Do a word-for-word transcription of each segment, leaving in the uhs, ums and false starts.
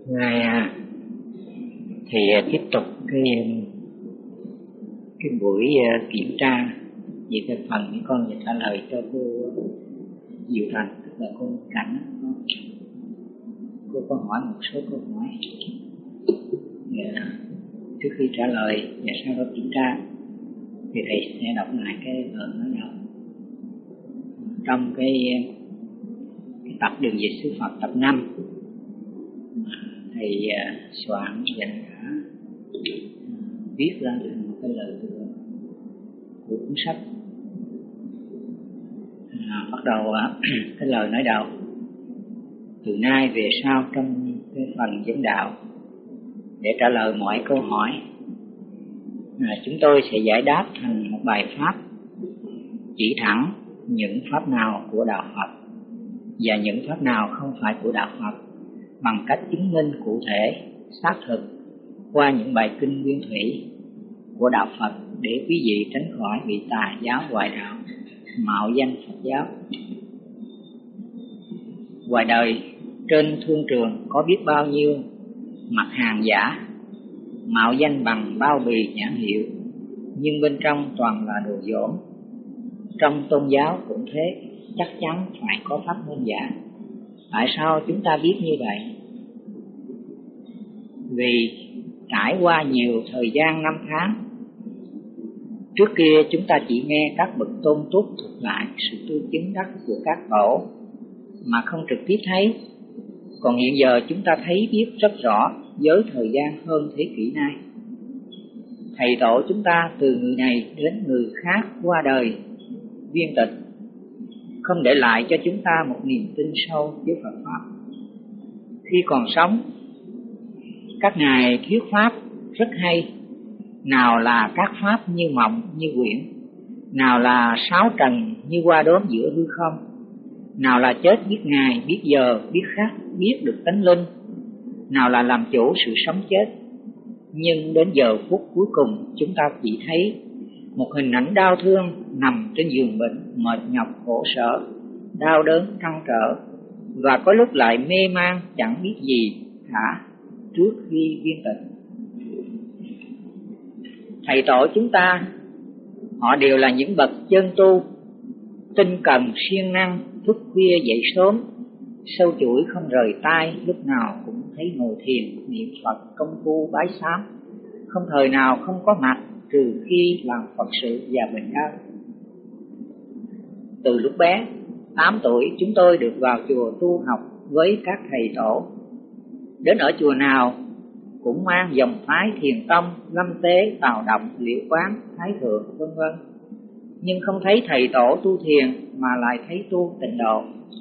Ngày à, thì tiếp tục cái cái buổi kiểm tra về cái phần những con sẽ trả lời cho cô Diệu Thành, tức là cô Cảnh. Cô có hỏi một số câu hỏi trước khi trả lời và sau đó kiểm tra thì thầy sẽ đọc lại cái lời nói đầu trong cái, cái tập đường dịch sư Phật tập năm. Thầy soạn và đã viết ra thành một cái lời tựa của cuốn sách. À, bắt đầu cái lời nói đầu: từ nay về sau trong cái phần dẫn đạo, để trả lời mọi câu hỏi, à, chúng tôi sẽ giải đáp thành một bài pháp chỉ thẳng những pháp nào của đạo Phật và những pháp nào không phải của đạo Phật, bằng cách chứng minh cụ thể, xác thực qua những bài kinh nguyên thủy của đạo Phật, để quý vị tránh khỏi bị tà giáo ngoại đạo mạo danh Phật giáo. Ngoài đời trên thương trường có biết bao nhiêu mặt hàng giả, mạo danh bằng bao bì nhãn hiệu, nhưng bên trong toàn là đồ dỗm. Trong tôn giáo cũng thế, chắc chắn phải có pháp môn giả. Tại sao chúng ta biết như vậy? Vì trải qua nhiều thời gian năm tháng, trước kia chúng ta chỉ nghe các bậc tôn túc thuật lại sự tu chứng đắc của các tổ mà không trực tiếp thấy. Còn hiện giờ chúng ta thấy biết rất rõ với thời gian hơn thế kỷ nay. Thầy tổ chúng ta từ người này đến người khác qua đời viên tịch, không để lại cho chúng ta một niềm tin sâu với Phật Pháp. Khi còn sống, các ngài thuyết Pháp rất hay, nào là các Pháp như mộng như quyển, nào là sáu trần như qua đốm giữa hư không, nào là chết biết ngày, biết giờ, biết khắc, biết được tánh linh, nào là làm chủ sự sống chết. Nhưng đến giờ phút cuối cùng, chúng ta chỉ thấy một hình ảnh đau thương nằm trên giường bệnh, mệt nhọc khổ sở, đau đớn trăn trở, và có lúc lại mê man chẳng biết gì cả trước khi viên tịch. Thầy tổ chúng ta, họ đều là những bậc chân tu, tinh cần siêng năng, thức khuya dậy sớm, sâu chuỗi không rời tay, lúc nào cũng thấy ngồi thiền niệm Phật công phu bái sám, không thời nào không có mặt trừ khi làm Phật sự và bệnh đau. Từ lúc bé, tám tuổi, chúng tôi được vào chùa tu học với các thầy tổ. Đến ở chùa nào cũng mang dòng phái Thiền Tông, Lâm Tế, Tào Động, Liễu Quán, Thái Thượng, vân vân. Nhưng không thấy thầy tổ tu thiền mà lại thấy tu tịnh độ.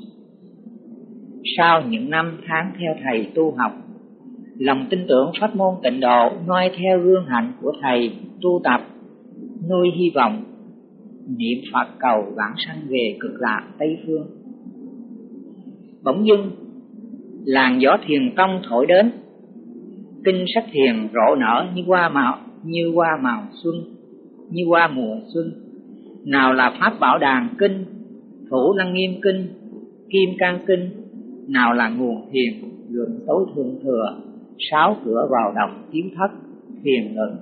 Sau những năm tháng theo thầy tu học, lòng tin tưởng pháp môn tịnh độ noi theo gương hạnh của thầy tu tập, nuôi hy vọng niệm Phật cầu vãng sanh về cực lạc Tây Phương. Bỗng dưng làn gió Thiền Tông thổi đến, kinh sách thiền rộ nở như hoa màu, như hoa màu xuân, như hoa mùa xuân. Nào là Pháp Bảo Đàn Kinh, Thủ Lăng Nghiêm Kinh, Kim Cang Kinh, nào là nguồn thiền, luận tối thượng thừa, sáu cửa vào đồng kiếm thất, thiền ngừng,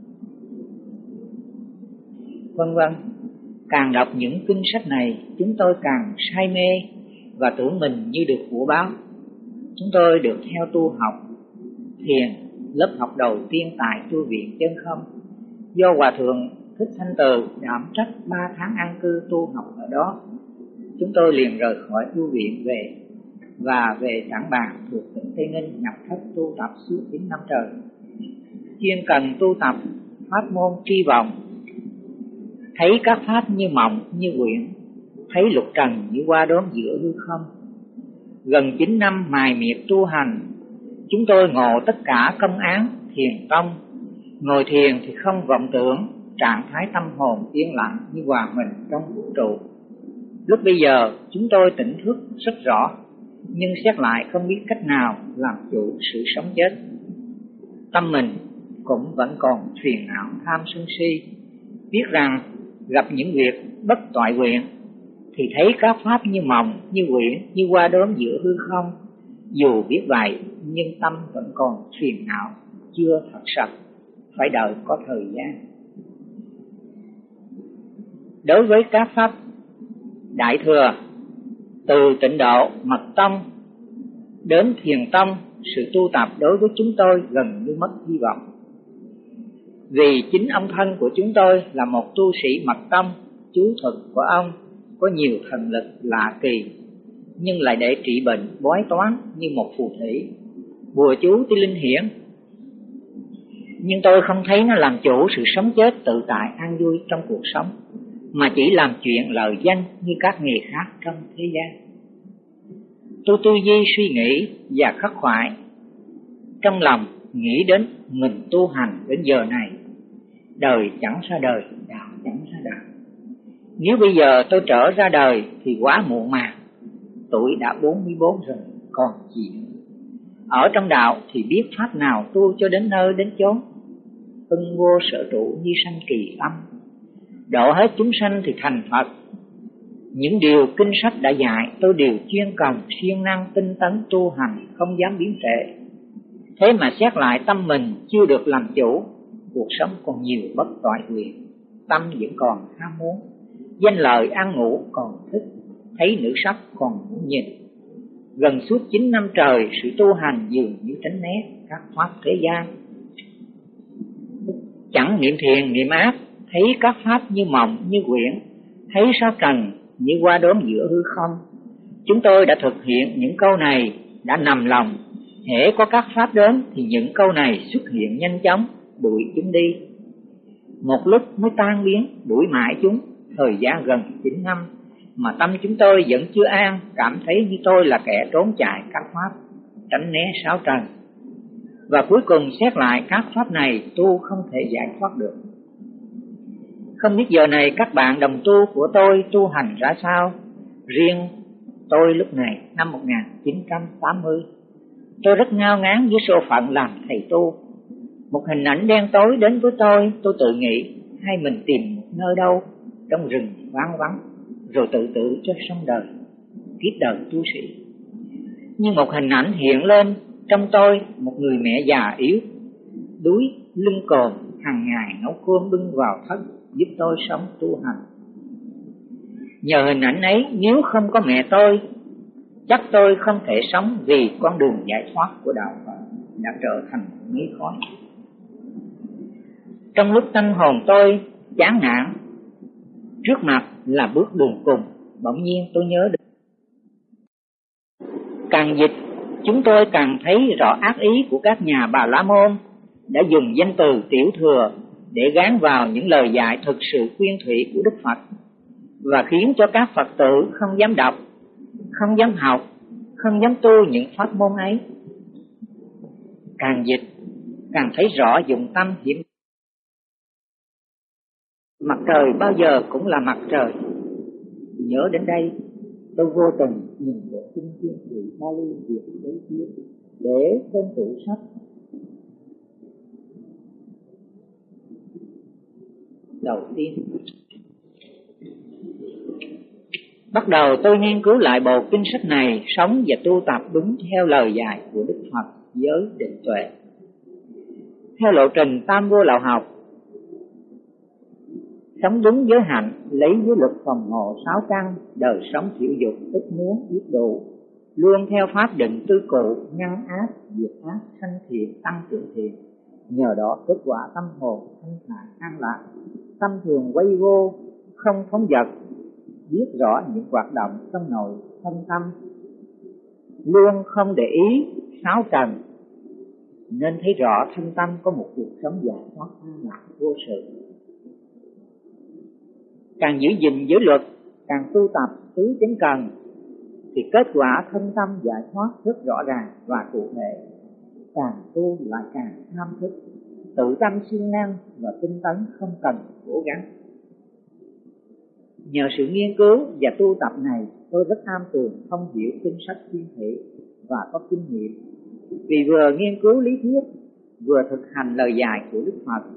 vân vân. Càng đọc những kinh sách này, chúng tôi càng say mê và tưởng mình như được của báo. Chúng tôi được theo tu học thiền, lớp học đầu tiên tại tu viện Chân Không, do Hòa Thượng Thích Thanh Từ đảm trách ba tháng an cư tu học ở đó. Chúng tôi liền rời khỏi tu viện về và về Trảng Bàng thuộc tỉnh Tây Ninh nhập thất tu tập suốt chín năm trời, chuyên cần tu tập pháp môn tri vọng. Thấy các pháp như mộng như quyển, thấy lục trần như qua đốm giữa hư không. Gần chín năm mài miệt tu hành, chúng tôi ngộ tất cả công án Thiền Tông. Ngồi thiền thì không vọng tưởng, trạng thái tâm hồn yên lặng như hòa mình trong vũ trụ. Lúc bây giờ chúng tôi tỉnh thức rất rõ, nhưng xét lại không biết cách nào làm chủ sự sống chết. Tâm mình cũng vẫn còn phiền não tham sân si, biết rằng gặp những việc bất toại nguyện thì thấy các pháp như mộng, như quyển, như qua đốm giữa hư không, Dù biết vậy nhưng tâm vẫn còn phiền não, chưa thật sạch, phải đợi có thời gian. Đối với các pháp Đại Thừa, từ Tịnh Độ, Mật Tông đến Thiền Tông, sự tu tập đối với chúng tôi gần như mất hy vọng. Vì chính ông thân của chúng tôi là một tu sĩ Mật Tông, chú thuật của ông có nhiều thần lực lạ kỳ, nhưng lại để trị bệnh bói toán như một phù thủy, bùa chú tí linh hiển. Nhưng tôi không thấy nó làm chủ sự sống chết tự tại an vui trong cuộc sống, mà chỉ làm chuyện lợi danh như các nghề khác trong thế gian. Tôi tư duy suy nghĩ và khắc khoải trong lòng, nghĩ đến mình tu hành đến giờ này, đời chẳng ra đời, đạo chẳng ra đời. Nếu bây giờ tôi trở ra đời thì quá muộn màng, tuổi đã bốn mươi bốn rồi, còn gì nữa. Ở trong đạo thì biết pháp nào tu cho đến nơi đến chốn, ưng vô sở trụ như sanh kỳ âm, độ hết chúng sanh thì thành Phật. Những điều kinh sách đã dạy tôi đều chuyên cần, siêng năng, tinh tấn tu hành, không dám biến trệ. Thế mà xét lại tâm mình chưa được làm chủ, cuộc sống còn nhiều bất toại nguyện, tâm vẫn còn ham muốn, danh lợi ăn ngủ còn thích, thấy nữ sắc còn muốn nhìn. Gần suốt chín năm trời, sự tu hành dường như tránh né các pháp thế gian, chẳng niệm thiền niệm ác, thấy các pháp như mộng như quyển, thấy sao trần như qua đốm giữa hư không. Chúng tôi đã thực hiện những câu này, đã nằm lòng, hễ có các pháp đến thì những câu này xuất hiện nhanh chóng, đuổi chúng đi. Một lúc mới tan biến, đuổi mãi chúng, thời gian gần chín năm, mà tâm chúng tôi vẫn chưa an, cảm thấy như tôi là kẻ trốn chạy các pháp, tránh né sáu trần. Và cuối cùng xét lại các pháp này tu không thể giải thoát được. Không biết giờ này các bạn đồng tu của tôi tu hành ra sao. Riêng tôi lúc này năm một nghìn chín trăm tám mươi, tôi rất ngao ngán với số phận làm thầy tu. Một hình ảnh đen tối đến với tôi, tôi tự nghĩ hay mình tìm một nơi đâu trong rừng vắng vắng, rồi tự tử cho xong đời, kiếp đời tu sĩ. Nhưng một hình ảnh hiện lên trong tôi, một người mẹ già yếu, đuối, lưng còm, hàng ngày nấu cơm bưng vào thất, giúp tôi sống tu hành. Nhờ hình ảnh ấy, nếu không có mẹ tôi, chắc tôi không thể sống, vì con đường giải thoát của đạo Phật đã trở thành mây khói. Trong lúc tâm hồn tôi chán nản, trước mặt là bước đường cùng, bỗng nhiên tôi nhớ được. Càng dịch, chúng tôi càng thấy rõ ác ý của các nhà Bà La Môn đã dùng danh từ tiểu thừa để gán vào những lời dạy thực sự quyên thủy của Đức Phật, và khiến cho các Phật tử không dám đọc, không dám học, không dám tu những pháp môn ấy. Càng dịch, càng thấy rõ dụng tâm hiểm. Mặt trời bao giờ cũng là mặt trời. Nhớ đến đây, tôi vô tình nhìn bộ kinh thiên thủy Bali Việt đối chiếu để trên tủ sách. Đầu tiên, bắt đầu tôi nghiên cứu lại bộ kinh sách này, sống và tu tập đúng theo lời dạy của Đức Phật giới định tuệ. Theo lộ trình tam vô lậu học, sống đúng giới hạnh, lấy giới luật phòng hộ sáu căn, đời sống thiểu dục, ít muốn biết đủ, luôn theo pháp định tư cụ, ngăn ác, diệt ác, sanh thiện, tăng trưởng thiện. Nhờ đó kết quả tâm hồn thanh thản an lạc, tâm thường quay vô, không phóng dật, biết rõ những hoạt động trong nội thân tâm, luôn không để ý sáu trần, nên thấy rõ thân tâm có một cuộc sống giải thoát an lạc vô sự. Càng giữ gìn giới luật, càng tu tập tứ chánh cần, thì kết quả thân tâm giải thoát rất rõ ràng và cụ thể. Càng tu lại càng tham thức, tự tâm siêng năng và tinh tấn, không cần cố gắng. Nhờ sự nghiên cứu và tu tập này, tôi rất am tường thông hiểu kinh sách thiên thể và có kinh nghiệm, vì vừa nghiên cứu lý thuyết, vừa thực hành lời dạy của Đức Phật,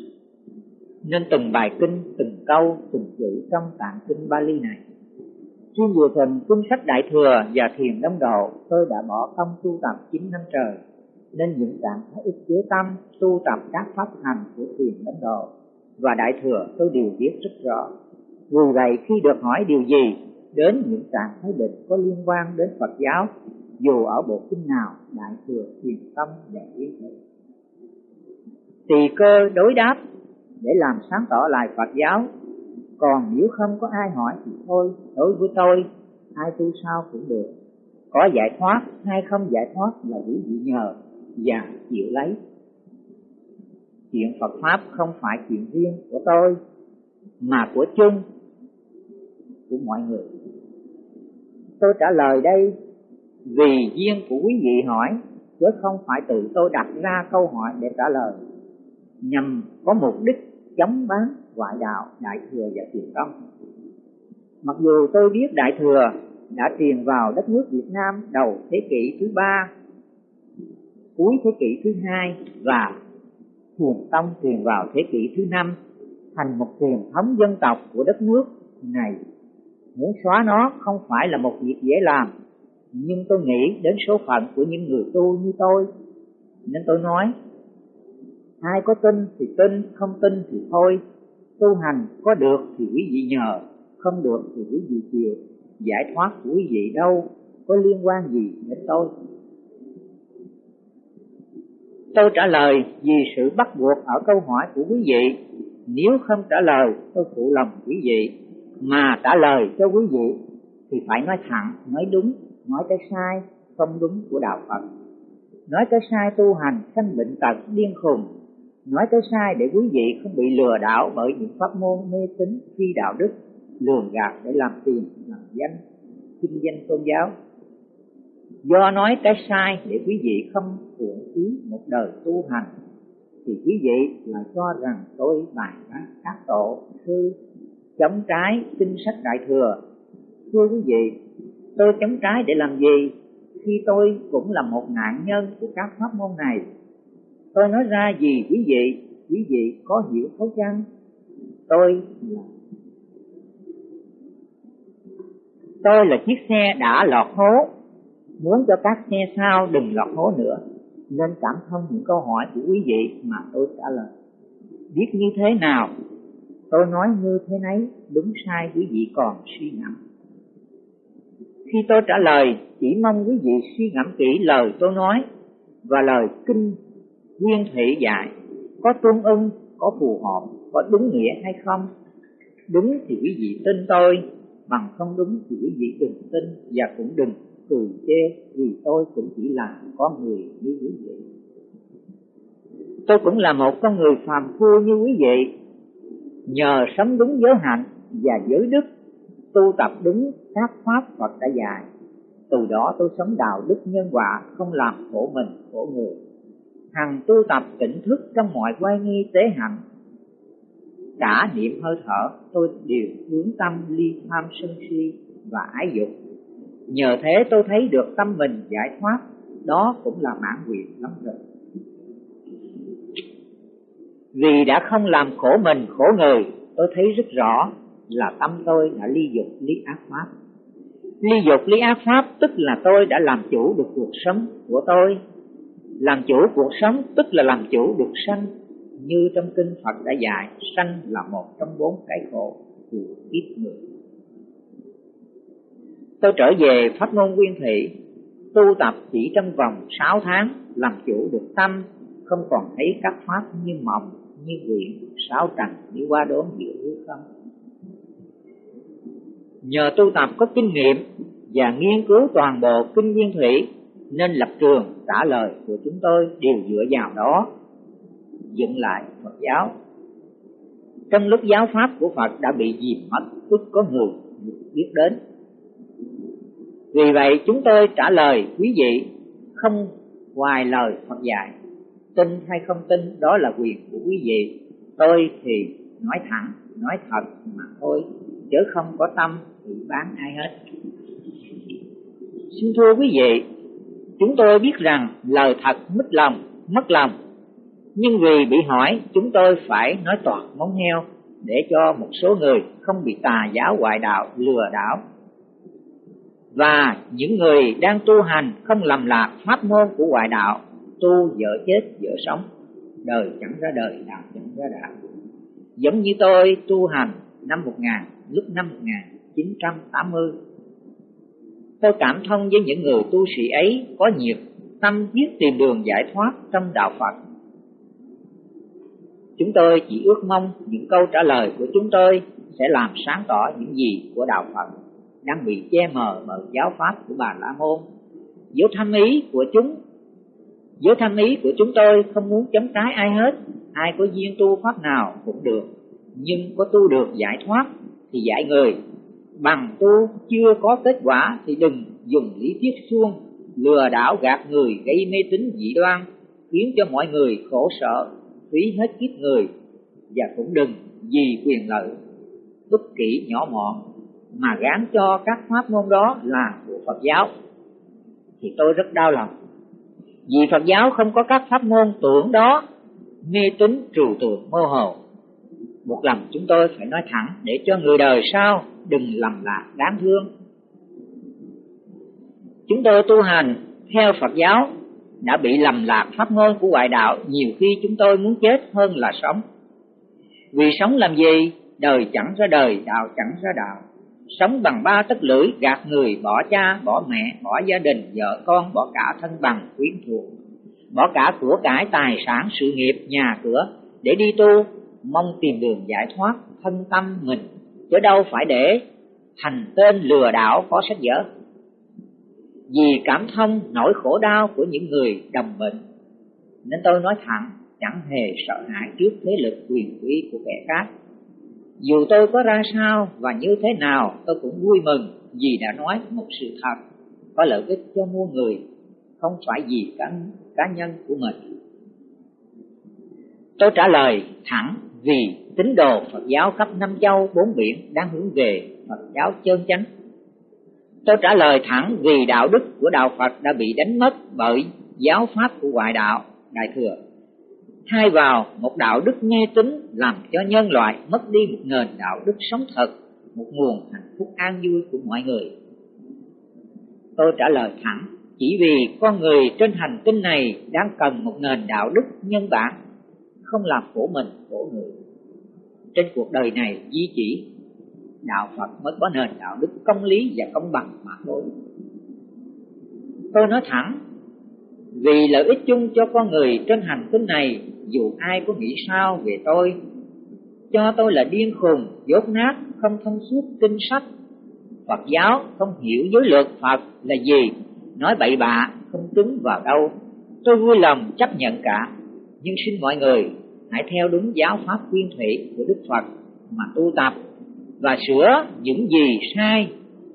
nên từng bài kinh, từng câu, từng chữ trong tạng kinh Bali này Riêng về phần kinh sách Đại Thừa và Thiền Đông Độ, tôi đã bỏ công tu tập chín năm trời, nên những trạng thái ức chế tâm tu tập các pháp hành của Thiền Đông Độ và Đại Thừa tôi đều biết rất rõ. Vì vậy khi được hỏi điều gì đến những trạng thái định có liên quan đến Phật giáo, dù ở bộ kinh nào, Đại Thừa, Thiền Tông và Yến Thị, tùy cơ đối đáp để làm sáng tỏ lại Phật giáo. Còn nếu không có ai hỏi thì thôi, đối với tôi ai tu sao cũng được, có giải thoát hay không giải thoát là quý vị nhờ và chịu lấy. Chuyện Phật Pháp không phải chuyện riêng của tôi mà của chung, của mọi người. Tôi trả lời đây vì duyên của quý vị hỏi, chứ không phải tự tôi đặt ra câu hỏi để trả lời, nhằm có mục đích chống bán ngoại đạo Đại Thừa và Thiền Tông. Mặc dù tôi biết Đại Thừa đã truyền vào đất nước Việt Nam đầu thế kỷ thứ ba, cuối thế kỷ thứ hai, và Thiền Tông truyền vào thế kỷ thứ năm, thành một truyền thống dân tộc của đất nước này. Muốn xóa nó không phải là một việc dễ làm, nhưng tôi nghĩ đến số phận của những người tu như tôi, nên tôi nói ai có tin thì tin, không tin thì thôi. Tu hành có được thì quý vị nhờ, không được thì quý vị chịu. Giải thoát của quý vị đâu có liên quan gì đến tôi. Tôi trả lời vì sự bắt buộc ở câu hỏi của quý vị. Nếu không trả lời tôi phụ lòng quý vị, mà trả lời cho quý vị thì phải nói thẳng, nói đúng, nói cái sai không đúng của đạo Phật, nói cái sai tu hành sanh bệnh tật điên khùng, nói cái sai để quý vị không bị lừa đảo bởi những pháp môn mê tín phi đạo đức, lường gạt để làm tiền làm danh, kinh doanh tôn giáo. Do nói cái sai để quý vị không uổng phí một đời tu hành, thì quý vị lại cho rằng tôi bài bác các tổ sư chống trái kinh sách Đại Thừa. Thưa quý vị, tôi chống trái để làm gì khi tôi cũng là một nạn nhân của các pháp môn này? Tôi nói ra gì quý vị, quý vị có hiểu thấu chăng? Tôi là Tôi là chiếc xe đã lọt hố, muốn cho các xe sau đừng lọt hố nữa, nên cảm thông những câu hỏi của quý vị mà tôi trả lời. Biết như thế nào, tôi nói như thế nấy, đúng sai quý vị còn suy ngẫm. Khi tôi trả lời, chỉ mong quý vị suy ngẫm kỹ lời tôi nói và lời kinh Nguyên Thị dạy có tương ưng, có phù hợp, có đúng nghĩa hay không. Đúng thì quý vị tin tôi, bằng không đúng thì quý vị đừng tin và cũng đừng cười chê, vì tôi cũng chỉ là con người như quý vị. Tôi cũng là một con người phàm phu như quý vị, nhờ sống đúng giới hạnh và giới đức, tu tập đúng các pháp Phật đã dạy. Từ đó tôi sống đạo đức nhân quả, không làm khổ mình khổ người, hằng tu tập tỉnh thức trong mọi quay nghi tế hạnh. Cả niệm hơi thở tôi đều hướng tâm ly tham sân si và ái dục. Nhờ thế tôi thấy được tâm mình giải thoát, đó cũng là mãn nguyện lắm rồi. Vì đã không làm khổ mình khổ người, tôi thấy rất rõ là tâm tôi đã ly dục ly ác pháp. Ly dục ly ác pháp tức là tôi đã làm chủ được cuộc sống của tôi. Làm chủ cuộc sống tức là làm chủ được sanh. Như trong kinh Phật đã dạy, sanh là một trong bốn cái khổ của kiếp người. Tôi trở về pháp môn Nguyên Thị, tu tập chỉ trong vòng sáu tháng, làm chủ được tâm, không còn thấy các pháp như mộng, như quyện, sáu trần như qua đốn giữa hư không. Nhờ tu tập có kinh nghiệm và nghiên cứu toàn bộ kinh Nguyên Thủy, nên lập trường trả lời của chúng tôi đều dựa vào đó dựng lại Phật giáo. Trong lúc giáo pháp của Phật đã bị dìm mất, tức có người biết đến. Vì vậy chúng tôi trả lời quý vị không ngoài lời Phật dạy. Tin hay không tin đó là quyền của quý vị. Tôi thì nói thẳng, nói thật mà thôi, chứ không có tâm bị bán ai hết. Xin thưa quý vị, chúng tôi biết rằng lời thật mất lòng, mất lòng. Nhưng vì bị hỏi, chúng tôi phải nói toạc móng heo để cho một số người không bị tà giáo ngoại đạo lừa đảo. Và những người đang tu hành không lầm lạc pháp môn của ngoại đạo, tu dở chết dở sống, đời chẳng ra đời, đạo chẳng ra đạo. Giống như tôi tu hành năm một nghìn, lúc năm một nghìn chín trăm tám mươi. Tôi cảm thông với những người tu sĩ ấy có nhiệt tâm quyết tìm đường giải thoát trong đạo Phật. Chúng tôi chỉ ước mong những câu trả lời của chúng tôi sẽ làm sáng tỏ những gì của đạo Phật đang bị che mờ bởi giáo pháp của Bà La Môn. Với thâm ý của chúng, với thâm ý của chúng tôi không muốn chống trái ai hết. Ai có duyên tu pháp nào cũng được, nhưng có tu được giải thoát thì dạy người. Bằng tu chưa có kết quả thì đừng dùng lý thuyết suông lừa đảo gạt người, gây mê tín dị đoan, khiến cho mọi người khổ sở, phí hết kiếp người. Và cũng đừng vì quyền lợi bất kỷ nhỏ mọn mà gán cho các pháp môn đó là của Phật giáo, thì tôi rất đau lòng. Vì Phật giáo không có các pháp môn tưởng đó, mê tín trừu tượng mơ hồ. Một lần chúng tôi phải nói thẳng để cho người đời sau đừng lầm lạc đáng thương. Chúng tôi tu hành theo Phật giáo đã bị lầm lạc pháp môn của ngoại đạo. Nhiều khi chúng tôi muốn chết hơn là sống. Vì sống làm gì? Đời chẳng ra đời, đạo chẳng ra đạo. Sống bằng ba tấc lưỡi, gạt người, bỏ cha, bỏ mẹ, bỏ gia đình, vợ con, bỏ cả thân bằng, quyến thuộc, bỏ cả của cải, tài sản, sự nghiệp, nhà cửa để đi tu, mong tìm đường giải thoát thân tâm mình, chứ đâu phải để thành tên lừa đảo có sách vở. Vì cảm thông nỗi khổ đau của những người đồng bệnh, nên tôi nói thẳng, chẳng hề sợ hãi trước thế lực quyền uy của kẻ khác. Dù tôi có ra sao và như thế nào, tôi cũng vui mừng vì đã nói một sự thật có lợi ích cho muôn người, không phải vì cá, cá nhân của mình. Tôi trả lời thẳng vì tín đồ Phật giáo khắp năm châu bốn biển đang hướng về Phật giáo chân chánh. Tôi trả lời thẳng vì đạo đức của đạo Phật đã bị đánh mất bởi giáo pháp của ngoại đạo Đại Thừa, thay vào một đạo đức mê tín làm cho nhân loại mất đi một nền đạo đức sống thật, một nguồn hạnh phúc an vui của mọi người. Tôi trả lời thẳng chỉ vì con người trên hành tinh này đang cần một nền đạo đức nhân bản, không làm khổ mình khổ người. Trên cuộc đời này duy chỉ đạo Phật mới có nền đạo đức công lý và công bằng mà thôi. Tôi nói thẳng vì lợi ích chung cho con người trên hành tinh này, dù ai có nghĩ sao về tôi, cho tôi là điên khùng, dốt nát, không thông suốt kinh sách Phật giáo, không hiểu giới luật Phật là gì, nói bậy bạ, không trúng vào đâu, tôi vui lòng chấp nhận cả. Nhưng xin mọi người hãy theo đúng giáo pháp nguyên thủy của Đức Phật mà tu tập và sửa những gì sai,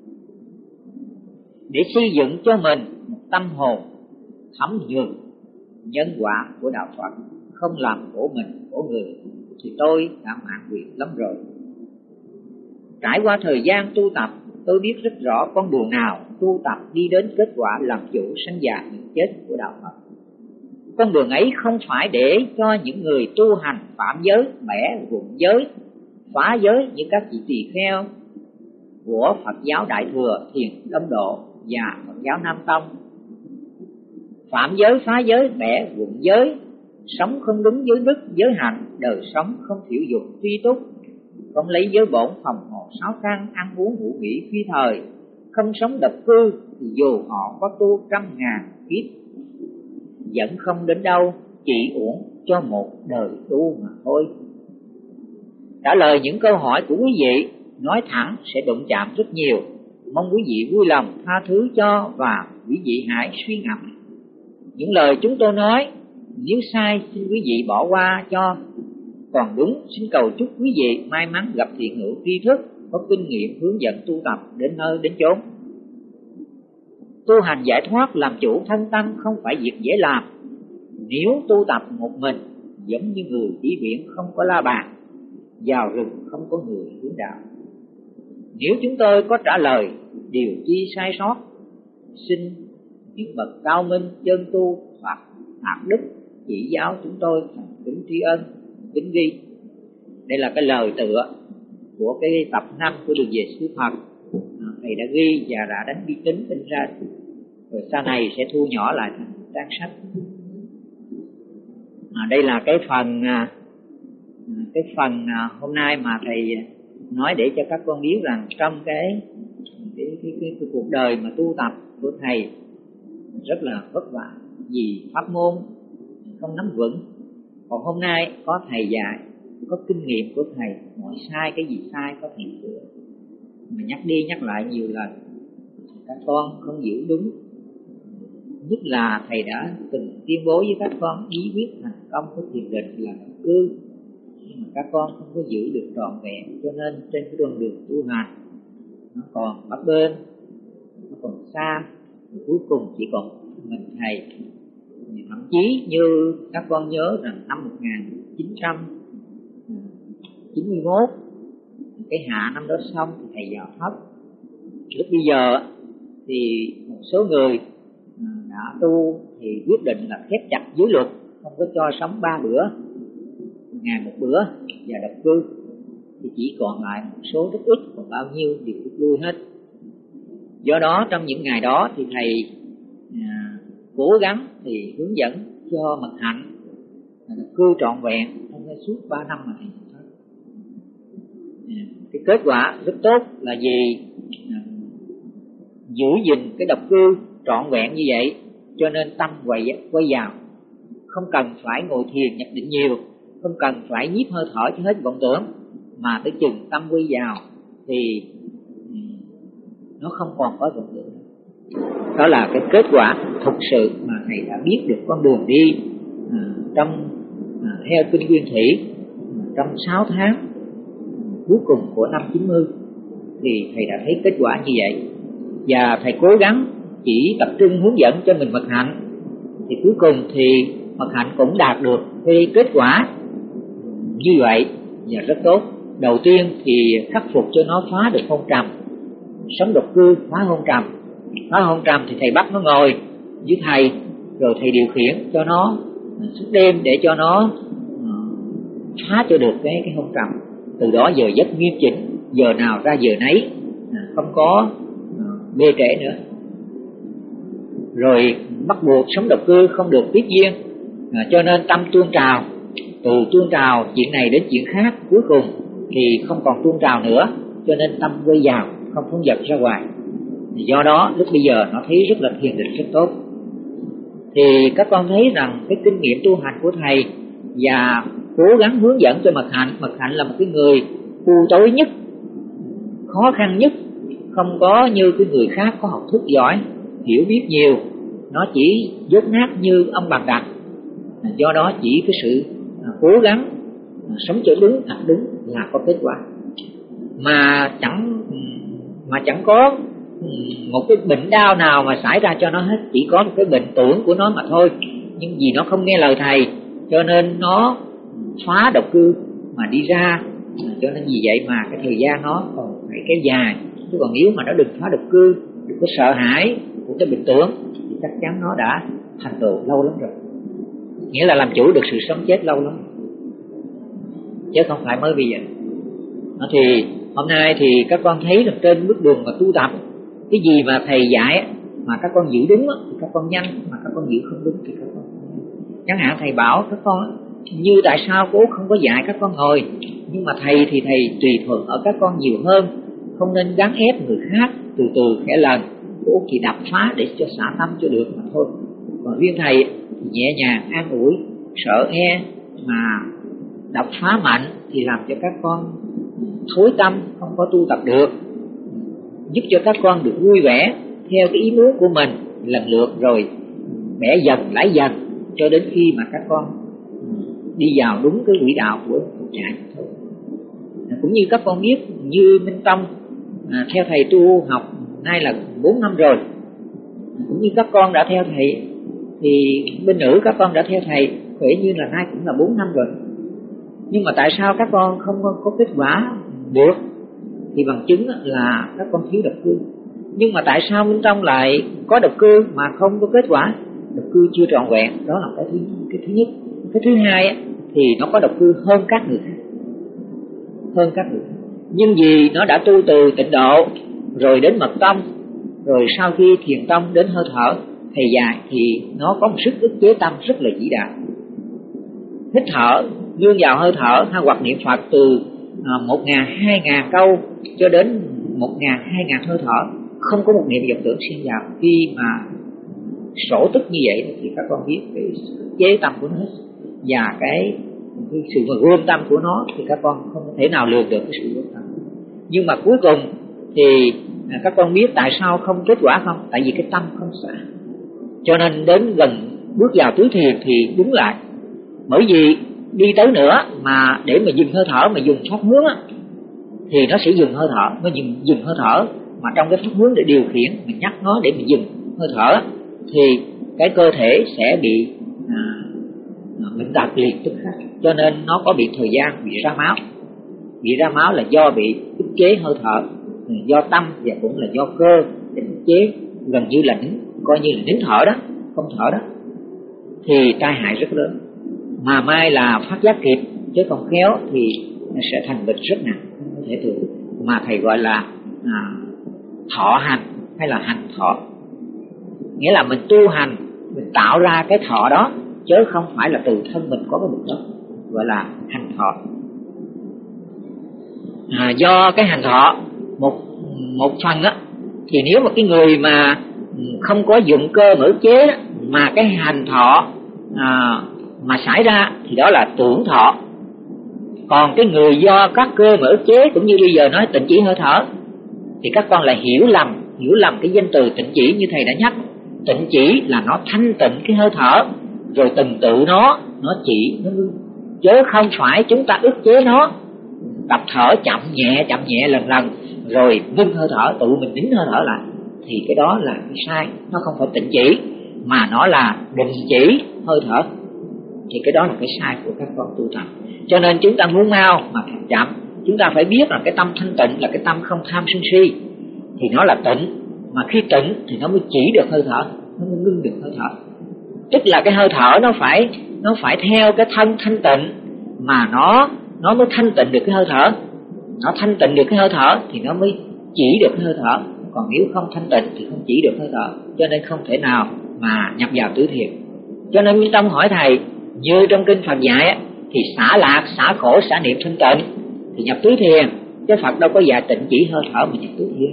để xây dựng cho mình một tâm hồn thấm nhuần nhân quả của đạo Phật, không làm khổ mình khổ người, thì tôi đã mãn nguyện lắm rồi. Trải qua thời gian tu tập, tôi biết rất rõ con đường nào tu tập đi đến kết quả làm chủ sanh già bệnh chết của đạo Phật. Con đường ấy không phải để cho những người tu hành phạm giới, bẻ vụn giới, phá giới như các vị tỳ kheo của Phật giáo Đại Thừa, Thiền Đông Độ và Phật giáo Nam Tông. Phạm giới, phá giới, bẻ vụn giới, sống không đúng giới đức, giới hạnh, đời sống không thiểu dục tuy túc, không lấy giới bổn phòng hộ sáu căn, ăn uống ngủ nghỉ phi thời, không sống độc cư, thì dù họ có tu trăm ngàn kiếp vẫn không đến đâu, chỉ uổng cho một đời tu mà thôi. Trả lời những câu hỏi của quý vị, nói thẳng sẽ đụng chạm rất nhiều, mong quý vị vui lòng tha thứ cho và quý vị hãy suy ngẫm những lời chúng tôi nói. Nếu sai xin quý vị bỏ qua cho, còn đúng xin cầu chúc quý vị may mắn gặp thiện hữu tri thức có kinh nghiệm hướng dẫn tu tập đến nơi đến chốn. Tu hành giải thoát làm chủ thân tâm không phải việc dễ làm. Nếu tu tập một mình giống như người đi biển không có la bàn, vào rừng không có người hướng đạo. Nếu chúng tôi có trả lời điều chi sai sót, xin những bậc cao minh chân tu hoặc hạt đức chỉ giáo chúng tôi thành kính tri ân, kính ghi. Đây là cái lời tựa của cái tập năm của Đường Về Xứ Phật, thầy đã ghi và đã đánh vi tính in ra, rồi sau này sẽ thu nhỏ lại thành trang sách. À, đây là cái phần cái phần hôm nay mà thầy nói để cho các con biết rằng trong cái cái, cái, cái, cái cuộc đời mà tu tập của thầy rất là vất vả vì pháp môn không nắm vững. Còn hôm nay có thầy dạy, có kinh nghiệm của thầy, mọi sai cái gì sai có thầy sửa. Mà nhắc đi nhắc lại nhiều lần, các con không giữ đúng. Nhất là thầy đã từng tuyên bố với các con bí quyết thành công của thiền định là động cư, nhưng mà các con không có giữ được trọn vẹn, cho nên trên cái con đường tu hành nó còn bấp bênh, nó còn xa, cuối cùng chỉ còn mình thầy. Thậm chí như các con nhớ rằng năm một nghìn chín trăm chín mươi mốt, cái hạ năm đó xong thì thầy vào thấp. Lúc bây giờ thì một số người đã tu thì quyết định là khép chặt giới luật, không có cho sống ba bữa, ngày một bữa và độc cư, thì chỉ còn lại một số rất ít, còn bao nhiêu đều rút lui hết. Do đó trong những ngày đó thì thầy à, cố gắng thì hướng dẫn cho Mật Hạnh độc cư trọn vẹn trong suốt ba năm mà thầy nói. À, cái kết quả rất tốt là vì à, giữ gìn cái độc cư trọn vẹn như vậy, cho nên tâm quay quay vào, không cần phải ngồi thiền nhập định nhiều, không cần phải nhiếp hơi thở cho hết vọng tưởng, mà tới chừng tâm quay vào thì nó không còn có vọng tưởng. Đó là cái kết quả thực sự mà thầy đã biết được con đường đi à, trong à, theo kinh Nguyên Thủy à, trong sáu tháng cuối cùng của năm chín mươi, thì thầy đã thấy kết quả như vậy. Và thầy cố gắng chỉ tập trung hướng dẫn cho mình Mật Hạnh, thì cuối cùng thì Mật Hạnh cũng đạt được cái kết quả như vậy và rất tốt. Đầu tiên thì khắc phục cho nó phá được hôn trầm, sống độc cư phá hôn trầm. Phá hôn trầm thì thầy bắt nó ngồi với thầy, rồi thầy điều khiển cho nó suốt đêm để cho nó phá cho được cái, cái hôn trầm. Từ đó giờ giấc nghiêm chỉnh, giờ nào ra giờ nấy, không có bê trễ nữa. Rồi bắt buộc sống độc cư không được tiếp duyên, à, cho nên tâm tuôn trào, từ tuôn trào chuyện này đến chuyện khác, cuối cùng thì không còn tuôn trào nữa, cho nên tâm quay vào, không phóng dật ra ngoài. Do đó lúc bây giờ nó thấy rất là thiền định rất tốt. Thì các con thấy rằng cái kinh nghiệm tu hành của thầy và cố gắng hướng dẫn cho Mật Hạnh. Mật Hạnh là một cái người u tối nhất, khó khăn nhất, không có như cái người khác có học thức giỏi, hiểu biết nhiều, nó chỉ dốt nát như ông Bàn Đạch. Do đó chỉ cái sự cố gắng sống cho đúng, thật đúng là có kết quả, mà chẳng mà chẳng có một cái bệnh đau nào mà xảy ra cho nó hết, chỉ có một cái bệnh tưởng của nó mà thôi. Nhưng vì nó không nghe lời thầy, cho nên nó phá độc cư mà đi ra, cho nên vì vậy mà cái thời gian nó còn phải kéo dài. Chứ còn nếu mà nó đừng phá độc cư, đừng có sợ hãi của cái bệnh tưởng, thì chắc chắn nó đã thành tựu lâu lắm rồi, nghĩa là làm chủ được sự sống chết lâu lắm, chứ không phải mới bây giờ. Đó thì hôm nay thì các con thấy rằng trên bước đường mà tu tập, cái gì mà thầy dạy mà các con giữ đúng thì các con nhanh, mà các con giữ không đúng thì các con không nhanh. Chẳng hạn thầy bảo các con như tại sao cô không có dạy các con ngồi, nhưng mà thầy thì thầy tùy thuận ở các con nhiều hơn, không nên gắn ép người khác, từ từ khẽ lần. Cô chỉ đập phá để cho xả tâm cho được mà thôi. Còn riêng thầy thì nhẹ nhàng an ủi, sợ e mà đập phá mạnh thì làm cho các con thối tâm, không có tu tập được, giúp cho các con được vui vẻ theo cái ý muốn của mình lần lượt, rồi bẻ dần lãi dần cho đến khi mà các con đi vào đúng cái quỹ đạo của Phật dạy thôi. Cũng như các con biết, như Minh Tông à, theo thầy tu học nay là bốn năm rồi, cũng như các con đã theo thầy, thì bên nữ các con đã theo thầy khỏe như là nay cũng là bốn năm rồi. Nhưng mà tại sao các con không có kết quả được? Thì bằng chứng là các con thiếu độc cư. Nhưng mà tại sao Minh Tông lại có độc cư mà không có kết quả? Độc cư chưa trọn vẹn, đó là cái thứ, cái thứ nhất. Cái thứ hai thì nó có độc cư hơn các người khác, hơn các người khác. Nhưng vì nó đã tu từ tịnh độ, rồi đến mật tông, rồi sau khi thiền tông đến hơi thở thầy dài, thì nó có một sức ức chế tâm rất là vĩ đại. Hít thở, nương vào hơi thở hay hoặc niệm Phật từ một ngàn, hai ngàn câu cho đến một ngàn, hai ngàn hơi thở, không có một niệm vọng tưởng xen vào. Khi mà sổ tức như vậy thì các con biết cái chế tâm của nó và cái, cái sự mà gom tâm của nó thì các con không thể nào lường được cái sự gom tâm. Nhưng mà cuối cùng thì các con biết tại sao không kết quả không? Tại vì cái tâm không xả. Cho nên đến gần bước vào tứ thiền thì đúng lại. Bởi vì đi tới nữa mà để mà dừng hơi thở mà dùng pháp hướng á, thì nó sẽ dừng hơi thở, nó dừng, dừng hơi thở. Mà trong cái pháp hướng để điều khiển, mình nhắc nó để mình dừng hơi thở, thì cái cơ thể sẽ bị à, bệnh tật liền tức khắc. Cho nên nó có bị thời gian bị ra máu. Bị ra máu là do bị ức chế hơi thở, do tâm và cũng là do cơ để ức chế, gần như là nín, coi như là nín thở đó, không thở đó, thì tai hại rất lớn. Mà mai là phát giác kịp, chứ còn khéo thì sẽ thành bệnh rất nặng, không thể tưởng. Mà thầy gọi là à, thọ hành hay là hành thọ, nghĩa là mình tu hành, mình tạo ra cái thọ đó, chứ không phải là từ thân mình có cái bệnh đó, gọi là hành thọ. À, do cái hành thọ một một phần á, thì nếu mà cái người mà không có dụng cơ mở chế đó, mà cái hành thọ à, mà xảy ra thì đó là tưởng thọ. Còn cái người do các cơ mở chế, cũng như bây giờ nói tịnh chỉ hơi thở, thì các con lại hiểu lầm, hiểu lầm cái danh từ tịnh chỉ như thầy đã nhắc. Tịnh chỉ là nó thanh tịnh cái hơi thở, rồi từng tự nó, nó chỉ, nó ngưng. Chứ không phải chúng ta ức chế nó, tập thở chậm nhẹ, chậm nhẹ lần lần, rồi ngưng hơi thở, tự mình nín hơi thở lại. Thì cái đó là cái sai, nó không phải tịnh chỉ, mà nó là định chỉ hơi thở. Thì cái đó là cái sai của các con tu tập. Cho nên chúng ta muốn mau mà thành chậm, chúng ta phải biết là cái tâm thanh tịnh là cái tâm không tham sân si, thì nó là tịnh. Mà khi tịnh thì nó mới chỉ được hơi thở, nó mới ngưng được hơi thở. Tức là cái hơi thở nó phải nó phải theo cái thân thanh tịnh mà nó nó mới thanh tịnh được cái hơi thở. Nó thanh tịnh được cái hơi thở thì nó mới chỉ được cái hơi thở. Còn nếu không thanh tịnh thì không chỉ được hơi thở. Cho nên không thể nào mà nhập vào tứ thiền. Cho nên Minh Tông hỏi thầy, như trong kinh Phật dạy thì xả lạc, xả khổ, xả niệm thanh tịnh thì nhập tứ thiền. Chứ Phật đâu có dạy tịnh chỉ hơi thở mà nhập tứ thiền.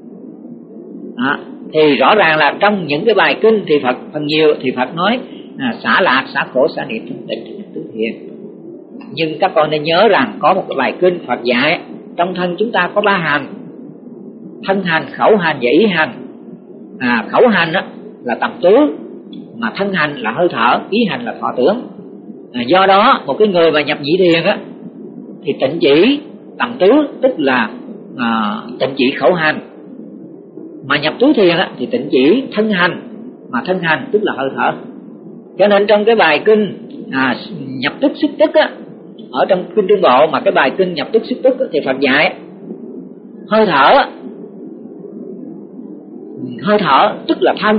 Đó. Thì rõ ràng là trong những cái bài kinh thì Phật phần nhiều thì Phật nói à, xả lạc, xả khổ, xả niệm thanh tịnh thì nhập tứ thiền. Nhưng các con nên nhớ rằng có một cái bài kinh Phật dạy trong thân chúng ta có ba hành: thân hành, khẩu hành và ý hành. À, khẩu hành á, là tầm tứ, mà thân hành là hơi thở, ý hành là thọ tưởng. À, do đó một cái người mà nhập nhị thiền á, thì tịnh chỉ tầm tứ tức là à, tịnh chỉ khẩu hành, mà nhập tứ thiền á, thì tịnh chỉ thân hành, mà thân hành tức là hơi thở. Cho nên trong cái bài kinh à, nhập tức xích tức á, ở trong kinh Trung Bộ mà cái bài kinh nhập tức xích tức á, thì Phật dạy hơi thở, hơi thở tức là thân.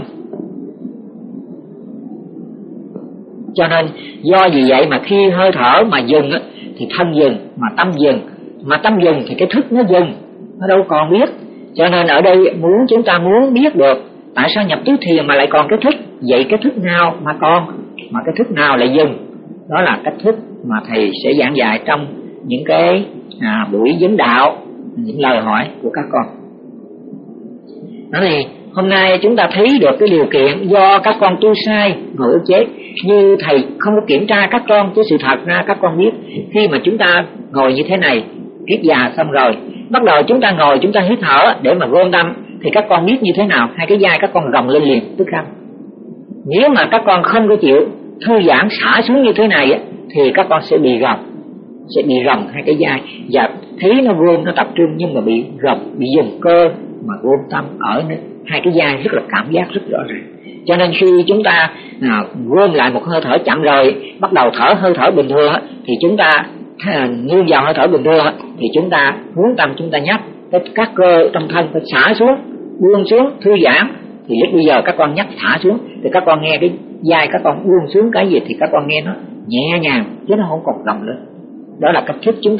Cho nên do vì vậy mà khi hơi thở mà dừng á, thì thân dừng, mà tâm dừng, mà tâm dừng thì cái thức nó dừng, nó đâu còn biết. Cho nên ở đây muốn chúng ta muốn biết được tại sao nhập tứ thiền mà lại còn cái thức, vậy cái thức nào mà còn, mà cái thức nào lại dừng, đó là cách thức mà thầy sẽ giảng dạy trong những cái à, buổi vấn đạo, những lời hỏi của các con. Đó thì hôm nay chúng ta thấy được cái điều kiện do các con tu sai ngồi ức chế. Như thầy không có kiểm tra các con, chứ sự thật ra các con biết khi mà chúng ta ngồi như thế này, kiết già xong rồi, bắt đầu chúng ta ngồi chúng ta hít thở để mà gom tâm, thì các con biết như thế nào? Hai cái vai các con gồng lên liền tức khắc. Nếu mà các con không có chịu thư giãn xả xuống như thế này thì các con sẽ bị gồng, sẽ bị gồng hai cái vai, và thấy nó gom nó tập trung nhưng mà bị gồng, bị dừng cơ mà gom tâm ở hai cái vai rất là cảm giác rất rõ ràng. Cho nên khi chúng ta à, gom lại một hơi thở chậm rồi, bắt đầu thở hơi thở bình thường thì chúng ta nương vào hơi thở bình thường thì chúng ta hướng tâm chúng ta nhắc các cơ trong thân phải xả xuống, buông xuống, thư giãn. Thì lúc bây giờ các con nhắc thả xuống thì các con nghe cái vai các con buông xuống cái gì thì các con nghe nó nhẹ nhàng chứ nó không còn gồng lên. Đó là cách thức chúng ta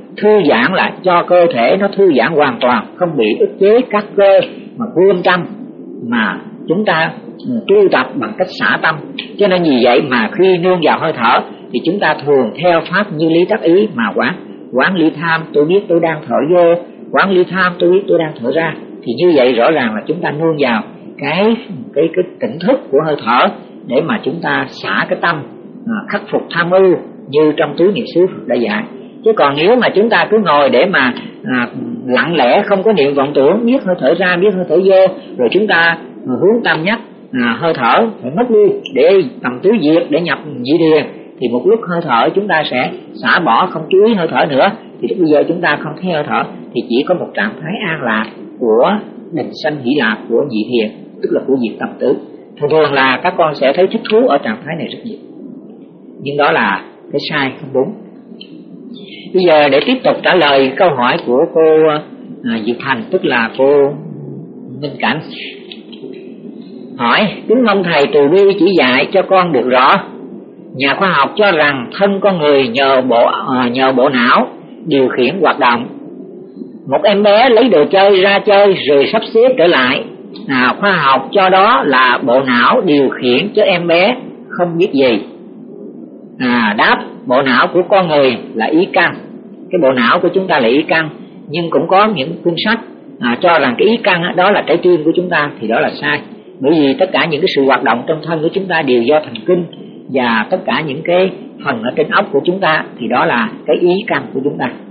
thư giãn lại, cho cơ thể nó thư giãn hoàn toàn, không bị ức chế các cơ mà vươn tâm, mà chúng ta tu tập bằng cách xả tâm. Cho nên vì vậy mà khi nương vào hơi thở thì chúng ta thường theo pháp như lý tác ý mà quán. Quán ly tham, tôi biết tôi đang thở vô. Quán ly tham, tôi biết tôi đang thở ra. Thì như vậy rõ ràng là chúng ta nương vào cái cái cái tỉnh thức của hơi thở để mà chúng ta xả cái tâm, à, khắc phục tham ưu như trong tứ niệm xứ Phật đã dạy. Chứ còn nếu mà chúng ta cứ ngồi để mà à, lặng lẽ không có niệm vọng tưởng, biết hơi thở ra, biết hơi thở vô, rồi chúng ta hướng tâm nhắc à, hơi thở phải mất đi để tầm tứ diệt, để nhập nhị thiền, thì một lúc hơi thở chúng ta sẽ xả bỏ, không chú ý hơi thở nữa, thì lúc bây giờ chúng ta không thấy hơi thở, thì chỉ có một trạng thái an lạc của định sanh hỷ lạc, của nhị thiền, tức là của diệt tâm tứ. Thường thường là các con sẽ thấy thích thú ở trạng thái này rất nhiều, nhưng đó là cái sai, không đúng. Bây giờ để tiếp tục trả lời câu hỏi của cô à, Diệp Thành, tức là cô Minh Cảnh, hỏi: kính mong thầy từ bi chỉ dạy cho con được rõ. Nhà khoa học cho rằng thân con người nhờ bộ à, nhờ bộ não điều khiển hoạt động. Một em bé lấy đồ chơi ra chơi rồi sắp xếp trở lại, à, khoa học cho đó là bộ não điều khiển cho em bé không biết gì. À, đáp: bộ não của con người là ý căn. Cái bộ não của chúng ta là ý căn, nhưng cũng có những cuốn sách à, cho rằng cái ý căn đó là trái tim của chúng ta, thì đó là sai. Bởi vì tất cả những cái sự hoạt động trong thân của chúng ta đều do thần kinh, và tất cả những cái phần ở trên óc của chúng ta thì đó là cái ý căn của chúng ta.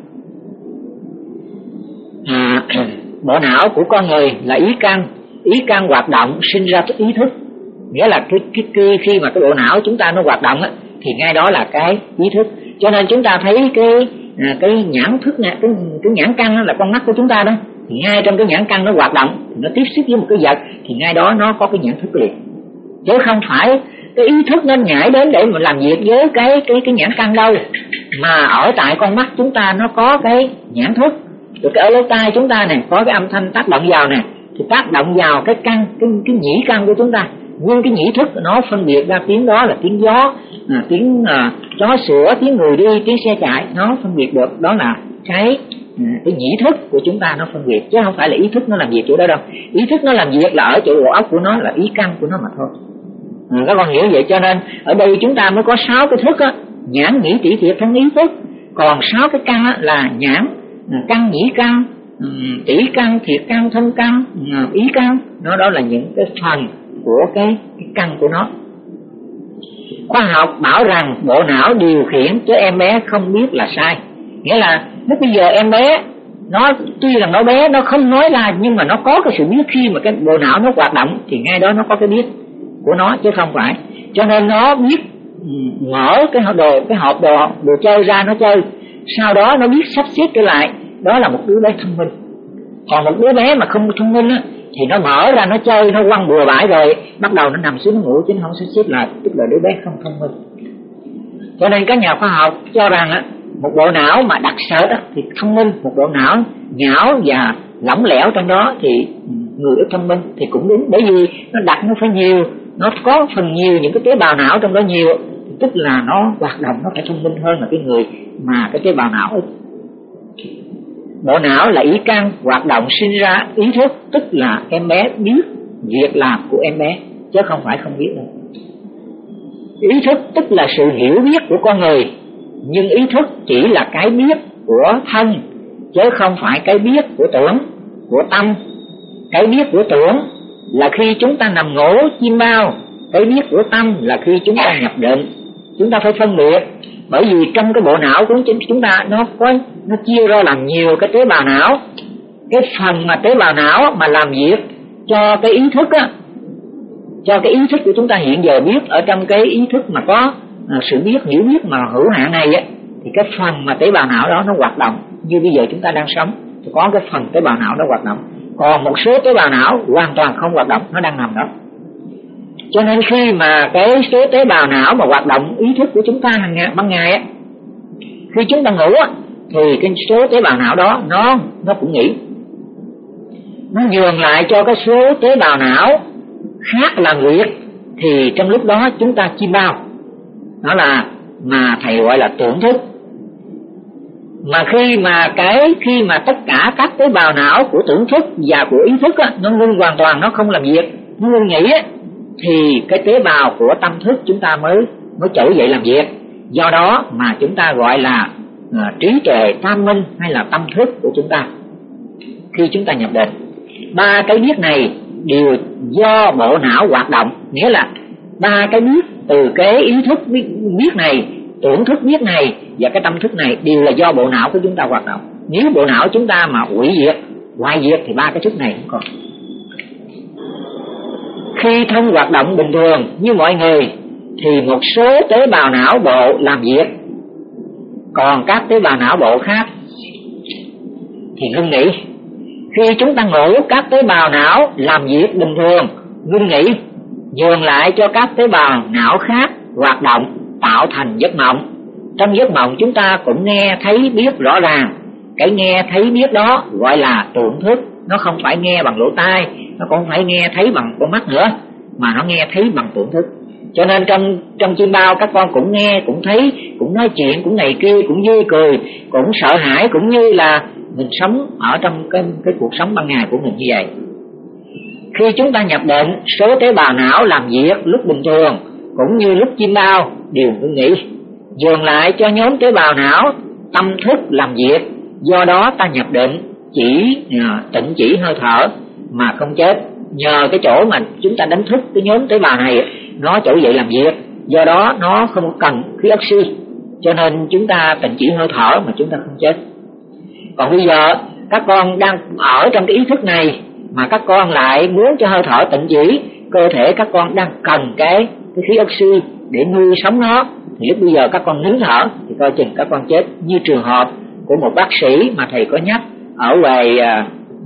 À, bộ não của con người là ý căn, ý căn hoạt động sinh ra cái ý thức, nghĩa là cái, cái, cái khi mà cái bộ não chúng ta nó hoạt động á, thì ngay đó là cái ý thức. Cho nên chúng ta thấy cái à, cái nhãn thức nè, cái, cái nhãn căn là con mắt của chúng ta đó, thì ngay trong cái nhãn căn nó hoạt động, nó tiếp xúc với một cái vật, thì ngay đó nó có cái nhãn thức liền, chứ không phải cái ý thức nó nhảy đến để mà làm việc với cái cái cái nhãn căn đâu. Mà ở tại con mắt chúng ta nó có cái nhãn thức, rồi cái ở lỗ tai chúng ta này có cái âm thanh tác động vào nè, thì tác động vào cái căn, cái cái nhĩ căn của chúng ta. Nhưng cái nhĩ thức nó phân biệt ra tiếng đó là tiếng gió, à, tiếng à, chó sủa, tiếng người đi, tiếng xe chạy, nó phân biệt được. Đó là cái à, cái nhĩ thức của chúng ta nó phân biệt, chứ không phải là ý thức nó làm việc chỗ đó đâu. Ý thức nó làm việc là ở chỗ bộ óc của nó, là ý căn của nó mà thôi. À, các con hiểu vậy. Cho nên ở đây chúng ta mới có sáu cái thức á: nhãn, nhĩ, tỷ, thiệt, thân, ý, thức. Còn sáu cái căn á là nhãn, căn, nhĩ căn, tỷ căn, thiệt căn, thân căn, ý căn. Nó đó là những cái phần của cái, cái căn của nó. Khoa học bảo rằng bộ não điều khiển cho em bé không biết là sai. Nghĩa là lúc bây giờ em bé nó tuy rằng nó bé, nó không nói ra, nhưng mà nó có cái sự biết. Khi mà cái bộ não nó hoạt động thì ngay đó nó có cái biết của nó, chứ không phải. Cho nên nó biết mở cái đồ cái hộp đồ đồ chơi ra nó chơi, sau đó nó biết sắp xếp trở lại. Đó là một đứa bé thông minh. Còn một đứa bé mà không thông minh á, thì nó mở ra nó chơi, nó quăng bừa bãi rồi bắt đầu nó nằm xuống nó ngủ, chứ nó không sắp xếp lại, tức là đứa bé không thông minh. Cho nên các nhà khoa học cho rằng á, một bộ não mà đặc sở đó thì thông minh, một bộ não nhão và lỏng lẻo trong đó thì người ít thông minh, thì cũng đúng. Bởi vì nó đặc nó phải nhiều, nó có phần nhiều những cái tế bào não trong đó nhiều, tức là nó hoạt động nó phải thông minh hơn là cái người mà cái tế bào não ít. Bộ não là ý căn, hoạt động sinh ra ý thức, tức là em bé biết việc làm của em bé, chứ không phải không biết đâu. Ý thức tức là sự hiểu biết của con người, nhưng ý thức chỉ là cái biết của thân, chứ không phải cái biết của tưởng, của tâm. Cái biết của tưởng là khi chúng ta nằm ngủ chim bao, cái biết của tâm là khi chúng ta nhập định. Chúng ta phải phân biệt, bởi vì trong cái bộ não của chúng ta nó có nó chia ra làm nhiều cái tế bào não. Cái phần mà tế bào não mà làm việc cho cái ý thức á, cho cái ý thức của chúng ta hiện giờ biết ở trong cái ý thức mà có à, sự biết hiểu biết mà hữu hạn này á, thì cái phần mà tế bào não đó nó hoạt động như bây giờ chúng ta đang sống, thì có cái phần tế bào não đó hoạt động. Còn một số tế bào não hoàn toàn không hoạt động, nó đang nằm đó. Cho nên khi mà cái số tế bào não mà hoạt động ý thức của chúng ta hàng ngày, ban ngày á, khi chúng ta ngủ á, thì cái số tế bào não đó nó nó cũng nghỉ, nó nhường lại cho cái số tế bào não khác làm việc, thì trong lúc đó chúng ta chim bao. Đó là mà thầy gọi là tưởng thức. Mà khi mà cái khi mà tất cả các tế bào não của tưởng thức và của ý thức á, nó ngưng hoàn toàn, nó không làm việc, nó ngưng nghĩ á, thì cái tế bào của tâm thức chúng ta mới mới trỗi dậy làm việc. Do đó mà chúng ta gọi là à, trí tuệ tam minh hay là tâm thức của chúng ta. Khi chúng ta nhập định, ba cái biết này đều do bộ não hoạt động, nghĩa là ba cái biết từ cái ý thức biết, biết này, tưởng thức biết này và cái tâm thức này đều là do bộ não của chúng ta hoạt động. Nếu bộ não chúng ta mà hủy diệt, hoại diệt thì ba cái thức này không còn. Khi thông hoạt động bình thường như mọi người thì một số tế bào não bộ làm việc, còn các tế bào não bộ khác thì ngưng nghỉ. Khi chúng ta ngủ, các tế bào não làm việc bình thường, ngưng nghỉ, nhường lại cho các tế bào não khác hoạt động, tạo thành giấc mộng. Trong giấc mộng chúng ta cũng nghe thấy biết rõ ràng. Cái nghe thấy biết đó gọi là tưởng thức. Nó không phải nghe bằng lỗ tai, nó cũng không phải nghe thấy bằng con mắt nữa, mà nó nghe thấy bằng tưởng thức. Cho nên trong trong chim bao các con cũng nghe, cũng thấy, cũng nói chuyện, cũng này kia, cũng vui cười, cũng sợ hãi, cũng như là mình sống ở trong cái, cái cuộc sống ban ngày của mình như vậy. Khi chúng ta nhập định, số tế bào não làm việc lúc bình thường cũng như lúc chim bao đều ngưng nghỉ, dừng lại cho nhóm tế bào não tâm thức làm việc. Do đó ta nhập định chỉ tịnh chỉ hơi thở mà không chết. Nhờ cái chỗ mà chúng ta đánh thức cái nhóm tế bào này, nó trỗi dậy làm việc, do đó nó không cần khí oxy, cho nên chúng ta tịnh chỉ hơi thở mà chúng ta không chết. Còn bây giờ các con đang ở trong cái ý thức này mà các con lại muốn cho hơi thở tịnh chỉ, cơ thể các con đang cần cái, cái khí oxy để nuôi sống nó, thì lúc bây giờ các con nín thở thì coi chừng các con chết. Như trường hợp của một bác sĩ mà thầy có nhắc ở ngoài uh,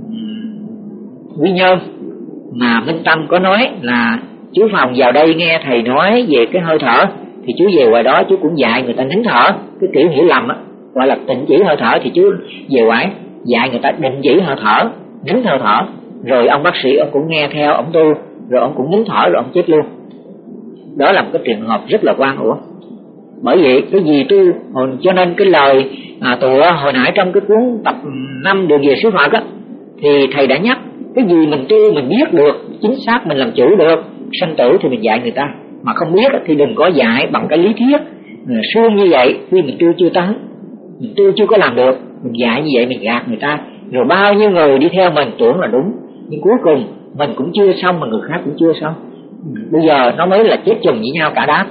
Quy Nhơn, mà Minh Tâm có nói là chú Phòng vào đây nghe thầy nói về cái hơi thở, thì chú về ngoài đó chú cũng dạy người ta nín thở. Cái kiểu hiểu lầm á, gọi là tịnh chỉ hơi thở, thì chú về ngoài dạy người ta định chỉ hơi thở, nín hơi thở. Rồi ông bác sĩ ông cũng nghe theo, ông tu, rồi ông cũng nín thở, rồi ông chết luôn. Đó là một cái trường hợp rất là oan uổng. Bởi vậy cái gì tu, cho nên cái lời à, tụi hồi nãy trong cái cuốn tập năm Đường Về Sư Phật á, thì thầy đã nhắc cái gì mình tu mình biết được, chính xác mình làm chủ được, sanh tử thì mình dạy người ta, mà không biết thì đừng có dạy bằng cái lý thuyết suông như vậy. Khi mình tu chưa tới, mình tu chưa có làm được, mình dạy như vậy mình gạt người ta, rồi bao nhiêu người đi theo mình tưởng là đúng, nhưng cuối cùng mình cũng chưa xong mà người khác cũng chưa xong. Bây giờ nó mới là chết chùm với nhau cả đám.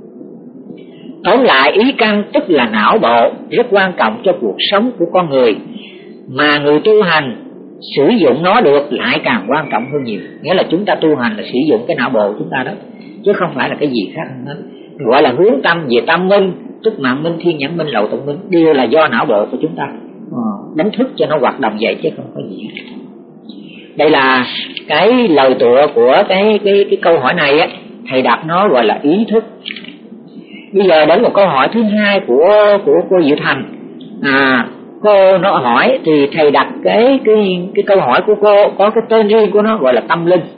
Tóm lại, ý căn tức là não bộ rất quan trọng cho cuộc sống của con người, mà người tu hành sử dụng nó được lại càng quan trọng hơn nhiều. Nghĩa là chúng ta tu hành là sử dụng cái não bộ chúng ta đó, chứ không phải là cái gì khác hết. Gọi là hướng tâm về tâm minh, tức mạng minh, thiên nhãn minh, lậu tụng minh, đều là do não bộ của chúng ta đánh thức cho nó hoạt động vậy, chứ không có gì hết. Đây là cái lời tựa của cái cái cái câu hỏi này á, thầy đặt nó gọi là ý thức. Bây giờ đến một câu hỏi thứ hai của của cô Diệu Thành. À, cô nó hỏi thì thầy đặt cái cái cái câu hỏi của cô có cái tên riêng của nó, gọi là tâm linh.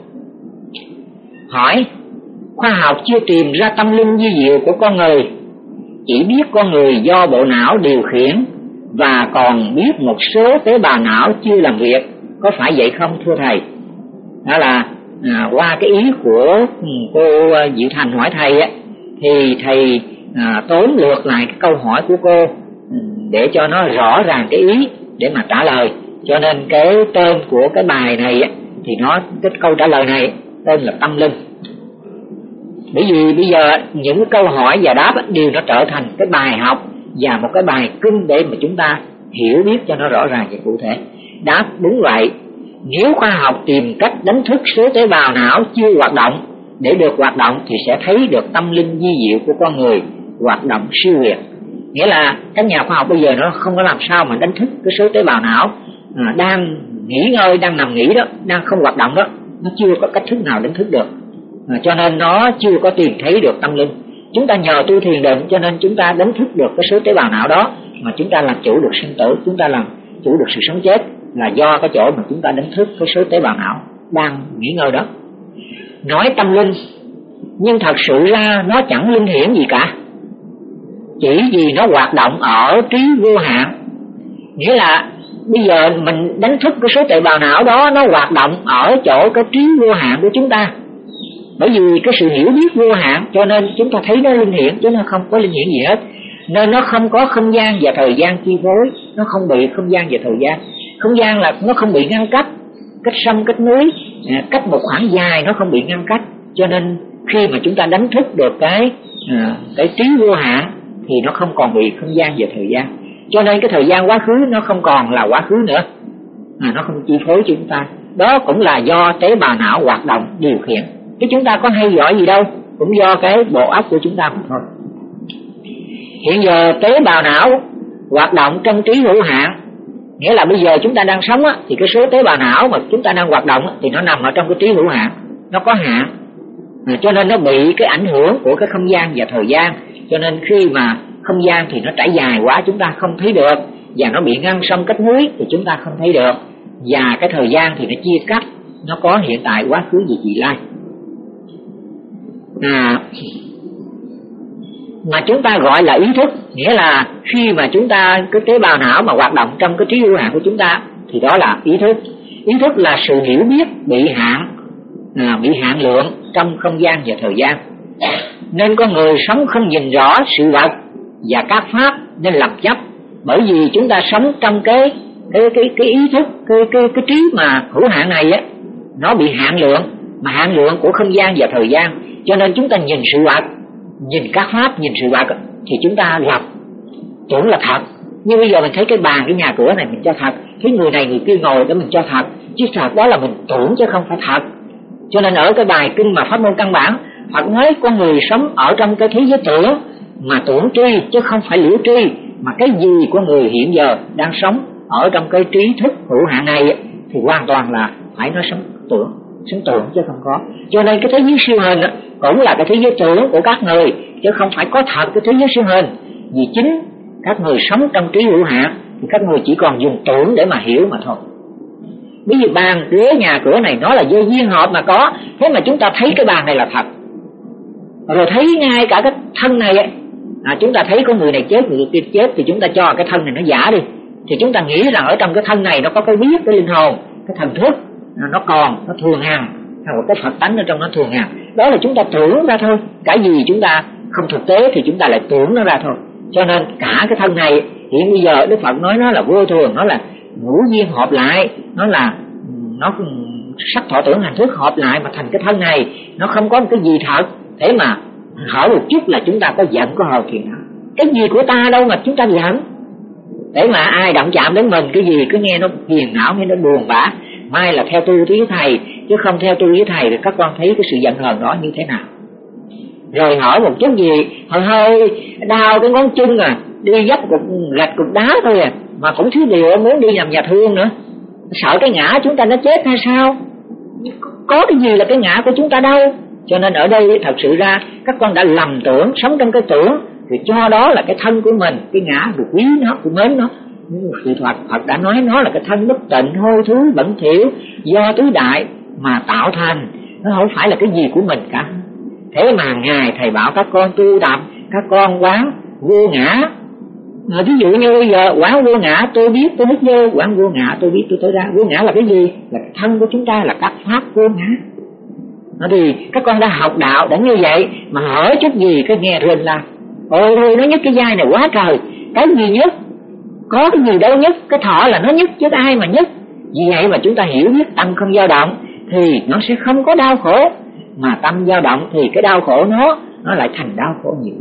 Hỏi: khoa học chưa tìm ra tâm linh di diệu của con người, chỉ biết con người do bộ não điều khiển và còn biết một số tế bào não chưa làm việc, có phải vậy không thưa thầy? Đó là à, qua cái ý của cô Diệu Thành hỏi thầy á, thì thầy à, tóm lược lại cái câu hỏi của cô để cho nó rõ ràng cái ý để mà trả lời. Cho nên cái tên của cái bài này á, thì nó cái câu trả lời này tên là tâm linh. Bởi vì bây giờ những cái câu hỏi và đáp á, đều nó trở thành cái bài học và một cái bài kinh để mà chúng ta hiểu biết cho nó rõ ràng và cụ thể. Đáp đúng vậy. Nếu khoa học tìm cách đánh thức số tế bào não chưa hoạt động để được hoạt động, thì sẽ thấy được tâm linh di diệu của con người hoạt động siêu việt. Nghĩa là các nhà khoa học bây giờ nó không có làm sao mà đánh thức cái số tế bào não à, đang nghỉ ngơi, đang nằm nghỉ đó, đang không hoạt động đó, nó chưa có cách thức nào đánh thức được. À, cho nên nó chưa có tìm thấy được tâm linh. Chúng ta nhờ tu thiền định cho nên chúng ta đánh thức được cái số tế bào não đó, mà chúng ta làm chủ được sinh tử, chúng ta làm chủ được sự sống chết, là do cái chỗ mà chúng ta đánh thức cái số tế bào não đang nghỉ ngơi đó. Nói tâm linh, nhưng thật sự ra nó chẳng linh hiển gì cả, chỉ vì nó hoạt động ở trí vô hạn Nghĩa là bây giờ mình đánh thức cái số tế bào não đó, nó hoạt động ở chỗ cái trí vô hạn của chúng ta. Bởi vì cái sự hiểu biết vô hạn cho nên chúng ta thấy nó linh hiển, chứ nó không có linh hiển gì hết. Nên nó không có không gian và thời gian chi phối, nó không bị không gian và thời gian. Không gian là nó không bị ngăn cách, cách sông cách núi, cách một khoảng dài nó không bị ngăn cách. Cho nên khi mà chúng ta đánh thức được cái cái trí vô hạn thì nó không còn bị không gian và thời gian. Cho nên cái thời gian quá khứ nó không còn là quá khứ nữa, à, nó không chi phối chúng ta. Đó cũng là do tế bào não hoạt động điều khiển, chứ chúng ta có hay giỏi gì đâu, cũng do cái bộ óc của chúng ta mà thôi. Hiện giờ tế bào não hoạt động trong trí hữu hạn, nghĩa là bây giờ chúng ta đang sống á, thì cái số tế bào não mà chúng ta đang hoạt động á, thì nó nằm ở trong cái trí hữu hạn, nó có hạn, à, cho nên nó bị cái ảnh hưởng của cái không gian và thời gian. Cho nên khi mà không gian thì nó trải dài quá chúng ta không thấy được, và nó bị ngăn sông cách núi thì chúng ta không thấy được, và cái thời gian thì nó chia cắt, nó có hiện tại, quá khứ và vị lai. À, mà chúng ta gọi là ý thức, nghĩa là khi mà chúng ta cái tế bào não mà hoạt động trong cái trí hữu hạn của chúng ta thì đó là ý thức. Ý thức là sự hiểu biết bị hạn, à, bị hạn lượng trong không gian và thời gian. Nên con người sống không nhìn rõ sự vật và các pháp nên làm chấp, bởi vì chúng ta sống trong cái cái cái cái ý thức, cái cái cái trí mà hữu hạn này á, nó bị hạn lượng, mà hạn lượng của không gian và thời gian. Cho nên chúng ta nhìn sự vật, nhìn các pháp, nhìn sự vật thì chúng ta lập tưởng là thật. Như bây giờ mình thấy cái bàn, cái nhà cửa này mình cho thật, thấy người này người kia ngồi đó mình cho thật, chứ thật đó là mình tưởng chứ không phải thật. Cho nên ở cái bài kinh mà pháp môn căn bản, Phật nói con người sống ở trong cái thế giới tưởng, mà tưởng tri chứ không phải liễu tri. Mà cái gì con người hiện giờ đang sống ở trong cái trí thức hữu hạn này thì hoàn toàn là phải nói sống tưởng, sống tưởng chứ không có. Cho nên cái thế giới siêu hình cũng là cái thế giới tưởng của các người, chứ không phải có thật cái thế giới siêu hình. Vì chính các người sống trong trí hữu hạn thì các người chỉ còn dùng tưởng để mà hiểu mà thôi. Ví dụ bàn, ghế, nhà cửa này nó là do duyên hợp mà có, thế mà chúng ta thấy cái bàn này là thật, rồi thấy ngay cả cái thân này ấy, à, chúng ta thấy có người này chết, người kia chết thì chúng ta cho cái thân này nó giả đi, thì chúng ta nghĩ rằng ở trong cái thân này nó có cái biết, cái linh hồn, cái thần thức, à, nó còn, nó thường hằng, hay một cái Phật tánh ở trong nó thường hằng. Đó là chúng ta tưởng ra thôi, cái gì chúng ta không thực tế thì chúng ta lại tưởng nó ra thôi. Cho nên cả cái thân này hiện bây giờ Đức Phật nói nó là vô thường, nó là ngũ duyên hợp lại, nó là nó sắc thọ tưởng hành thức hợp lại mà thành cái thân này, nó không có một cái gì thật. Thế mà hỏi một chút là chúng ta có giận, có hờn phiền não. Cái gì của ta đâu mà chúng ta giận? Để mà ai động chạm đến mình cái gì cứ nghe nó phiền não, nghe nó buồn bã. Mai là theo tu với thầy, chứ không theo tu với thầy thì các con thấy cái sự giận hờn đó như thế nào? Rồi hỏi một chút gì, hơi hơi đau cái ngón chân à, đi dấp cục gạch cục đá thôi à, mà cũng thiếu điều muốn đi nhầm nhà thương nữa. Sợ cái ngã chúng ta nó chết hay sao? Có cái gì là cái ngã của chúng ta đâu. Cho nên ở đây thật sự ra các con đã lầm tưởng, sống trong cái tưởng thì cho đó là cái thân của mình, cái ngã được quý nó, của mến nó. Nhưng sự thật Phật đã nói nó là cái thân bất tịnh, hôi thối, bẩn thỉu do tứ đại mà tạo thành, nó không phải là cái gì của mình cả. Thế mà Ngài Thầy bảo các con tu tập, các con quán vô ngã. À, ví dụ như bây giờ quán vô ngã, tôi biết tôi hít vô, quán vô ngã tôi biết tôi thở ra. Vô ngã là cái gì? Là cái thân của chúng ta, là các pháp vô ngã. Nó thì các con đã học đạo đã như vậy mà hỏi chút gì cái nghe rên la, ôi thôi nó nhức cái vai này quá trời, cái gì nhức? Có cái gì đâu nhức, cái thọ là nó nhức chứ ai mà nhức. Vì vậy mà chúng ta hiểu biết tâm không dao động thì nó sẽ không có đau khổ, mà tâm dao động thì cái đau khổ nó nó lại thành đau khổ nhiều.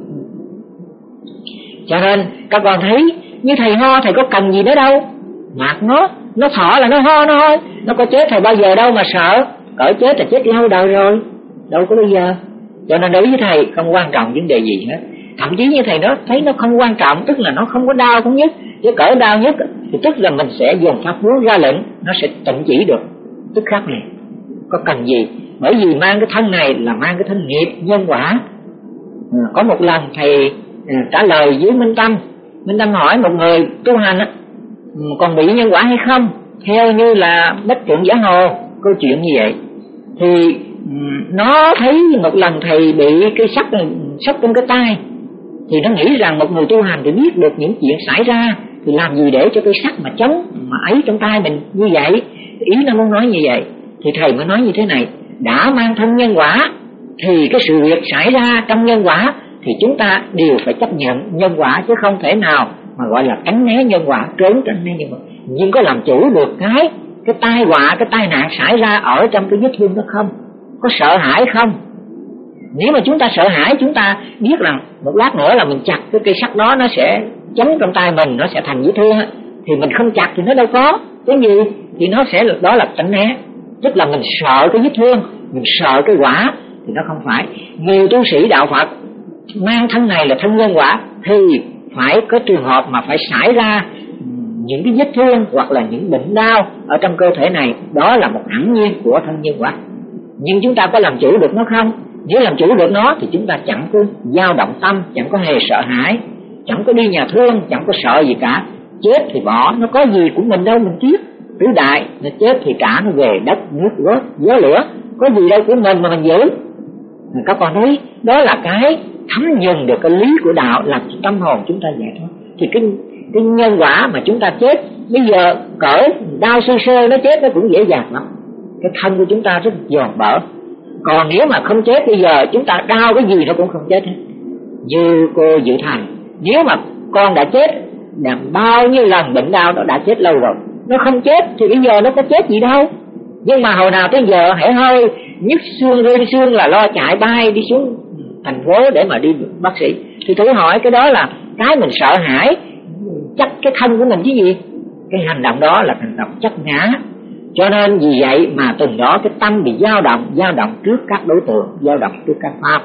Cho nên các con thấy như thầy ho, thầy có cần gì nữa đâu, mặc nó, nó thọ là nó ho nó thôi, nó có chết thầy bao giờ đâu mà sợ, cỡ chết là chết lâu đời rồi, đâu có bây giờ. Cho nên đối với thầy không quan trọng vấn đề gì hết. Thậm chí như thầy đó thấy nó không quan trọng, tức là nó không có đau không nhức, chứ cỡ đau nhức thì tức là mình sẽ dùng pháp muốn ra lệnh, nó sẽ tịnh chỉ được tức khắc này. Có cần gì? Bởi vì mang cái thân này là mang cái thân nghiệp nhân quả. À, có một lần thầy à, trả lời với Minh Tâm, Minh Tâm hỏi một người tu hành á, còn bị nhân quả hay không? Theo như là Bách Trượng Giả Hồ câu chuyện như vậy, thì nó thấy một lần thầy bị cái sắt sắt trong cái tay, thì nó nghĩ rằng một người tu hành thì biết được những chuyện xảy ra thì làm gì để cho cây sắt mà chống mà ấy trong tay mình như vậy. Ý nó muốn nói như vậy. Thì thầy mới nói như thế này, đã mang thân nhân quả thì cái sự việc xảy ra trong nhân quả thì chúng ta đều phải chấp nhận nhân quả, chứ không thể nào mà gọi là tránh né nhân quả, trốn tránh né nhân quả. Nhưng có làm chủ được cái cái tai họa, cái tai nạn xảy ra ở trong cái vết thương đó không? Có sợ hãi không? Nếu mà chúng ta sợ hãi, chúng ta biết rằng một lát nữa là mình chặt cái cây sắt đó nó sẽ chấm trong tay mình, nó sẽ thành vết thương, thì mình không chặt thì nó đâu có cái gì, thì nó sẽ đó là tránh né. Tức là mình sợ cái vết thương, mình sợ cái quả, thì nó không phải. Nhiều tu sĩ đạo Phật mang thân này là thân nhân quả thì phải có trường hợp mà phải xảy ra những cái vết thương hoặc là những bệnh đau ở trong cơ thể này, đó là một hẳn nhiên của thân nhân quả. Nhưng chúng ta có làm chủ được nó không? Nếu làm chủ được nó thì chúng ta chẳng có dao động tâm, chẳng có hề sợ hãi, chẳng có đi nhà thương, chẳng có sợ gì cả. Chết thì bỏ, nó có gì của mình đâu mình tiếc. Tứ đại, nó chết thì trả nó về đất, nước, gió, gió lửa, có gì đâu của mình mà mình giữ. Các con thấy đó là cái thấm nhuần được cái lý của đạo, làm cho tâm hồn chúng ta giải thoát. Thì cái, cái nhân quả mà chúng ta chết bây giờ cỡ đau sơ sơ nó chết nó cũng dễ dàng lắm. Cái thân của chúng ta rất giòn bở. Còn nếu mà không chết bây giờ chúng ta đau cái gì nó cũng không chết hết. Như cô Dự Thành, nếu mà con đã chết, làm bao nhiêu lần bệnh đau nó đã chết lâu rồi, nó không chết thì bây giờ nó có chết gì đâu. Nhưng mà hồi nào tới giờ hễ hơi nhức xương rơi xương là lo chạy bay đi xuống thành phố để mà đi bác sĩ. Thì thử hỏi cái đó là cái mình sợ hãi chắc cái thân của mình chứ gì. Cái hành động đó là hành động chấp ngã. Cho nên vì vậy mà từng đó cái tâm bị dao động, dao động trước các đối tượng, dao động trước các pháp.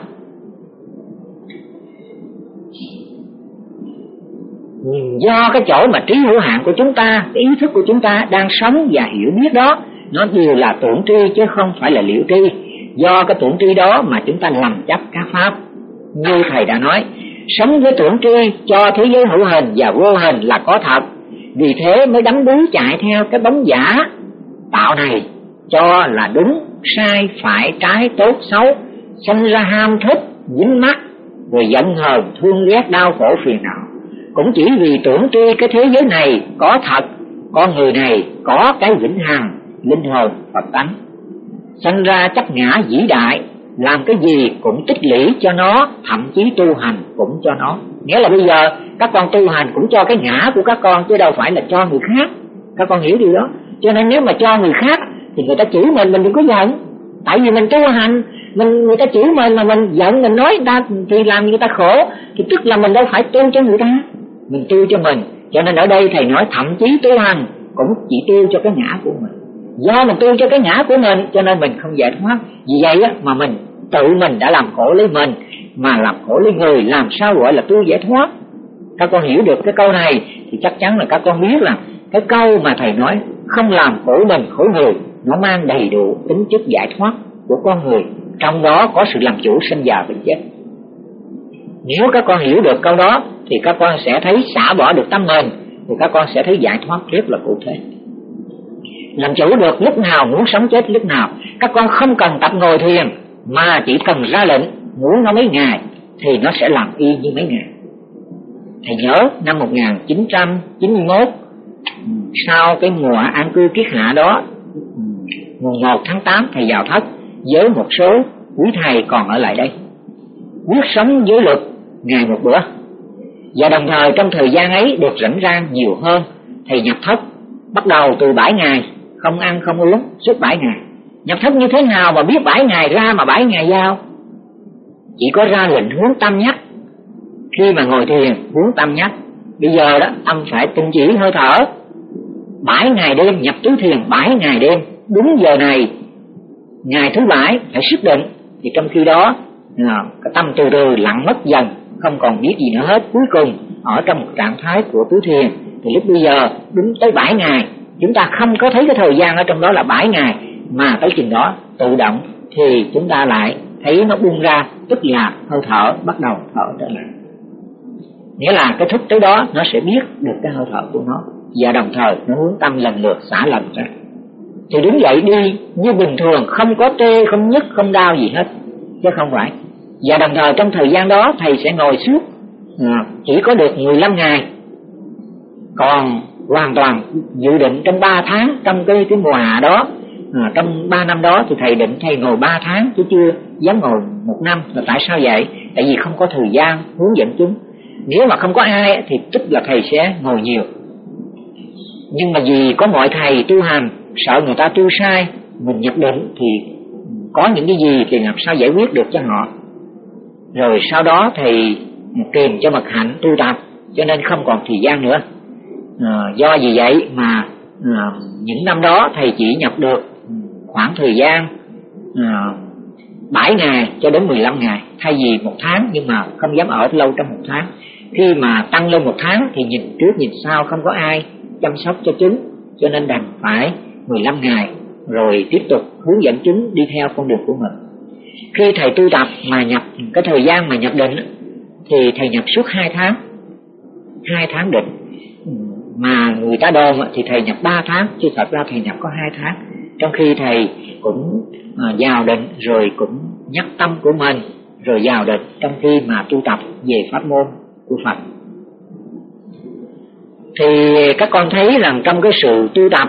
Do cái chỗ mà trí hữu hạn của chúng ta, cái ý thức của chúng ta đang sống và hiểu biết đó, nó đều là tưởng tri chứ không phải là liễu tri. Do cái tưởng tri đó mà chúng ta lầm chấp các pháp. Như thầy đã nói, sống với tưởng tri cho thế giới hữu hình và vô hình là có thật. Vì thế mới đắm đuối chạy theo cái bóng giả tạo này, cho là đúng, sai, phải, trái, tốt, xấu, sanh ra ham thích, dính mắc, rồi giận hờn, thương ghét, đau khổ, phiền não. Cũng chỉ vì tưởng tri cái thế giới này có thật, con người này có cái vĩnh hằng, linh hồn, Phật tánh. Sanh ra chấp ngã vĩ đại, làm cái gì cũng tích lũy cho nó, thậm chí tu hành cũng cho nó. Nghĩa là bây giờ các con tu hành cũng cho cái ngã của các con, chứ đâu phải là cho người khác. Các con hiểu điều đó. Cho nên nếu mà cho người khác thì người ta chửi mình, mình đừng có giận. Tại vì mình tu hành, mình người ta chửi mình mà mình giận, mình nói người ta thì làm người ta khổ, thì tức là mình đâu phải tu cho người ta, mình tu cho mình. Cho nên ở đây thầy nói thậm chí tu hành cũng chỉ tu cho cái ngã của mình. Do mình tu cho cái ngã của mình cho nên mình không giải thoát. Vì vậy á, mà mình tự mình đã làm khổ lấy mình, mà làm khổ lấy người, làm sao gọi là tu giải thoát. Các con hiểu được cái câu này thì chắc chắn là các con biết là cái câu mà thầy nói không làm khổ mình khổ người, nó mang đầy đủ tính chất giải thoát của con người, trong đó có sự làm chủ sinh già bệnh chết. Nếu các con hiểu được câu đó thì các con sẽ thấy xả bỏ được tâm mình, thì các con sẽ thấy giải thoát rất là cụ thể. Làm chủ được lúc nào muốn sống chết lúc nào. Các con không cần tập ngồi thiền, mà chỉ cần ra lệnh muốn nó mấy ngày thì nó sẽ làm y như mấy ngày. Thầy nhớ năm một nghìn chín trăm chín mươi mốt, sau cái mùa an cư kiết hạ đó, mùng một tháng tám thầy vào thất với một số quý thầy còn ở lại đây, quyết sống với luật ngày một bữa. Và đồng thời trong thời gian ấy được rảnh rang nhiều hơn, thầy nhập thất bắt đầu từ bảy ngày không ăn không uống suốt bảy ngày. Nhập thất như thế nào mà biết bảy ngày ra mà bảy ngày vào? Chỉ có ra lệnh hướng tâm nhắc. Khi mà ngồi thiền hướng tâm nhắc. Bây giờ đó tâm phải tinh chỉ hơi thở. Bảy ngày đêm nhập tứ thiền, bảy ngày đêm đúng giờ này, ngày thứ bảy phải sức định. Thì trong khi đó cái tâm từ từ lặng mất dần, không còn biết gì nữa hết. Cuối cùng ở trong một trạng thái của tứ thiền, thì lúc bây giờ đúng tới bảy ngày, chúng ta không có thấy cái thời gian ở trong đó là bảy ngày, mà tới chừng đó tự động thì chúng ta lại thấy nó buông ra, tức là hơi thở bắt đầu thở trở lại. Nghĩa là cái thức tới đó nó sẽ biết được cái hơi thở của nó, và đồng thời nó hướng tâm lần lượt xả lần ra. Thì đứng dậy đi như bình thường, không có tê, không nhức, không đau gì hết, chứ không phải. Và đồng thời trong thời gian đó thầy sẽ ngồi suốt à, chỉ có được mười lăm ngày. còn hoàn toàn dự định trong ba tháng, trong cái cái mùa hạ đó, à, trong ba năm đó thì thầy định thầy ngồi ba tháng chứ chưa dám ngồi một năm. Là tại sao vậy? Tại vì không có thời gian hướng dẫn chúng. Nếu mà không có ai thì tức là thầy sẽ ngồi nhiều. Nhưng mà vì có mọi thầy tu hành sợ người ta tu sai, mình nhập định thì có những cái gì thì làm sao giải quyết được cho họ. Rồi sau đó thầy kèm cho mật hạnh tu tập, cho nên không còn thời gian nữa. À, do vì vậy mà à, những năm đó thầy chỉ nhập được khoảng thời gian à, bảy ngày cho đến mười lăm ngày thay vì một tháng, nhưng mà không dám ở lâu trong một tháng. Khi mà tăng lên một tháng thì nhìn trước nhìn sau không có ai chăm sóc cho chúng, cho nên đành phải mười lăm ngày rồi tiếp tục hướng dẫn chúng đi theo con đường của mình. Khi thầy tu tập mà nhập cái thời gian mà nhập định thì thầy nhập suốt hai tháng, hai tháng định. Mà người ta đồn thì thầy nhập ba tháng, chứ thật ra thầy nhập có hai tháng. Trong khi thầy cũng vào định rồi cũng nhắc tâm của mình rồi vào định trong khi mà tu tập về pháp môn của Phật. Thì các con thấy rằng trong cái sự tu tập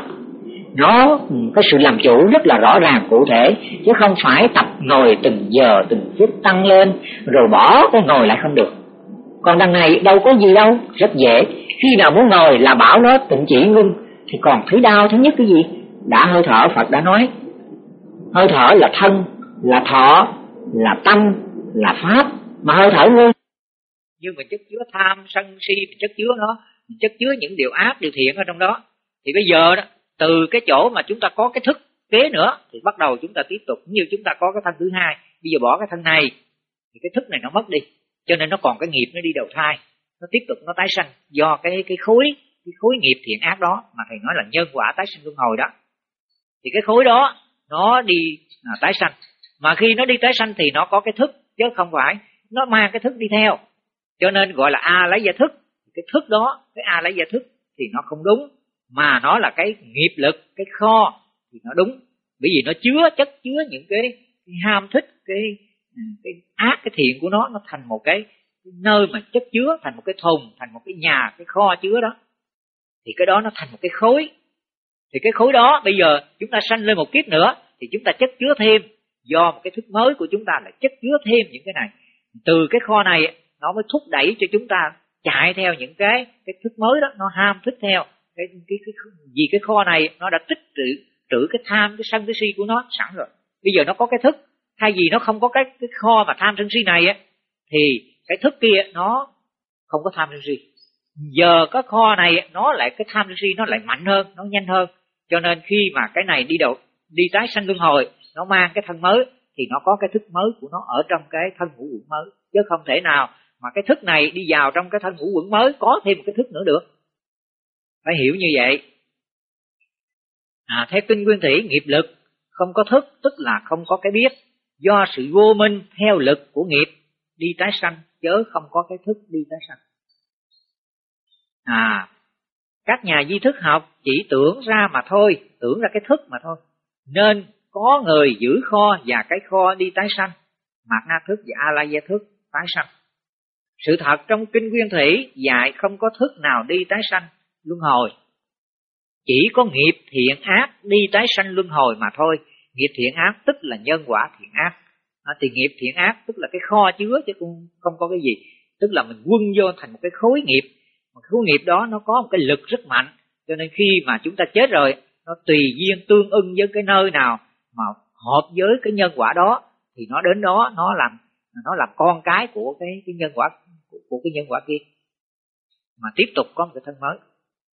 nó cái sự làm chủ rất là rõ ràng cụ thể, chứ không phải tập ngồi từng giờ từng phút tăng lên rồi bỏ cái ngồi lại không được. Còn đằng này đâu có gì đâu, rất dễ. Khi nào muốn ngồi là bảo nó tịnh chỉ ngưng, thì còn thấy đau thứ nhất cái gì? Đã hơi thở. Phật đã nói hơi thở là thân, là thọ, là tâm, là pháp, mà hơi thở ngưng. Nhưng mà chất chứa tham, sân si, chất chứa nó, chất chứa những điều ác, điều thiện ở trong đó. Thì bây giờ đó, từ cái chỗ mà chúng ta có cái thức kế nữa, thì bắt đầu chúng ta tiếp tục. Như chúng ta có cái thân thứ hai, bây giờ bỏ cái thân này, thì cái thức này nó mất đi. Cho nên nó còn cái nghiệp nó đi đầu thai, nó tiếp tục nó tái sanh. Do cái cái khối cái khối nghiệp thiện ác đó mà thầy nói là nhân quả tái sinh luân hồi đó. Thì cái khối đó nó đi à, tái sanh. Mà khi nó đi tái sanh thì nó có cái thức, chứ không phải nó mang cái thức đi theo. Cho nên gọi là A lấy gia thức. Cái thức đó, cái A lấy gia thức thì nó không đúng, mà nó là cái nghiệp lực, cái kho thì nó đúng. Bởi vì nó chứa, chất chứa những cái, cái ham thích, cái, cái ác, cái thiện của nó, nó thành một cái, cái nơi mà chất chứa, thành một cái thùng, thành một cái nhà, cái kho chứa đó. Thì cái đó nó thành một cái khối. Thì cái khối đó bây giờ chúng ta sanh lên một kiếp nữa thì chúng ta chất chứa thêm, do một cái thức mới của chúng ta là chất chứa thêm những cái này. Từ cái kho này nó mới thúc đẩy cho chúng ta chạy theo những cái cái thức mới đó, nó ham thích theo cái, cái, cái, vì cái kho này nó đã tích trữ trữ cái tham, cái sân, cái si của nó sẵn rồi. Bây giờ nó có cái thức, thay vì nó không có cái cái kho mà tham sân si này á, thì cái thức kia nó không có tham sân si. Giờ cái kho này nó lại cái tham sân si nó lại mạnh hơn, nó nhanh hơn. Cho nên khi mà cái này đi đầu đi tái sanh luân hồi, nó mang cái thân mới thì nó có cái thức mới của nó ở trong cái thân ngũ uẩn mới, chứ không thể nào mà cái thức này đi vào trong cái thân ngũ uẩn mới có thêm một cái thức nữa được. Phải hiểu như vậy. À, theo kinh Nguyên Thủy, nghiệp lực không có thức tức là không có cái biết, do sự vô minh theo lực của nghiệp đi tái sanh, chớ không có cái thức đi tái sanh. À, các nhà di thức học chỉ tưởng ra mà thôi, tưởng ra cái thức mà thôi, nên có người giữ kho và cái kho đi tái sanh, mạt na thức và a la gia thức tái sanh. Sự thật trong kinh Nguyên Thủy dạy không có thức nào đi tái sanh luân hồi, chỉ có nghiệp thiện ác đi tái sanh luân hồi mà thôi. Nghiệp thiện ác tức là nhân quả thiện ác. À, thì nghiệp thiện ác tức là cái kho chứa chứ không, không có cái gì. Tức là mình quân vô thành một cái khối nghiệp, mà khối nghiệp đó nó có một cái lực rất mạnh, cho nên khi mà chúng ta chết rồi, nó tùy duyên tương ưng với cái nơi nào mà hợp với cái nhân quả đó, thì nó đến đó nó làm nó làm con cái của cái, cái nhân quả của, của cái nhân quả kia, mà tiếp tục có một cái thân mới.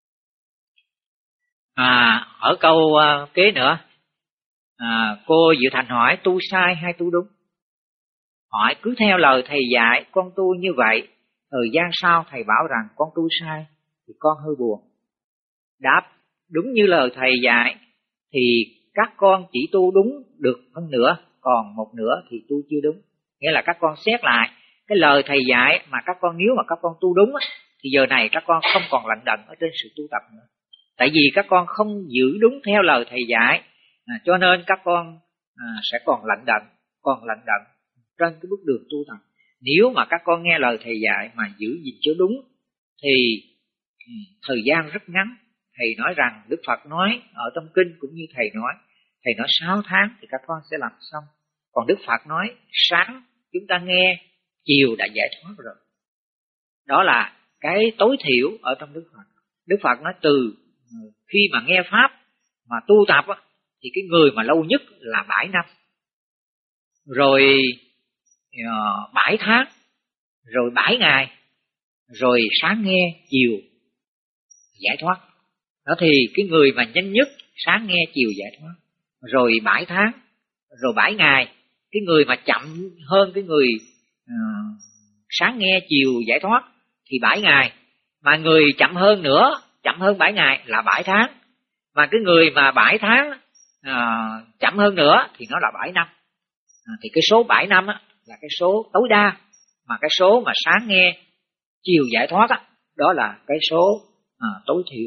À, ở câu uh, kế nữa, à, cô Diệu Thành hỏi tu sai hay tu đúng? Hỏi cứ theo lời thầy dạy con tu như vậy, thời gian sau thầy bảo rằng con tu sai thì con hơi buồn. Đáp đúng như lời thầy dạy thì các con chỉ tu đúng được phân nửa, còn một nửa thì tu chưa đúng. Nghĩa là các con xét lại cái lời thầy dạy mà các con, nếu mà các con tu đúng thì giờ này các con không còn lận đận ở trên sự tu tập nữa. Tại vì các con không giữ đúng theo lời thầy dạy, à, cho nên các con à, sẽ còn lận đận, còn lận đận trên cái bước đường tu tập. Nếu mà các con nghe lời thầy dạy mà giữ gìn cho đúng thì thời gian rất ngắn. Thầy nói rằng Đức Phật nói ở trong kinh cũng như thầy nói, thầy nói sáu tháng thì các con sẽ làm xong. Còn Đức Phật nói sáng chúng ta nghe, chiều đã giải thoát rồi. Đó là cái tối thiểu ở trong Đức Phật. Đức Phật nói từ khi mà nghe Pháp mà tu tập á, thì cái người mà lâu nhất là bảy năm, rồi uh, bảy tháng, rồi bảy ngày, rồi sáng nghe, chiều giải thoát. Đó thì cái người mà nhanh nhất sáng nghe, chiều giải thoát, rồi bảy tháng, rồi bảy ngày. Cái người mà chậm hơn cái người uh, sáng nghe, chiều giải thoát thì bảy ngày. Mà người chậm hơn nữa, chậm hơn bảy ngày là bảy tháng. Mà cái người mà bảy tháng uh, chậm hơn nữa thì nó là bảy năm. À, thì cái số bảy năm á, là cái số tối đa. Mà cái số mà sáng nghe, chiều giải thoát á, đó là cái số à, tối thiểu.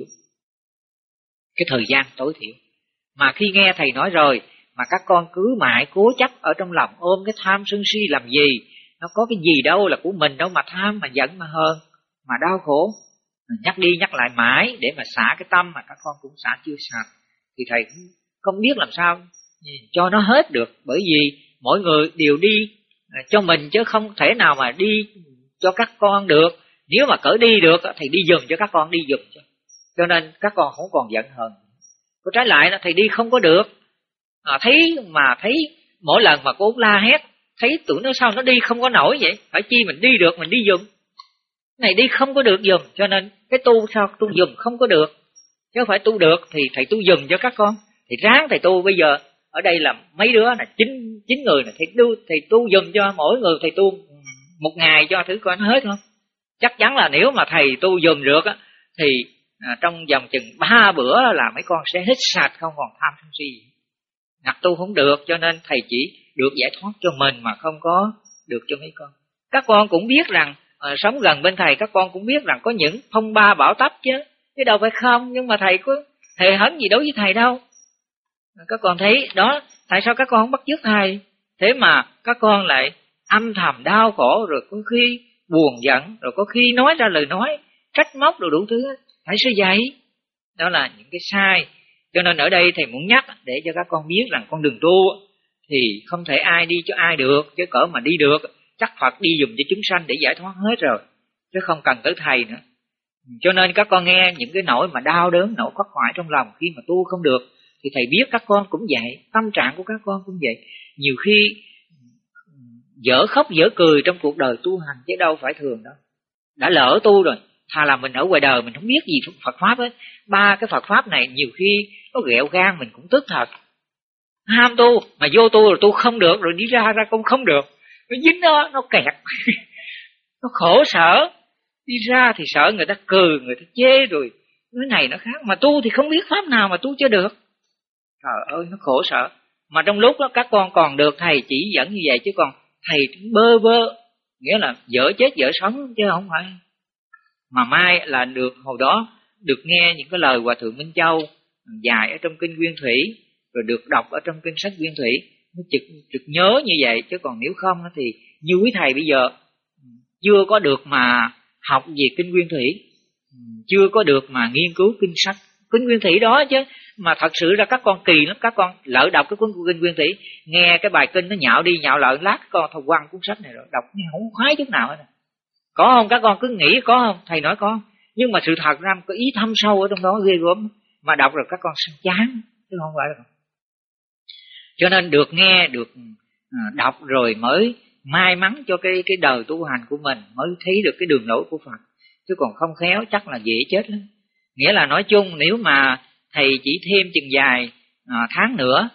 Cái thời gian tối thiểu. Mà khi nghe thầy nói rồi mà các con cứ mãi cố chấp ở trong lòng, ôm cái tham sân si làm gì? Nó có cái gì đâu là của mình đâu mà tham, mà giận, mà hờn, mà đau khổ. Nhắc đi nhắc lại mãi để mà xả cái tâm mà các con cũng xả chưa sạch. Thì thầy không biết làm sao cho nó hết được. Bởi vì mỗi người đều đi cho mình chứ không thể nào mà đi cho các con được. Nếu mà cỡ đi được thì đi giùm cho các con, đi giùm cho. Cho nên các con không còn giận hờn. Có trái lại là thầy đi không có được. À, thấy mà thấy mỗi lần mà cô la hét, thấy tụi nó sao nó đi không có nổi vậy. Phải chi mình đi được mình đi giùm. Này đi không có được giùm. Cho nên cái tu sao tu giùm không có được. Chứ phải tu được thì thầy tu giùm cho các con. Thì ráng thầy tu. Bây giờ ở đây là mấy đứa là chín, chín người này, thầy tu, thầy tu giùm cho mỗi người. Thầy tu một ngày cho thử coi nó hết không. Chắc chắn là nếu mà thầy tu giùm được á, thì à, trong vòng chừng ba bữa là mấy con sẽ hết sạch, không còn tham sân si gì. Ngặt tu không được, cho nên thầy chỉ được giải thoát cho mình mà không có được cho mấy con. Các con cũng biết rằng à, sống gần bên thầy, các con cũng biết rằng có những phong ba bão táp chứ, chứ đâu phải không. Nhưng mà thầy có hề hấn gì đối với thầy đâu. Các con thấy đó, tại sao các con không bắt chước thầy? Thế mà các con lại âm thầm đau khổ, rồi có khi buồn giận, rồi có khi nói ra lời nói trách móc rồi đủ thứ. Phải sư dạy. Đó là những cái sai. Cho nên ở đây thầy muốn nhắc để cho các con biết rằng con đường tu thì không thể ai đi cho ai được. Chứ cỡ mà đi được chắc Phật đi dùm cho chúng sanh để giải thoát hết rồi, chứ không cần tới thầy nữa. Cho nên các con nghe những cái nỗi mà đau đớn, nỗi khắc khoải trong lòng khi mà tu không được, thì thầy biết các con cũng vậy, tâm trạng của các con cũng vậy. Nhiều khi dở khóc dở cười trong cuộc đời tu hành chứ đâu phải thường đâu. Đã lỡ tu rồi, thà là mình ở ngoài đời mình không biết gì Phật Pháp ấy. Ba cái Phật Pháp này nhiều khi nó ghẹo gan mình cũng tức thật. Ham tu, mà vô tu rồi tu không được, rồi đi ra ra cũng không được. Nó dính đó, nó kẹt. Nó khổ sở. Đi ra thì sợ người ta cười, người ta chê rồi nói này nó khác. Mà tu thì không biết Pháp nào mà tu cho được. Trời ơi, nó khổ sở. Mà trong lúc đó các con còn được thầy chỉ dẫn như vậy, chứ còn thầy bơ vơ, nghĩa là dở chết dở sống chứ không phải. Mà mai là được hồi đó được nghe những cái lời Hòa Thượng Minh Châu dài ở trong kinh Nguyên Thủy, rồi được đọc ở trong kinh sách Nguyên Thủy, nó trực, trực nhớ như vậy. Chứ còn nếu không thì như quý thầy bây giờ chưa có được mà học về kinh Nguyên Thủy, chưa có được mà nghiên cứu kinh sách kinh Nguyên Thủy đó chứ. Mà thật sự ra các con kỳ lắm. Các con lỡ đọc cái cuốn kinh Nguyên Thủy, nghe cái bài kinh nó nhạo đi nhạo lại, lát con thôi quăng cuốn sách này rồi, đọc nghe không khoái chút nào hết. Có không? Các con cứ nghĩ có không? Thầy nói có. Nhưng mà sự thật ra có ý thâm sâu ở trong đó ghê gớm. Mà đọc rồi các con chán, chứ không phải đâu. Cho nên được nghe, được đọc rồi mới may mắn cho cái cái đời tu hành của mình, mới thấy được cái đường lối của Phật. Chứ còn không khéo chắc là dễ chết lắm. Nghĩa là nói chung nếu mà thầy chỉ thêm chừng dài à, tháng nữa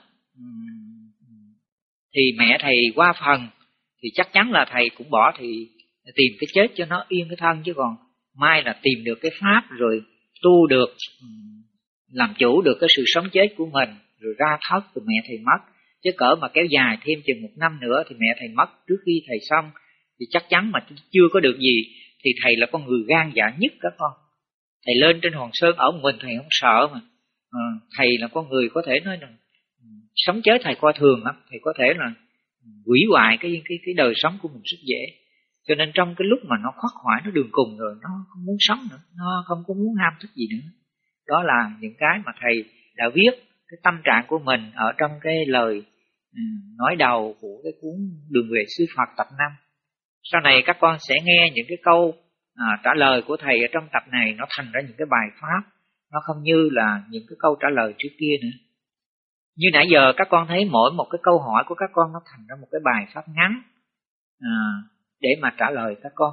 thì mẹ thầy qua phần, thì chắc chắn là thầy cũng bỏ thì tìm cái chết cho nó yên cái thân. Chứ còn mai là tìm được cái pháp rồi tu được, làm chủ được cái sự sống chết của mình, rồi ra thất rồi mẹ thầy mất. Chứ cỡ mà kéo dài thêm chừng một năm nữa thì mẹ thầy mất trước khi thầy xong, thì chắc chắn mà chưa có được gì. Thì thầy là con người gan dạ nhất các con. Thầy lên trên Hòn Sơn ở một mình thầy không sợ mà. À, thầy là con người có thể nói là sống chết thầy coi thường lắm. Thầy có thể là hủy hoại cái, cái, cái đời sống của mình rất dễ. Cho nên trong cái lúc mà nó khoác khoải, nó đường cùng rồi, nó không muốn sống nữa, nó không có muốn ham thích gì nữa. Đó là những cái mà thầy đã viết cái tâm trạng của mình ở trong cái lời nói đầu của cái cuốn Đường Về Sư Phật tập năm. Sau này các con sẽ nghe những cái câu à, trả lời của thầy ở trong tập này, nó thành ra những cái bài pháp, nó không như là những cái câu trả lời trước kia nữa. Như nãy giờ các con thấy mỗi một cái câu hỏi của các con nó thành ra một cái bài pháp ngắn à, để mà trả lời các con.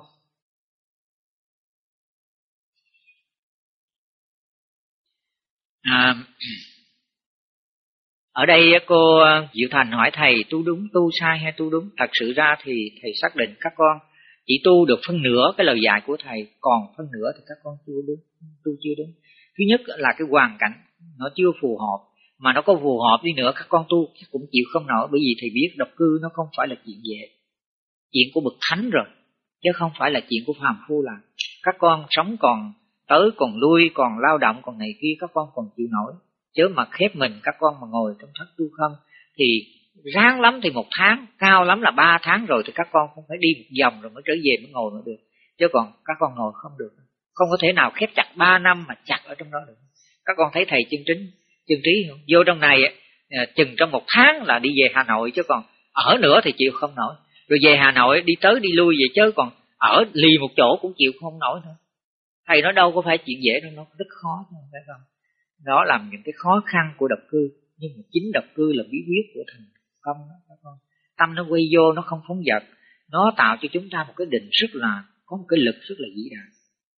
À, ở đây cô Diệu Thành hỏi thầy tu đúng, tu sai hay tu đúng? Thật sự ra thì thầy xác định các con chỉ tu được phân nửa cái lời dạy của thầy, còn phân nửa thì các con tu đúng, tu chưa đúng. Thứ nhất là cái hoàn cảnh nó chưa phù hợp, mà nó có phù hợp đi nữa các con tu cũng chịu không nổi, bởi vì thầy biết độc cư nó không phải là chuyện dễ, chuyện của bậc thánh rồi, chứ không phải là chuyện của phàm phu làm. Các con sống còn tới còn lui, còn lao động còn này kia, các con còn chịu nổi. Chứ mà khép mình các con mà ngồi trong thất tu không thì ráng lắm thì một tháng, cao lắm là ba tháng rồi thì các con cũng phải đi một vòng rồi mới trở về mới ngồi nữa được. Chứ còn các con ngồi không được, không có thể nào khép chặt ba năm mà chặt ở trong đó được. Các con thấy thầy chân chính chân trí không? Vô trong này chừng trong một tháng là đi về Hà Nội, chứ còn ở nữa thì chịu không nổi. Rồi về Hà Nội đi tới đi lui vậy, chứ còn ở lì một chỗ cũng chịu không nổi nữa. Thầy nói đâu có phải chuyện dễ đâu, nó rất khó thôi, phải không? Đó là những cái khó khăn của độc cư, nhưng mà chính độc cư là bí quyết của thành công đó các con. Tâm nó quay vô, nó không phóng dật, nó tạo cho chúng ta một cái định rất là có một cái lực rất là vĩ đại.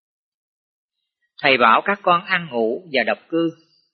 Thầy bảo các con ăn ngủ và độc cư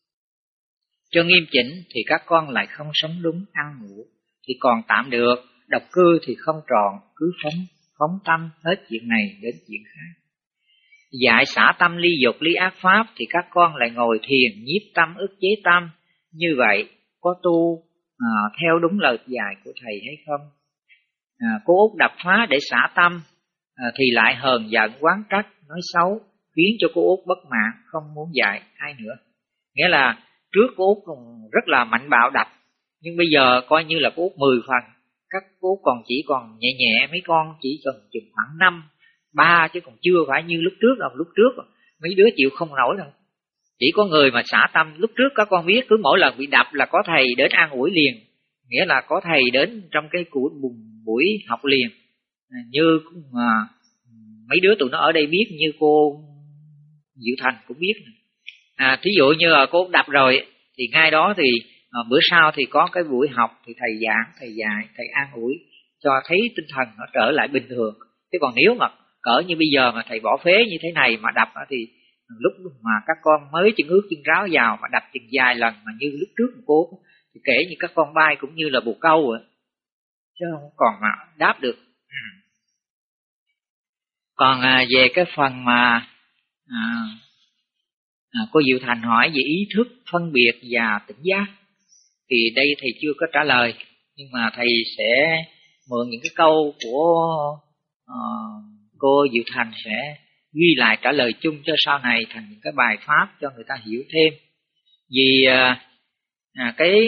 cho nghiêm chỉnh thì các con lại không sống đúng. Ăn ngủ thì còn tạm được, độc cư thì không tròn, cứ phóng phóng tâm hết chuyện này đến chuyện khác. Dạy xả tâm ly dục ly ác pháp thì các con lại ngồi thiền nhiếp tâm ức chế tâm. Như vậy có tu à, theo đúng lời dạy của thầy hay không? À, cô Út đập phá để xả tâm à, thì lại hờn giận oán trách nói xấu, khiến cho cô Út bất mãn, không muốn dạy ai nữa. Nghĩa là trước cô Út còn rất là mạnh bạo đập, nhưng bây giờ coi như là cô Út mười phần, các cô Út còn chỉ còn nhẹ nhẹ, mấy con chỉ cần chừng khoảng năm ba, chứ còn chưa phải như lúc trước đâu. Lúc trước mấy đứa chịu không nổi đâu. Chỉ có người mà xả tâm, lúc trước các con biết cứ mỗi lần bị đập là có thầy đến an ủi liền, nghĩa là có thầy đến trong cái buổi học liền. Như à, mấy đứa tụi nó ở đây biết, như cô Diệu Thành cũng biết. À, thí dụ như là cô đập rồi thì ngay đó thì à, bữa sau thì có cái buổi học thì thầy giảng, thầy dạy, thầy an ủi cho thấy tinh thần nó trở lại bình thường. Chứ còn nếu mà cỡ như bây giờ mà thầy bỏ phế như thế này mà đập thì lúc mà các con mới chân ướt chân ráo vào mà đập chừng vài lần mà như lúc trước một cô thì kể như các con bay cũng như là bồ câu rồi, chứ không còn mà đáp được. Còn à, về cái phần mà à, à, cô Diệu Thành hỏi về ý thức, phân biệt và tỉnh giác thì đây thầy chưa có trả lời, nhưng mà thầy sẽ mượn những cái câu của uh, cô Diệu Thành sẽ ghi lại trả lời chung cho sau này thành những cái bài pháp cho người ta hiểu thêm. Vì à, cái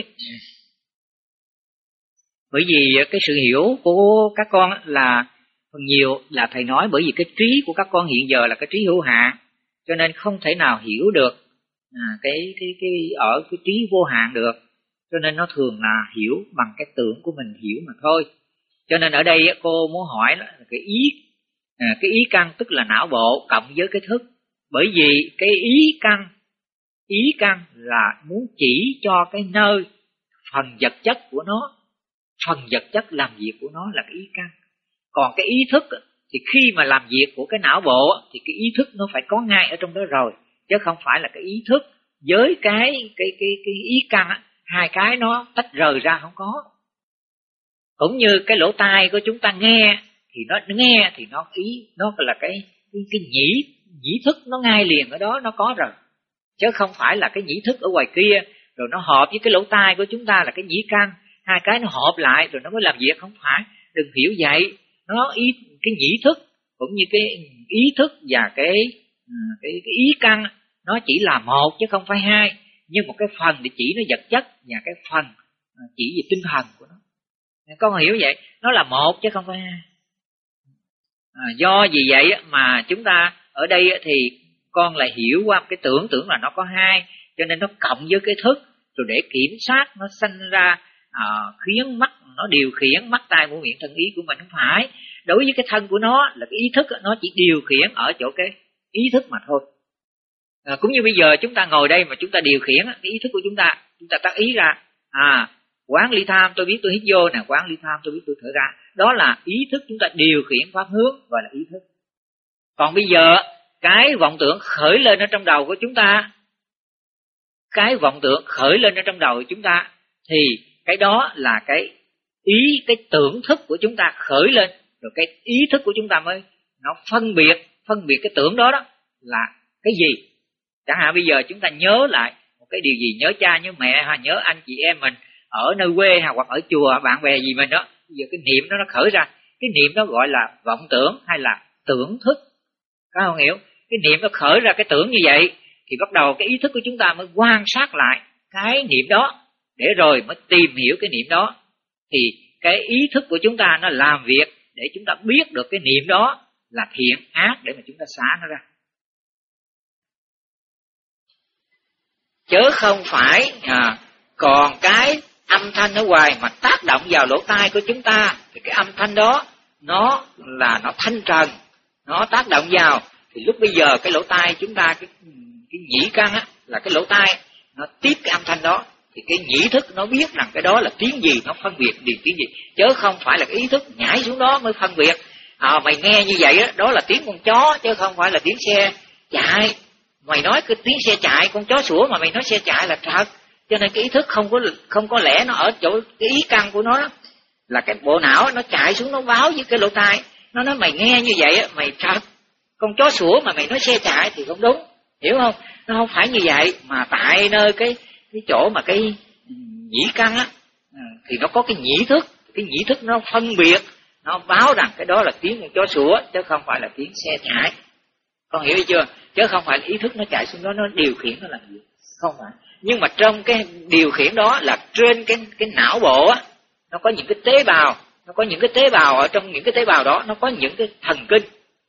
bởi vì cái sự hiểu của các con là phần nhiều là thầy nói, bởi vì cái trí của các con hiện giờ là cái trí hữu hạn, cho nên không thể nào hiểu được à, cái cái cái ở cái trí vô hạn được, cho nên nó thường là hiểu bằng cái tưởng của mình hiểu mà thôi. Cho nên ở đây cô muốn hỏi là cái ý à, cái ý căn tức là não bộ cộng với cái thức, bởi vì cái ý căn ý căn là muốn chỉ cho cái nơi phần vật chất của nó, phần vật chất làm việc của nó là cái ý căn. Còn cái ý thức thì khi mà làm việc của cái não bộ thì cái ý thức nó phải có ngay ở trong đó rồi, chứ không phải là cái ý thức với cái cái cái cái ý căn, hai cái nó tách rời ra không có. Cũng như cái lỗ tai của chúng ta nghe thì nó nghe thì nó ý nó là cái cái, cái nhĩ nhĩ thức nó ngay liền ở đó, nó có rồi, chứ không phải là cái nhĩ thức ở ngoài kia rồi nó hợp với cái lỗ tai của chúng ta là cái nhĩ căn, hai cái nó hợp lại rồi nó mới làm việc, không phải. Đừng hiểu vậy. Nó ý cái nhĩ thức cũng như cái ý thức và cái cái, cái ý căn nó chỉ là một chứ không phải hai, nhưng một cái phần để chỉ nó vật chất và cái phần chỉ về tinh thần của nó. Con hiểu vậy, nó là một chứ không phải hai. À, do vì vậy mà chúng ta ở đây thì con lại hiểu qua cái tưởng tưởng là nó có hai, cho nên nó cộng với cái thức rồi để kiểm soát, nó sanh ra à, khiến mắt nó điều khiển mắt tai mũi miệng thân ý của mình. Không phải, đối với cái thân của nó là cái ý thức, nó chỉ điều khiển ở chỗ cái ý thức mà thôi. À, cũng như bây giờ chúng ta ngồi đây mà chúng ta điều khiển cái ý thức của chúng ta, chúng ta tác ý ra, à quán ly tham, tôi biết tôi hít vô nè, quán ly tham, tôi biết tôi thở ra, đó là ý thức chúng ta điều khiển pháp hướng, gọi là ý thức. Còn bây giờ cái vọng tưởng khởi lên ở trong đầu của chúng ta, cái vọng tưởng khởi lên ở trong đầu của chúng ta thì cái đó là cái ý, cái tưởng thức của chúng ta khởi lên, rồi cái ý thức của chúng ta mới nó phân biệt, phân biệt cái tưởng đó đó là cái gì. Chẳng hạn bây giờ chúng ta nhớ lại một cái điều gì, nhớ cha, nhớ mẹ, hay nhớ anh chị em mình ở nơi quê hay hoặc ở chùa, bạn bè gì mình đó, bây giờ cái niệm đó nó khởi ra, cái niệm đó gọi là vọng tưởng hay là tưởng thức. Các bạn hiểu? Cái niệm nó khởi ra cái tưởng như vậy thì bắt đầu cái ý thức của chúng ta mới quan sát lại cái niệm đó, để rồi mới tìm hiểu cái niệm đó. Thì cái ý thức của chúng ta nó làm việc để chúng ta biết được cái niệm đó là thiện ác để mà chúng ta xả nó ra, chớ không phải à, còn cái âm thanh ở ngoài mà tác động vào lỗ tai của chúng ta thì cái âm thanh đó nó là nó thanh trần, nó tác động vào thì lúc bây giờ cái lỗ tai chúng ta, cái cái nhĩ căn á, là cái lỗ tai nó tiếp cái âm thanh đó thì cái nhĩ thức nó biết rằng cái đó là tiếng gì, nó phân biệt điều tiếng gì, chứ không phải là cái ý thức nhảy xuống đó mới phân biệt. À, mày nghe như vậy đó, đó là tiếng con chó chứ không phải là tiếng xe chạy. Mày nói cái tiếng xe chạy, con chó sủa mà mày nói xe chạy là thật. Cho nên cái ý thức không có không có lẽ nó ở chỗ cái ý căn của nó đó, là cái bộ não nó chạy xuống nó báo với cái lỗ tai, nó nói mày nghe như vậy á, mày thật. Con chó sủa mà mày nói xe chạy thì không đúng, hiểu không? Nó không phải như vậy, mà tại nơi cái cái chỗ mà cái nhĩ căn á thì nó có cái nhĩ thức, cái nhĩ thức nó phân biệt, nó báo rằng cái đó là tiếng con chó sủa chứ không phải là tiếng xe chạy. Con hiểu chưa? Chứ không phải là ý thức nó chạy xuống đó nó điều khiển nó làm gì, không phải. Nhưng mà trong cái điều khiển đó là trên cái cái não bộ á, nó có những cái tế bào, nó có những cái tế bào ở trong những cái tế bào đó nó có những cái thần kinh.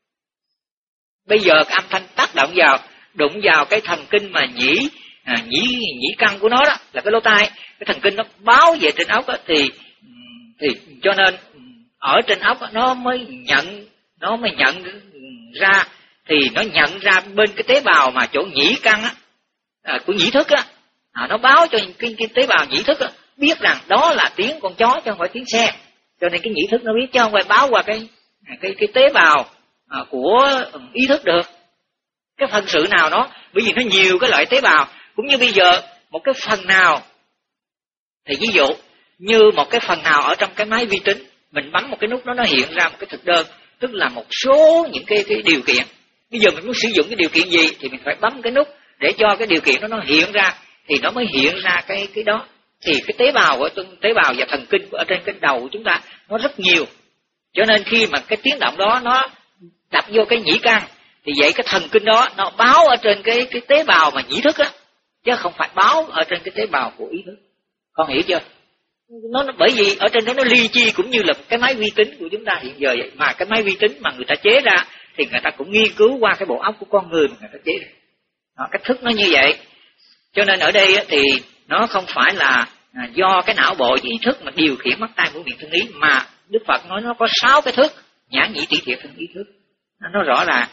Bây giờ cái âm thanh tác động vào, đụng vào cái thần kinh mà nhĩ à, nhĩ nhĩ căn của nó đó là cái lỗ tai, cái thần kinh nó báo về trên óc á, thì thì cho nên ở trên óc á, nó mới nhận nó mới nhận ra, thì nó nhận ra bên cái tế bào mà chỗ nhĩ căn á, à, của nhĩ thức á, à, nó báo cho cái, cái tế bào nhĩ thức á, biết rằng đó là tiếng con chó chứ không phải tiếng xe. Cho nên cái nhĩ thức nó biết chứ không phải báo qua cái cái cái tế bào à, của ý thức được. Cái phần sự nào nó, bởi vì nó nhiều cái loại tế bào, cũng như bây giờ một cái phần nào, thì ví dụ như một cái phần nào ở trong cái máy vi tính, mình bấm một cái nút đó nó hiện ra một cái thực đơn, tức là một số những cái, cái điều kiện. Bây giờ mình muốn sử dụng cái điều kiện gì thì mình phải bấm cái nút để cho cái điều kiện đó nó hiện ra, thì nó mới hiện ra cái cái đó. Thì cái tế bào của tế bào và thần kinh ở trên cái đầu của chúng ta nó rất nhiều, cho nên khi mà cái tiếng động đó nó đập vô cái nhĩ căn thì vậy cái thần kinh đó nó báo ở trên cái cái tế bào mà nhĩ thức á, chứ không phải báo ở trên cái tế bào của ý thức. Con hiểu chưa? Nó, nó bởi vì ở trên đó nó ly chi cũng như là cái máy vi tính của chúng ta hiện giờ vậy, mà cái máy vi tính mà người ta chế ra thì người ta cũng nghiên cứu qua cái bộ óc của con người mà người ta chế ra. Đó, cách thức nó như vậy. Cho nên ở đây thì nó không phải là do cái não bộ với ý thức mà điều khiển mắt tai mũi miệng thân ý, mà Đức Phật nói nó có sáu cái thức, nhãn nhĩ tỷ thiệt thân ý thức, nó rõ ràng.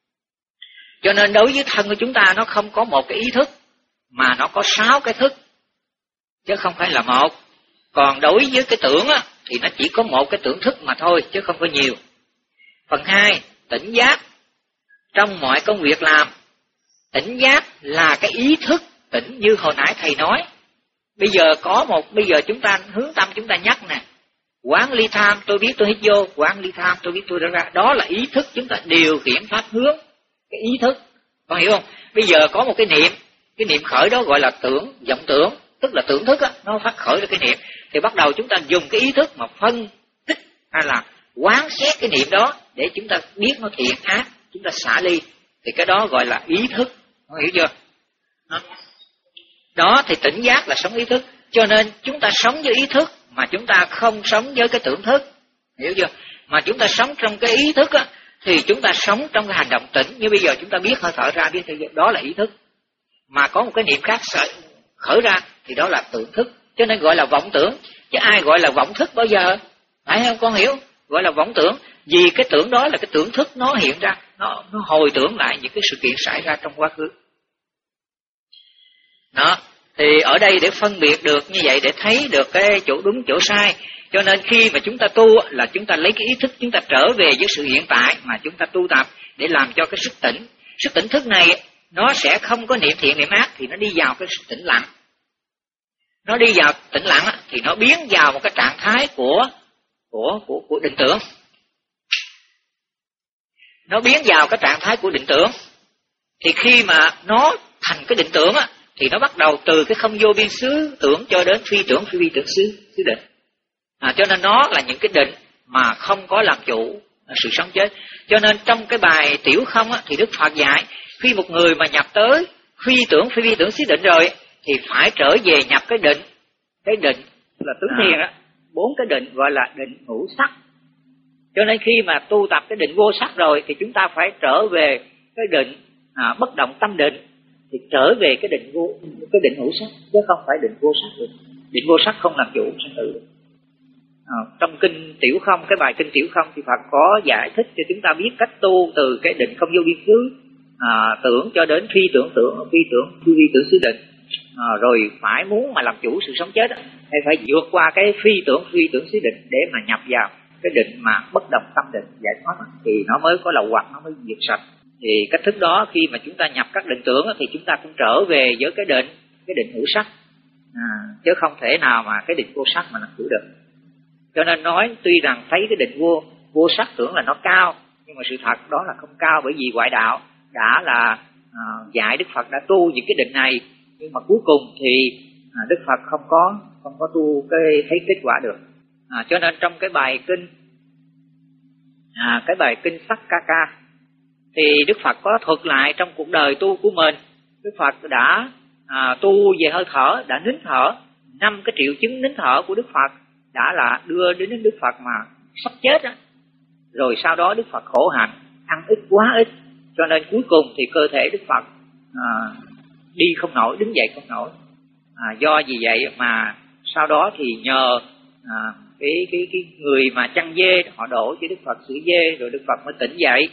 Cho nên đối với thân của chúng ta nó không có một cái ý thức, mà nó có sáu cái thức, chứ không phải là một. Còn đối với cái tưởng á, thì nó chỉ có một cái tưởng thức mà thôi, chứ không có nhiều. Phần hai, tỉnh giác. Trong mọi công việc làm, tỉnh giác là cái ý thức tỉnh như hồi nãy thầy nói. Bây giờ có một, bây giờ chúng ta hướng tâm chúng ta nhắc nè, quán ly tham, tôi biết tôi hít vô, quán ly tham, tôi biết tôi đã ra. Đó là ý thức chúng ta điều khiển pháp hướng, cái ý thức. Con hiểu không? Bây giờ có một cái niệm, cái niệm khởi đó gọi là tưởng, vọng tưởng, tức là tưởng thức á, nó phát khởi được cái niệm. Thì bắt đầu chúng ta dùng cái ý thức mà phân tích hay là quán xét cái niệm đó để chúng ta biết nó thiện ác, chúng ta xả ly. Thì cái đó gọi là ý thức. Con hiểu chưa? Đó. Đó thì tỉnh giác là sống ý thức. Cho nên chúng ta sống với ý thức mà chúng ta không sống với cái tưởng thức. Hiểu chưa? Mà chúng ta sống trong cái ý thức á, thì chúng ta sống trong cái hành động tĩnh. Như bây giờ chúng ta biết hơi thở ra, biết hơi thở, đó là ý thức. Mà có một cái niệm khác khởi ra thì đó là tưởng thức. Cho nên gọi là vọng tưởng. Chứ ai gọi là vọng thức bao giờ? Phải không con hiểu? Gọi là vọng tưởng. Vì cái tưởng đó là cái tưởng thức nó hiện ra, nó, nó hồi tưởng lại những cái sự kiện xảy ra trong quá khứ. Đó. Thì ở đây để phân biệt được như vậy, để thấy được cái chỗ đúng chỗ sai. Cho nên khi mà chúng ta tu là chúng ta lấy cái ý thức, chúng ta trở về với sự hiện tại mà chúng ta tu tập để làm cho cái sức tỉnh. Sức tỉnh thức này nó sẽ không có niệm thiện niệm ác, thì nó đi vào cái sức tĩnh lặng. Nó đi vào tĩnh lặng thì nó biến vào một cái trạng thái của của của của định tưởng. Nó biến vào cái trạng thái của định tưởng. Thì khi mà nó thành cái định tưởng á, thì nó bắt đầu từ cái không vô biên xứ tưởng cho đến phi tưởng phi vi tưởng xứ xứ định. À, cho nên nó là những cái định mà không có làm chủ sự sống chết. Cho nên trong cái bài tiểu không á, thì Đức Phật dạy khi một người mà nhập tới phi tưởng phi vi tưởng xứ định rồi thì phải trở về nhập cái định. Cái định là tứ thiền á, bốn cái định gọi là định ngũ sắc. Cho nên khi mà tu tập cái định vô sắc rồi thì chúng ta phải trở về cái định à, bất động tâm định, thì trở về cái định vô cái định ngũ sắc chứ không phải định vô sắc được. Định vô sắc không làm chủ sanh tử được. À, trong kinh tiểu không, cái bài kinh tiểu không thì Phật có giải thích cho chúng ta biết cách tu từ cái định không vô biên xứ à, tưởng cho đến phi tưởng tưởng phi tưởng phi vi tưởng xứ định. À, rồi phải muốn mà làm chủ sự sống chết hay phải vượt qua cái phi tưởng phi tưởng xứ định để mà nhập vào cái định mà bất động tâm định giải thoát thì nó mới có lậu hoặc, nó mới diệt sạch. Thì cách thức đó khi mà chúng ta nhập các định tưởng thì chúng ta cũng trở về với cái định cái định hữu sắc à, chứ không thể nào mà cái định vô sắc mà làm chủ được. Cho nên nói tuy rằng thấy cái định vô vô sắc tưởng là nó cao, nhưng mà sự thật đó là không cao, bởi vì ngoại đạo đã là à, dạy Đức Phật đã tu những cái định này, nhưng mà cuối cùng thì à, Đức Phật không có không có tu cái thấy kết quả được. À, cho nên trong cái bài kinh à, cái bài kinh Sắc Ca Ca thì Đức Phật có thuật lại trong cuộc đời tu của mình. Đức Phật đã à, tu về hơi thở, đã nín thở. Năm cái triệu chứng nín thở của Đức Phật đã là đưa đến Đức Phật mà sắp chết á. Rồi sau đó Đức Phật khổ hạnh, ăn ít quá ít, cho nên cuối cùng thì cơ thể Đức Phật à, đi không nổi, đứng dậy không nổi. À, do vì vậy mà sau đó thì nhờ à, cái cái cái người mà chăn dê họ đổ cho Đức Phật sữa dê, rồi Đức Phật mới tỉnh dậy.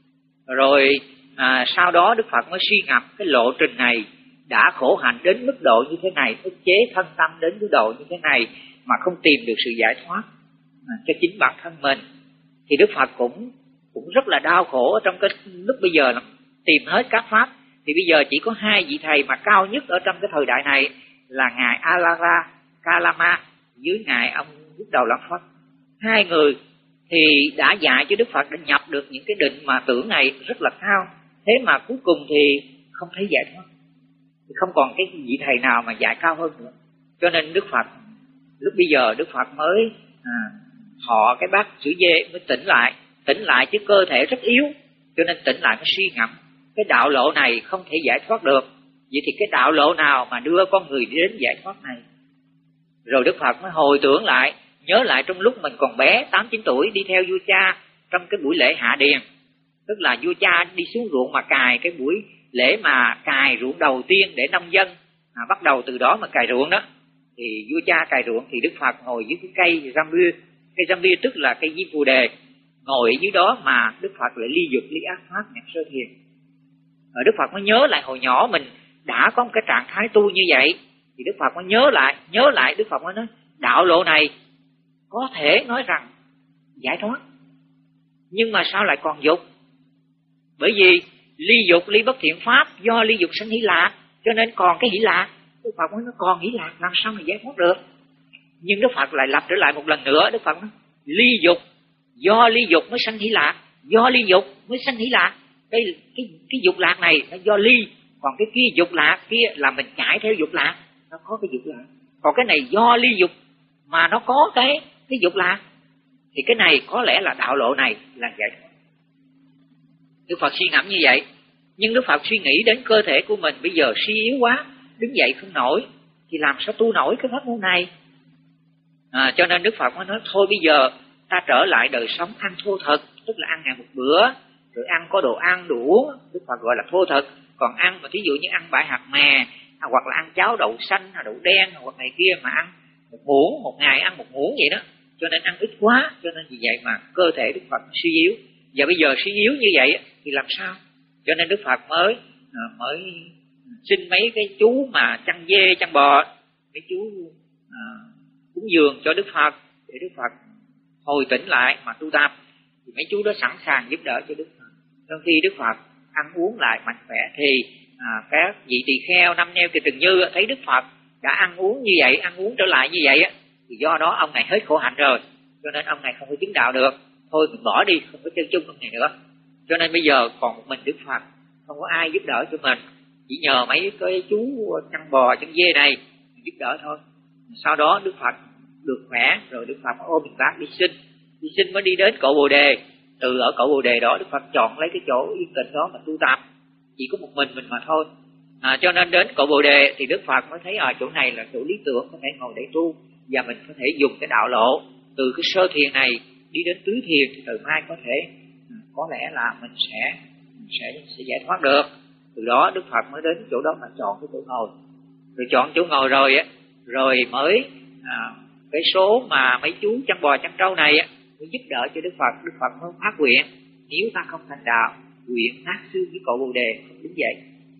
Rồi à, sau đó Đức Phật mới suy ngẫm cái lộ trình này đã khổ hạnh đến mức độ như thế này, ức chế thân tâm đến mức độ như thế này mà không tìm được sự giải thoát à, cho chính bản thân mình, thì Đức Phật cũng cũng rất là đau khổ. Trong cái lúc bây giờ tìm hết các pháp thì bây giờ chỉ có hai vị thầy mà cao nhất ở trong cái thời đại này là ngài Alara Kalama với ngài ông Đức Đầu Lạc Phật. Hai người thì đã dạy cho Đức Phật đã nhập được những cái định mà tưởng này rất là cao, thế mà cuối cùng thì không thấy giải thoát, thì không còn cái vị thầy nào mà dạy cao hơn nữa. Cho nên Đức Phật lúc bây giờ Đức Phật mới à, họ cái bát sữa dê mới tỉnh lại. Tỉnh lại chứ cơ thể rất yếu, cho nên tỉnh lại mới suy ngẫm cái đạo lộ này không thể giải thoát được. Vậy thì cái đạo lộ nào mà đưa con người đến giải thoát này? Rồi Đức Phật mới hồi tưởng lại, nhớ lại trong lúc mình còn bé tám chín tuổi đi theo vua cha trong cái buổi lễ hạ điền. Tức là vua cha đi xuống ruộng mà cài, cái buổi lễ mà cài ruộng đầu tiên để nông dân à, bắt đầu từ đó mà cài ruộng đó. Thì vua cha cài ruộng thì Đức Phật ngồi dưới cái cây Rambia. Cây Rambia tức là cây diêm phù đề. Ngồi ở dưới đó mà Đức Phật lại ly dục ly ác pháp nhập sơ thiền. Rồi Đức Phật mới nhớ lại hồi nhỏ mình đã có một cái trạng thái tu như vậy, thì Đức Phật mới nhớ lại, nhớ lại Đức Phật mới nói đạo lộ này có thể nói rằng giải thoát, nhưng mà sao lại còn dục? Bởi vì ly dục ly bất thiện pháp, do ly dục sanh hỷ lạc, cho nên còn cái hỷ lạc. Đức Phật mới nói còn hỷ lạc làm sao mà giải thoát được? Nhưng Đức Phật lại lặp trở lại một lần nữa. Đức Phật nói ly dục, do ly dục mới sanh hỷ lạc, do ly dục mới sanh hỷ lạc. Cái cái cái dục lạc này nó do ly, còn cái kia dục lạc kia là mình chạy theo dục lạc, nó có cái dục lạc. Còn cái này do ly dục mà nó có cái cái dục lạc, thì cái này có lẽ là đạo lộ này là giải thoát. Đức Phật suy ngẫm như vậy. Nhưng Đức Phật suy nghĩ đến cơ thể của mình bây giờ suy yếu quá, đứng dậy không nổi, thì làm sao tu nổi cái pháp môn này? À, cho nên Đức Phật mới nói thôi bây giờ ta trở lại đời sống ăn thô thực, tức là ăn ngày một bữa, rồi ăn có đồ ăn đồ uống, Đức Phật gọi là thô thực. Còn ăn mà thí dụ như ăn bãi hạt mè, hoặc là ăn cháo đậu xanh hay đậu đen hoặc này kia mà ăn một muỗng, một ngày ăn một muỗng vậy đó, cho nên ăn ít quá, cho nên vì vậy mà cơ thể Đức Phật suy yếu. Và bây giờ suy yếu như vậy thì làm sao? Cho nên Đức Phật mới mới xin mấy cái chú mà chăn dê chăn bò, mấy chú à, cúng dường cho Đức Phật để Đức Phật hồi tỉnh lại mà tu tập. Thì mấy chú đó sẵn sàng giúp đỡ cho Đức Phật. Trong khi Đức Phật ăn uống lại mạnh khỏe thì à, các vị tỳ kheo năm neo Kiền Trần Như thấy Đức Phật đã ăn uống như vậy, ăn uống trở lại như vậy á, thì do đó ông này hết khổ hạnh rồi, cho nên ông này không có chứng đạo được. Thôi mình bỏ đi, không có chân chung ông này nữa. Cho nên bây giờ còn một mình Đức Phật, không có ai giúp đỡ cho mình, chỉ nhờ mấy cái chú chăn bò chăn dê này giúp đỡ thôi. Sau đó Đức Phật được khỏe rồi, Đức Phật ôm mình bác đi sinh, đi sinh mới đi đến cội Bồ Đề. Từ ở cội Bồ Đề đó Đức Phật chọn lấy cái chỗ yên tĩnh đó mà tu tập, chỉ có một mình mình mà thôi. À, cho nên đến cội Bồ Đề thì Đức Phật mới thấy ở à, chỗ này là chỗ lý tưởng có thể ngồi để tu, và mình có thể dùng cái đạo lộ từ cái sơ thiền này đi đến tứ thiền, thì từ mai có thể à, có lẽ là mình sẽ mình sẽ sẽ giải thoát được. Từ đó Đức Phật mới đến chỗ đó mà chọn cái chỗ ngồi, rồi chọn chỗ ngồi rồi á, rồi mới à, cái số mà mấy chú chăn bò chăn trâu này á mới giúp đỡ cho Đức Phật. Đức Phật mới phát nguyện nếu ta không thành đạo, nguyện nát xương với cội Bồ Đề không đứng dậy.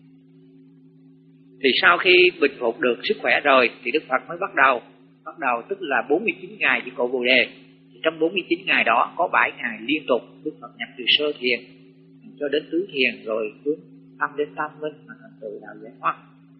Thì sau khi bình phục được sức khỏe rồi thì Đức Phật mới bắt đầu bắt đầu tức là bốn mươi chín ngày với cội Bồ Đề. Thì trong bốn mươi chín ngày đó có bảy ngày liên tục Đức Phật nhập từ sơ thiền cho đến tứ thiền, rồi hướng tâm đến tam minh mà thành tựu đạo giải thoát.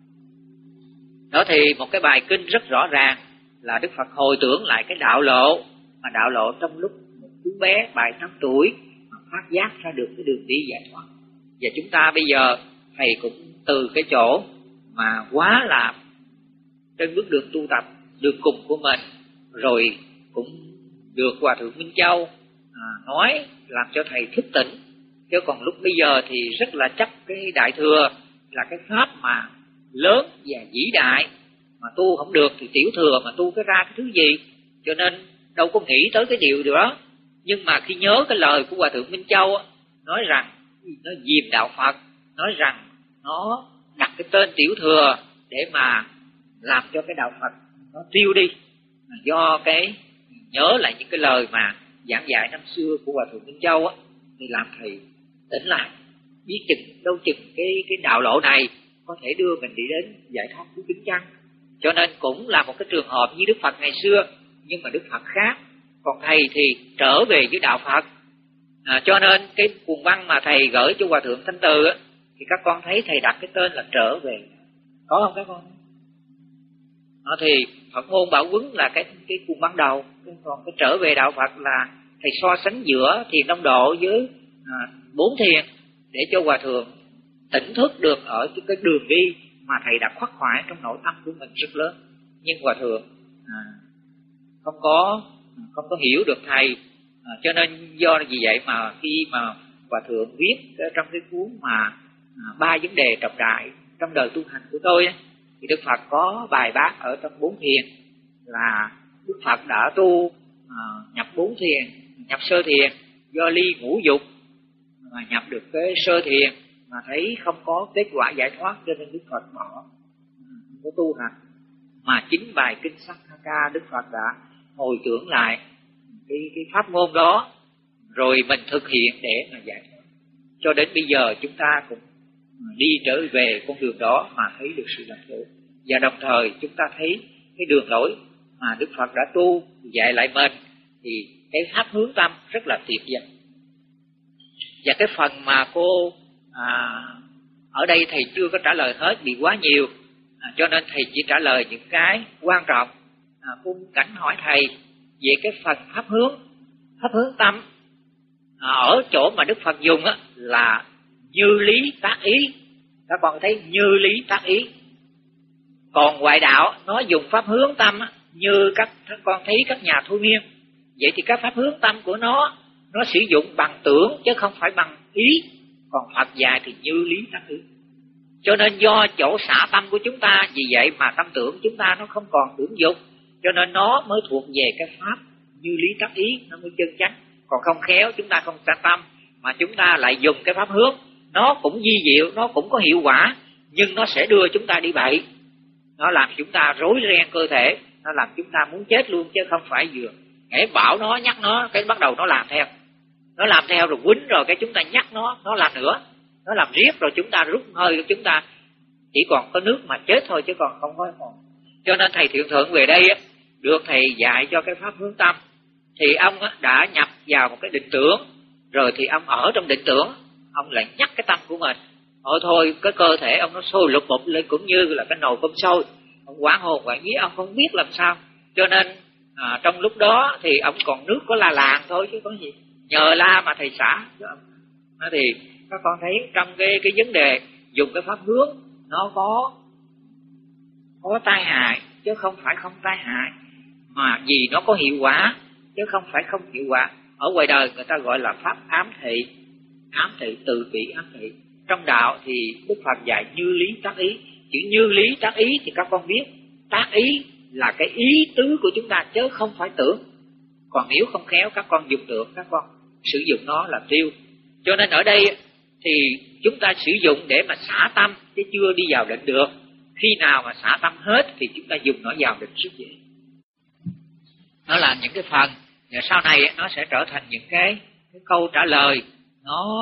Đó thì một cái bài kinh rất rõ ràng là Đức Phật hồi tưởng lại cái đạo lộ, mà đạo lộ trong lúc một đứa bé bảy tám tuổi mà phát giác ra được cái đường đi giải thoát. Và chúng ta bây giờ thầy cũng từ cái chỗ mà quá là trên bước đường tu tập, đường cùng của mình, rồi cũng được Hòa Thượng Minh Châu à, nói làm cho thầy thức tỉnh. Chứ còn lúc bây giờ thì rất là chấp cái Đại Thừa là cái pháp mà lớn và vĩ đại, mà tu không được thì tiểu thừa mà tu cái ra cái thứ gì, cho nên đâu có nghĩ tới cái điều đó. Nhưng mà khi nhớ cái lời của Hòa Thượng Minh Châu nói rằng nó diềm đạo Phật, nói rằng nó đặt cái tên tiểu thừa để mà làm cho cái đạo Phật nó tiêu đi, do cái nhớ lại những cái lời mà giảng dạy năm xưa của Hòa Thượng Minh Châu á, thì làm thầy tỉnh lại, biết chừng đâu chừng cái cái đạo lộ này có thể đưa mình đi đến giải thoát của kính chăng. Cho nên cũng là một cái trường hợp như Đức Phật ngày xưa, nhưng mà Đức Phật khác, còn thầy thì trở về với đạo Phật. À, cho nên cái cuồng văn mà thầy gửi cho Hòa Thượng Thanh Từ á, thì các con thấy thầy đặt cái tên là trở về, có không các con? À, thì Phật môn Bảo Quấn là cái cái cuồng văn đầu, còn cái trở về đạo Phật là thầy so sánh giữa thiền đông độ với à, bốn thiền để cho Hòa Thượng tỉnh thức được ở cái đường đi mà thầy đã khắc khoải trong nội tâm của mình rất lớn. Nhưng Hòa Thượng à, không có không có hiểu được thầy, à, cho nên do vì vậy mà khi mà Hòa Thượng viết trong cái cuốn mà à, ba vấn đề trọng đại trong đời tu hành của tôi ấy, thì Đức Phật có bài bác ở trong bốn thiền là Đức Phật đã tu à, nhập bốn thiền, nhập sơ thiền do ly ngũ dục mà nhập được cái sơ thiền mà thấy không có kết quả giải thoát, cho nên Đức Phật bỏ không có tu hành. Mà chính bài kinh Sakkaka Đức Phật đã hồi tưởng lại cái cái pháp môn đó, rồi mình thực hiện để mà giải thoát. Cho đến bây giờ chúng ta cũng đi trở về con đường đó mà thấy được sự lạc lối, và đồng thời chúng ta thấy cái đường lối mà Đức Phật đã tu dạy lại mình, thì cái pháp hướng tâm rất là tuyệt vời. Và cái phần mà cô à, ở đây thầy chưa có trả lời hết vì quá nhiều, à, cho nên thầy chỉ trả lời những cái quan trọng. À, cô cảnh hỏi thầy về cái phần pháp hướng, pháp hướng tâm à, ở chỗ mà Đức Phật dùng á, là như lý tác ý. Các con thấy như lý tác ý. Còn ngoại đạo nó dùng pháp hướng tâm á, như các, các con thấy các nhà thôi miên. Vậy thì các pháp hướng tâm của nó nó sử dụng bằng tưởng chứ không phải bằng ý. Còn Phật dạy thì như lý tác ý. Cho nên do chỗ xả tâm của chúng ta, vì vậy mà tâm tưởng chúng ta nó không còn tưởng dục, cho nên nó mới thuộc về cái pháp như lý tác ý nó mới chân chánh. Còn không khéo chúng ta không sát tâm mà chúng ta lại dùng cái pháp hướng, nó cũng vi diệu, nó cũng có hiệu quả, nhưng nó sẽ đưa chúng ta đi bậy, nó làm chúng ta rối ren cơ thể, nó làm chúng ta muốn chết luôn, chứ không phải vừa hễ bảo nó nhắc nó cái bắt đầu nó làm theo, nó làm theo rồi quýnh rồi cái chúng ta nhắc nó, nó làm nữa, nó làm riết rồi chúng ta rút hơi, chúng ta chỉ còn có nước mà chết thôi chứ còn không có còn. Cho nên thầy Thiện Thượng về đây được thầy dạy cho cái pháp hướng tâm, thì ông đã nhập vào một cái định tưởng, rồi thì ông ở trong định tưởng, ông lại nhắc cái tâm của mình. Ôi thôi cái cơ thể ông nó sôi lục bục lên cũng như là cái nồi cơm sôi, ông quán hồn quán vía, ông không biết làm sao. Cho nên à, trong lúc đó thì ông còn nước có la làng thôi chứ có gì, nhờ la mà thầy xả. Đó thì các con thấy trong cái cái vấn đề dùng cái pháp hướng nó có có tai hại chứ không phải không tai hại, mà vì nó có hiệu quả chứ không phải không hiệu quả. Ở ngoài đời người ta gọi là pháp ám thị, ám thị từ bị ám thị. Trong đạo thì Đức Phật dạy như lý tác ý. Chữ như lý tác ý thì các con biết, tác ý là cái ý tứ của chúng ta chứ không phải tưởng. Còn nếu không khéo các con dùng tưởng, các con sử dụng nó là tiêu. Cho nên ở đây thì chúng ta sử dụng để mà xả tâm chứ chưa đi vào định được. Khi nào mà xả tâm hết thì chúng ta dùng nó vào định rất dễ. Nó là những cái phần, và sau này nó sẽ trở thành những cái, cái câu trả lời, nó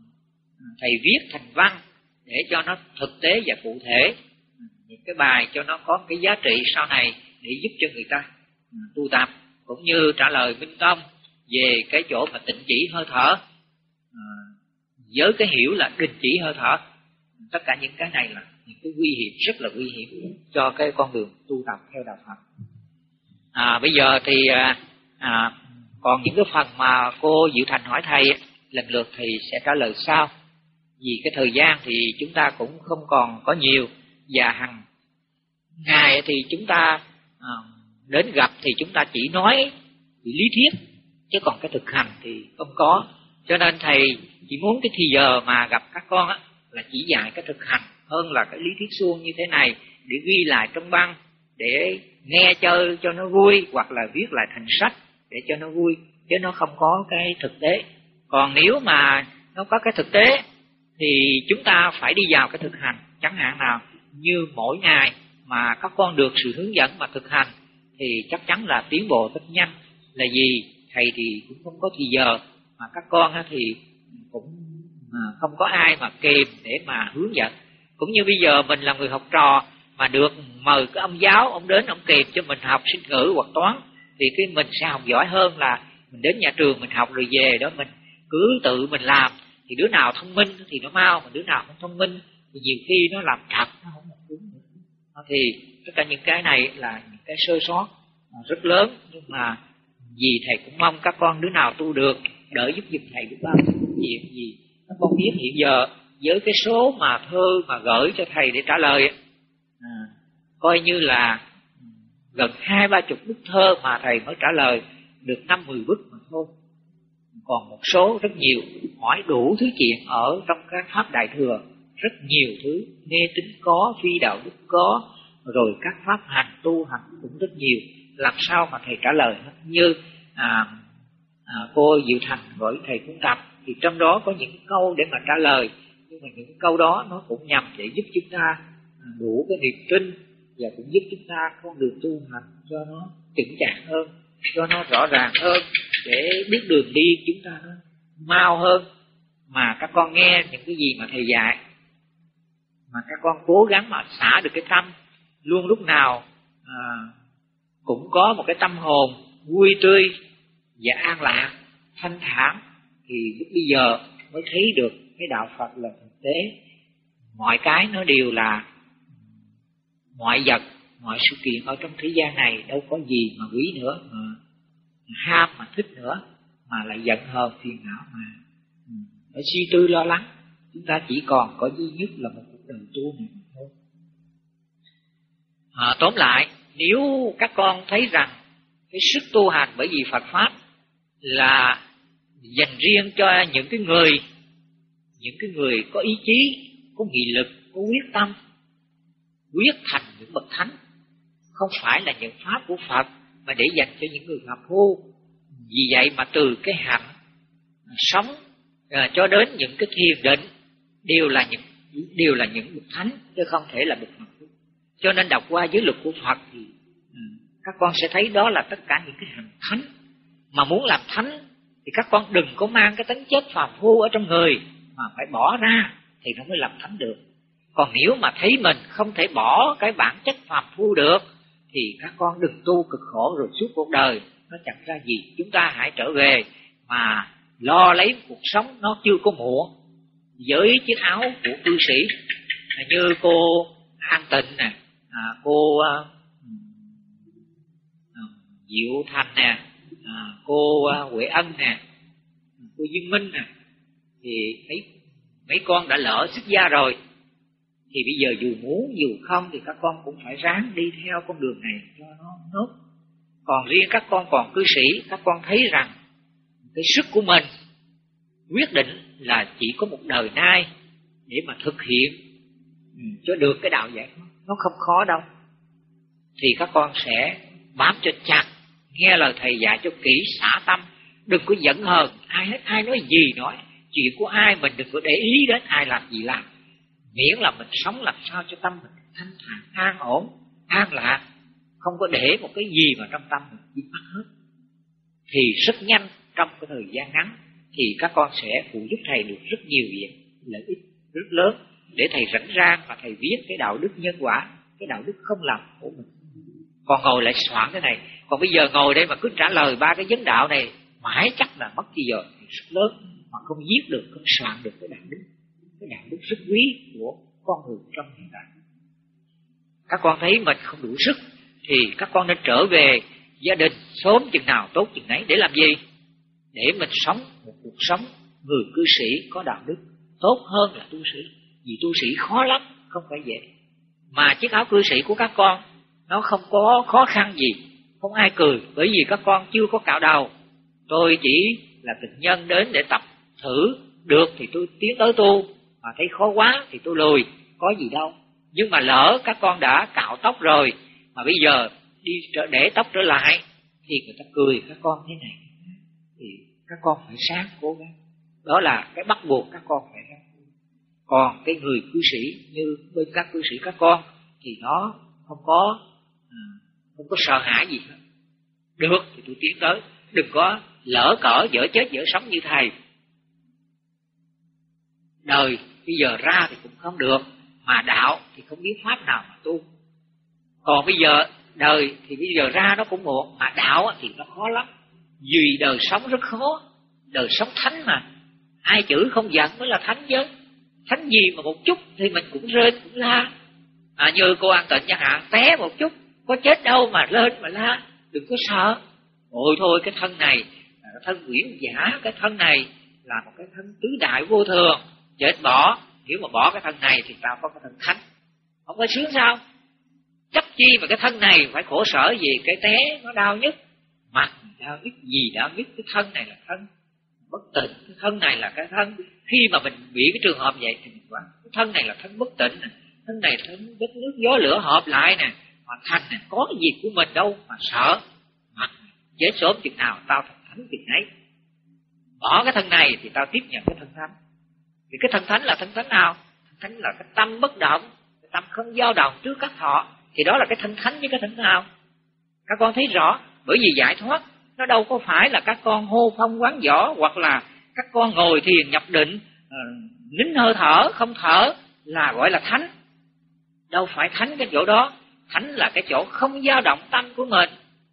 thầy viết thành văn để cho nó thực tế và cụ thể, những cái bài cho nó có cái giá trị sau này để giúp cho người ta tu tập, cũng như trả lời Minh Tông về cái chỗ mà tịnh chỉ hơi thở, à, với cái hiểu là đình chỉ hơi thở. Tất cả những cái này là những cái nguy hiểm, rất là nguy hiểm cho cái con đường tu tập theo đạo Phật. À, bây giờ thì à, còn những cái phần mà cô Diệu Thành hỏi thầy, lần lượt thì sẽ trả lời sau. Vì cái thời gian thì chúng ta cũng không còn có nhiều, và hàng ngày thì chúng ta à, đến gặp thì chúng ta chỉ nói chỉ lý thuyết, chứ còn cái thực hành thì không có. Cho nên thầy chỉ muốn cái thì giờ mà gặp các con á, là chỉ dạy cái thực hành hơn là cái lý thuyết suông như thế này, để ghi lại trong băng, để nghe chơi cho nó vui, hoặc là viết lại thành sách để cho nó vui, chứ nó không có cái thực tế. Còn nếu mà nó có cái thực tế thì chúng ta phải đi vào cái thực hành. Chẳng hạn nào như mỗi ngày mà các con được sự hướng dẫn mà thực hành thì chắc chắn là tiến bộ rất nhanh. Là vì thầy thì cũng không có thì giờ, mà các con thì cũng không có ai mà kèm để mà hướng dẫn. Cũng như bây giờ mình là người học trò mà được mời cái ông giáo, ông đến ông kèm cho mình học sinh ngữ hoặc toán, thì cái mình sẽ học giỏi hơn là mình đến nhà trường mình học rồi về đó mình cứ tự mình làm. Thì đứa nào thông minh thì nó mau, mà đứa nào không thông minh thì nhiều khi nó làm thật, nó không làm đúng nữa. Thì tất cả những cái này là những cái sơ sót rất lớn, nhưng mà vì thầy cũng mong các con đứa nào tu được đỡ giúp giùm thầy biết bao chuyện gì. Các con biết hiện giờ với cái số mà thơ mà gửi cho thầy để trả lời, à, coi như là gần hai ba chục bức thơ mà thầy mới trả lời được năm mười bức mà thôi. Còn một số rất nhiều, hỏi đủ thứ chuyện ở trong các pháp đại thừa, rất nhiều thứ, mê tín có, phi đạo đức có, rồi các pháp hành tu hành cũng rất nhiều. Làm sao mà thầy trả lời hết. Như à, à, cô Diệu Thành gọi thầy cũng tập, thì trong đó có những câu để mà trả lời, nhưng mà những câu đó nó cũng nhằm để giúp chúng ta đủ cái niềm tin, và cũng giúp chúng ta con đường tu hành cho nó chững chạc hơn, cho nó rõ ràng hơn, để biết đường đi chúng ta nó mau hơn. Mà các con nghe những cái gì mà thầy dạy, mà các con cố gắng mà xả được cái tâm, luôn lúc nào à, cũng có một cái tâm hồn vui tươi và an lạc, thanh thản, thì lúc bây giờ mới thấy được cái đạo Phật là thực tế. Mọi cái nó đều là mọi vật, mọi sự kiện ở trong thế gian này đâu có gì mà quý nữa, mà ham mà thích nữa, mà lại giận hờn phiền não mà phải suy tư lo lắng. Chúng ta chỉ còn có duy nhất là một cuộc đời tu này thôi. À, tóm lại, nếu các con thấy rằng cái sức tu hành bởi vì Phật Pháp là dành riêng cho những cái người, những cái người có ý chí, có nghị lực, có quyết tâm, quyết thành những bậc thánh, không phải là những pháp của Phật mà để dành cho những người phàm phu, Vì vậy mà từ cái hạnh sống à, cho đến những cái thiền định đều là những đều là những bậc thánh, chứ không thể là bậc phàm phu. Cho nên đọc qua giới luật của Phật thì à, các con sẽ thấy đó là tất cả những cái hạnh thánh. Mà muốn làm thánh thì các con đừng có mang cái tính chất phàm phu ở trong người, mà phải bỏ ra thì nó mới làm thánh được. Còn nếu mà thấy mình không thể bỏ cái bản chất phàm phu được thì các con đừng tu cực khổ rồi suốt cuộc đời nó chẳng ra gì. Chúng ta hãy trở về mà lo lấy cuộc sống, nó chưa có muộn. Với chiếc áo của cư sĩ như cô An Tịnh nè, à, cô à, Diệu Thành nè, à, cô à, Huệ Ân nè, cô Dương Minh nè, thì mấy mấy con đã lỡ xuất gia rồi, thì bây giờ dù muốn dù không thì các con cũng phải ráng đi theo con đường này cho nó nốt. Còn riêng các con còn cư sĩ, các con thấy rằng cái sức của mình quyết định là chỉ có một đời nay để mà thực hiện cho được cái đạo giải thoát, nó không khó đâu. Thì các con sẽ bám cho chặt, nghe lời thầy dạy cho kỹ, xả tâm, đừng có giận hờn ai hết, ai nói gì nói, chuyện của ai mình đừng có để ý đến ai làm gì làm, miễn là mình sống làm sao cho tâm mình thanh thản, an ổn, an lạc, không có để một cái gì mà trong tâm mình dính mắc hết, thì rất nhanh trong cái thời gian ngắn thì các con sẽ phụ giúp thầy được rất nhiều việc lợi ích rất lớn, để thầy rảnh rang và thầy viết cái đạo đức nhân quả, cái đạo đức không làm của mình. Còn ngồi lại soạn cái này, còn bây giờ ngồi đây mà cứ trả lời ba cái vấn đạo này mãi chắc là mất chi giờ rất lớn, mà không viết được, không soạn được cái đạo đức, cái đạo đức rất quý của con người trong hiện đại. Các con thấy mình không đủ sức thì các con nên trở về gia đình sớm chừng nào tốt chừng nấy. Để làm gì? Để mình sống một cuộc sống người cư sĩ có đạo đức tốt hơn là tu sĩ. Vì tu sĩ khó lắm, không phải dễ. Mà chiếc áo cư sĩ của các con nó không có khó khăn gì, không ai cười, bởi vì các con chưa có cạo đầu. Tôi chỉ là tình nhân đến để tập thử, được thì tôi tiến tới tu, mà thấy khó quá thì tôi lùi, có gì đâu. Nhưng mà lỡ các con đã cạo tóc rồi mà bây giờ đi để tóc trở lại thì người ta cười các con thế này, thì các con phải sáng cố gắng. Đó là cái bắt buộc các con phải ráng. Còn cái người cư sĩ như bên các cư sĩ các con thì nó không có à, không có sợ hãi gì hết. Được thì tôi tiến tới, đừng có lỡ cỡ dở chết dở sống như thầy. Đời bây giờ ra thì cũng không được, mà đạo thì không biết pháp nào mà tu. Còn bây giờ đời thì bây giờ ra nó cũng muộn, mà đạo thì nó khó lắm. Vì đời sống rất khó, đời sống thánh mà, ai chửi không giận mới là thánh chứ. Thánh gì mà một chút thì mình cũng rên cũng la. À, như cô An Tịnh chẳng hạn, té một chút có chết đâu mà lên mà la, đừng có sợ. Ôi thôi, cái thân này là cái thân quyển giả, cái thân này là một cái thân tứ đại vô thường, chết bỏ. Nếu mà bỏ cái thân này thì tao có cái thân thánh, không có sướng sao? Chấp chi mà cái thân này phải khổ sở gì, cái té nó đau nhất, mặt đau nhất, gì đau nhất. Cái thân này là thân bất tịnh, cái thân này là cái thân, khi mà mình bị cái trường hợp vậy thì mình quá, cái thân này là thân bất tịnh nè, thân này là thân đất nước gió lửa hợp lại nè, mà thành này có cái gì của mình đâu mà sợ. Mặt chết sớm chừng nào tao thành thánh chừng ấy. Bỏ cái thân này thì tao tiếp nhận cái thân thánh. Thì cái thân thánh là thân thánh nào? Thân thánh là cái tâm bất động, cái tâm không dao động trước các thọ, thì đó là cái thân thánh với cái thân nào. Các con thấy rõ, bởi vì giải thoát nó đâu có phải là các con hô phong quán võ, hoặc là các con ngồi thiền nhập định, uh, nín hơi thở không thở là gọi là thánh. Đâu phải thánh cái chỗ đó. Thánh là cái chỗ không dao động tâm của mình.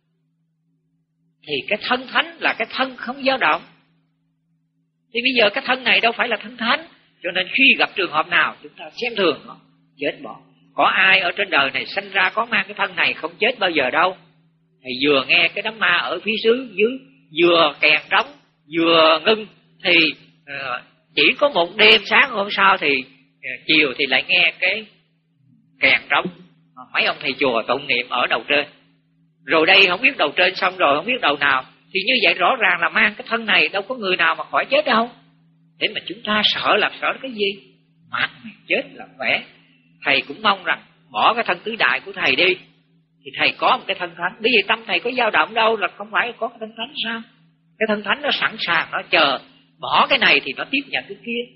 Thì cái thân thánh là cái thân không dao động. Thì bây giờ cái thân này đâu phải là thân thánh. Cho nên khi gặp trường hợp nào chúng ta xem thường nó, chết bỏ. Có ai ở trên đời này sanh ra có mang cái thân này không chết bao giờ đâu. Thầy vừa nghe cái đám ma ở phía dưới, dưới vừa kèn trống vừa ngưng, thì uh, chỉ có một đêm, sáng hôm sau thì uh, chiều thì lại nghe cái kèn trống. uh, mấy ông thầy chùa tụng niệm ở đầu trên, rồi đây không biết đầu trên xong rồi không biết đầu nào. Thì như vậy rõ ràng là mang cái thân này đâu có người nào mà khỏi chết đâu. Để mà chúng ta sợ là sợ cái gì? Mặt này chết là khỏe. Thầy cũng mong rằng bỏ cái thân tứ đại của thầy đi, thì thầy có một cái thân thánh. Bởi vì tâm thầy có dao động đâu là không phải có cái thân thánh sao? Cái thân thánh nó sẵn sàng, nó chờ bỏ cái này thì nó tiếp nhận cái kia.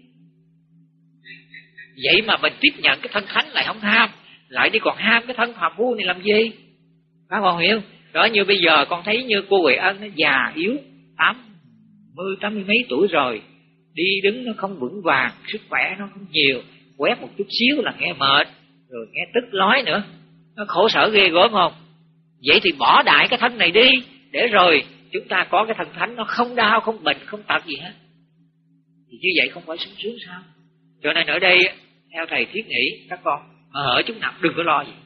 Vậy mà mình tiếp nhận cái thân thánh lại không ham, lại đi còn ham cái thân phàm phu này làm gì? Các con hiểu? Đó, như bây giờ con thấy như cô Huệ Ân nó già yếu, tám mươi, tám mươi mấy tuổi rồi, đi đứng nó không vững vàng, sức khỏe nó không nhiều, quét một chút xíu là nghe mệt, rồi nghe tức lói nữa, nó khổ sở ghê gớm không? Vậy thì bỏ đại cái thân này đi, để rồi chúng ta có cái thân thánh, nó không đau, không bệnh, không tật gì hết. Thì như vậy không phải sung sướng sao? Cho nên ở đây theo thầy thiết nghĩ các con ở chúng nào đừng có lo gì.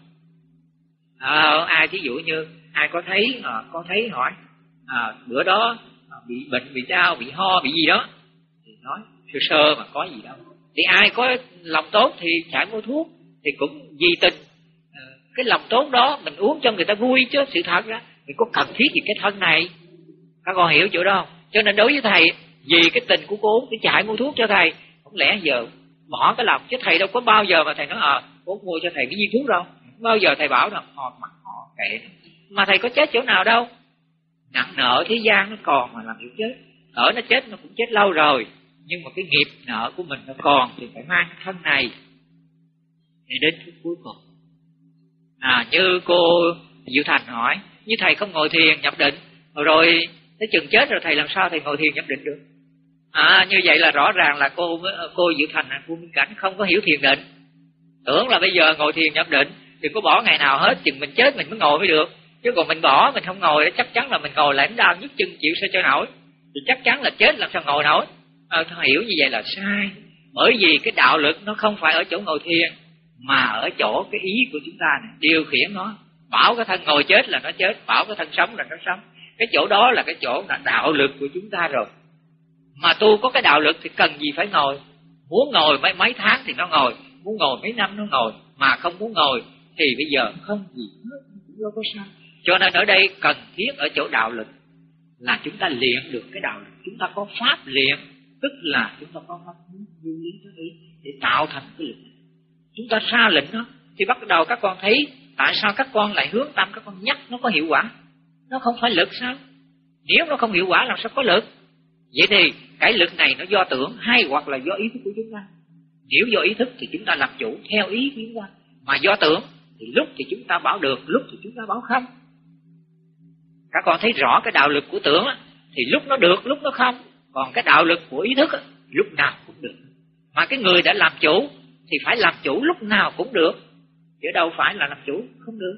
À, ai thí dụ như ai có thấy à, có thấy hỏi à, bữa đó à, bị bệnh, bị đau, bị ho, bị gì đó thì nói sơ sơ mà có gì đâu. Thì ai có lòng tốt thì chạy mua thuốc, thì cũng vì tình à, cái lòng tốt đó mình uống cho người ta vui, chứ sự thật ra mình có cần thiết gì cái thân này. Các con hiểu chỗ đó không? Cho nên đối với thầy, vì cái tình của cô thì chạy mua thuốc cho thầy, không lẽ giờ bỏ cái lòng, chứ thầy đâu có bao giờ mà thầy nói ờ à, cô mua cho thầy cái viên thuốc đâu. Không bao giờ thầy bảo đâu họ mặt họ kệ. Mà thầy có chết chỗ nào đâu. Nặng nợ thế gian nó còn mà làm gì chết. Ở nó chết nó cũng chết lâu rồi, nhưng mà cái nghiệp nợ của mình nó còn, thì phải mang cái thân này để đến phút cuối cùng. À, như cô Diệu Thành hỏi, như thầy không ngồi thiền nhập định, rồi tới chừng chết rồi thầy làm sao thầy ngồi thiền nhập định được? À, như vậy là rõ ràng là cô cô Diệu Thành, cô Minh Cảnh không có hiểu thiền định. Tưởng là bây giờ ngồi thiền nhập định đừng có bỏ ngày nào hết, chừng mình chết mình mới ngồi mới được. Chứ còn mình bỏ, mình không ngồi, chắc chắn là mình ngồi lại đau nhức chân chịu sao cho nổi. Thì chắc chắn là chết làm sao ngồi nổi. À, hiểu như vậy là sai. Bởi vì cái đạo lực nó không phải ở chỗ ngồi thiền, mà ở chỗ cái ý của chúng ta này, điều khiển nó. Bảo cái thân ngồi chết là nó chết, bảo cái thân sống là nó sống. Cái chỗ đó là cái chỗ là đạo lực của chúng ta rồi. Mà tu có cái đạo lực thì cần gì phải ngồi. Muốn ngồi mấy mấy tháng thì nó ngồi, muốn ngồi mấy năm nó ngồi, mà không muốn ngồi thì bây giờ không gì hết, cũng đâu có sao. Cho nên ở đây cần thiết ở chỗ đạo lực là chúng ta luyện được cái đạo lực. Chúng ta có pháp luyện, tức là chúng ta có pháp du lý tới đi để tạo thành cái lực. Chúng ta ra lệnh nó thì bắt đầu các con thấy tại sao các con lại hướng tâm, các con nhắc nó có hiệu quả. Nó không phải lực sao? Nếu nó không hiệu quả làm sao có lực? Vậy thì cái lực này nó do tưởng hay hoặc là do ý thức của chúng ta? Nếu do ý thức thì chúng ta làm chủ theo ý của chúng ta. Mà do tưởng thì lúc thì chúng ta bảo được, lúc thì chúng ta bảo không. Các con thấy rõ cái đạo lực của tưởng thì lúc nó được, lúc nó không. Còn cái đạo lực của ý thức lúc nào cũng được. Mà cái người đã làm chủ thì phải làm chủ lúc nào cũng được, chứ đâu phải là làm chủ không được.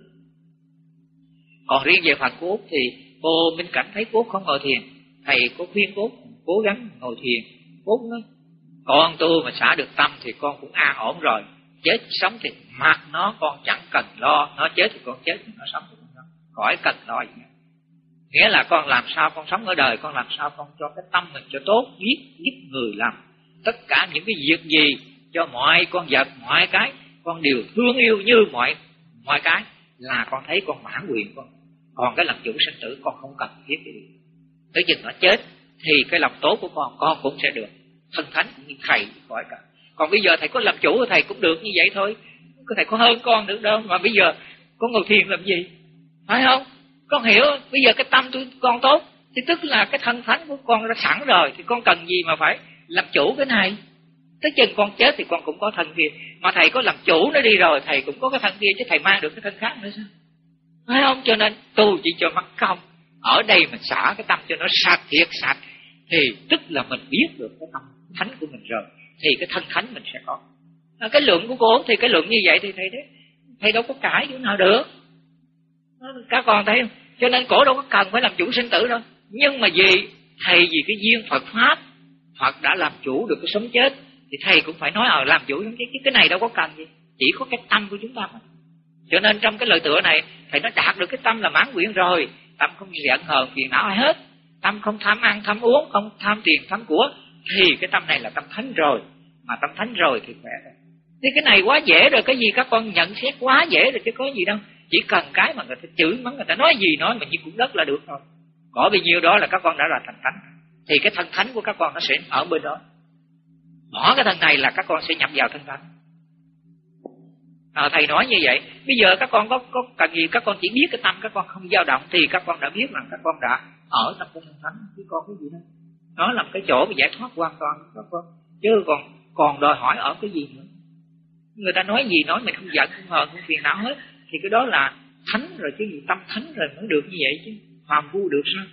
Còn riêng về phần của Út thì cô Minh Cảnh thấy cô không ngồi thiền, thầy có khuyên cô cố gắng ngồi thiền. Cô nói con tu mà xả được tâm thì con cũng an ổn rồi. Chết sống thì mặc nó, con chẳng cần lo. Nó chết thì con chết, nó sống thì con sống, khỏi cần lo gì. Nghĩa là con làm sao con sống ở đời, con làm sao con cho cái tâm mình cho tốt, biết giúp người làm tất cả những cái việc gì cho mọi con vật, mọi cái con đều thương yêu như mọi mọi cái, là con thấy con mãn quyền con. Còn cái làm chủ sinh tử con không cần thiết gì. Tới chừng nó chết thì cái lòng tốt của con con cũng sẽ được. Thân thánh cũng như thầy khỏi cả. Còn bây giờ thầy có làm chủ của thầy cũng được như vậy thôi. Thầy có hơn con được đâu. Mà bây giờ con ngồi thiền làm gì? Phải không? Con hiểu bây giờ cái tâm tôi con tốt thì tức là cái thân thánh của con đã sẵn rồi, thì con cần gì mà phải làm chủ cái này? Tới chừng con chết thì con cũng có thân kia. Mà thầy có làm chủ nó đi rồi, thầy cũng có cái thân kia, chứ thầy mang được cái thân khác nữa sao? Phải không? Cho nên tu chỉ cho mắc công. Ở đây mình xả cái tâm cho nó sạch, thiệt sạch, thì tức là mình biết được cái tâm thánh của mình rồi, thì cái thân thánh mình sẽ có. À, cái luận của cô thì cái luận như vậy thì thầy đấy, thầy đâu có cãi chỗ nào được. Các con thấy không? Cho nên cổ đâu có cần phải làm chủ sinh tử đâu. Nhưng mà vì thầy vì cái duyên Phật Pháp, Phật đã làm chủ được cái sống chết, thì thầy cũng phải nói ở làm chủ sống chết. Chứ cái này đâu có cần gì, chỉ có cái tâm của chúng ta mà. Cho nên trong cái lời tựa này thầy nó đạt được cái tâm là mãn nguyện rồi. Tâm không giận hờn phiền não ai hết, tâm không tham ăn tham uống, không tham tiền tham của, thì cái tâm này là tâm thánh rồi. Mà tâm thánh rồi thì khỏe rồi. Thì cái này quá dễ rồi, cái gì các con nhận xét quá dễ rồi chứ có gì đâu. Chỉ cần cái mà người ta chửi mắng, người ta nói gì nói mà như cũng đất là được thôi. Có bao nhiêu đó là các con đã là thành thánh. Thì cái thân thánh của các con nó sẽ ở bên đó. Bỏ cái thân này là các con sẽ nhập vào thân thánh. À, thầy nói như vậy. Bây giờ các con có, có cần gì, các con chỉ biết cái tâm các con không dao động thì các con đã biết rằng các con đã ở trong cái thánh, chứ con cái gì đó. Nó là cái chỗ giải thoát hoàn toàn các con, chứ còn còn đòi hỏi ở cái gì nữa. Người ta nói gì nói mình không giận, không hờn, không phiền não hết, thì cái đó là thánh rồi chứ gì, tâm thánh rồi mới được như vậy chứ, phàm phu được sao?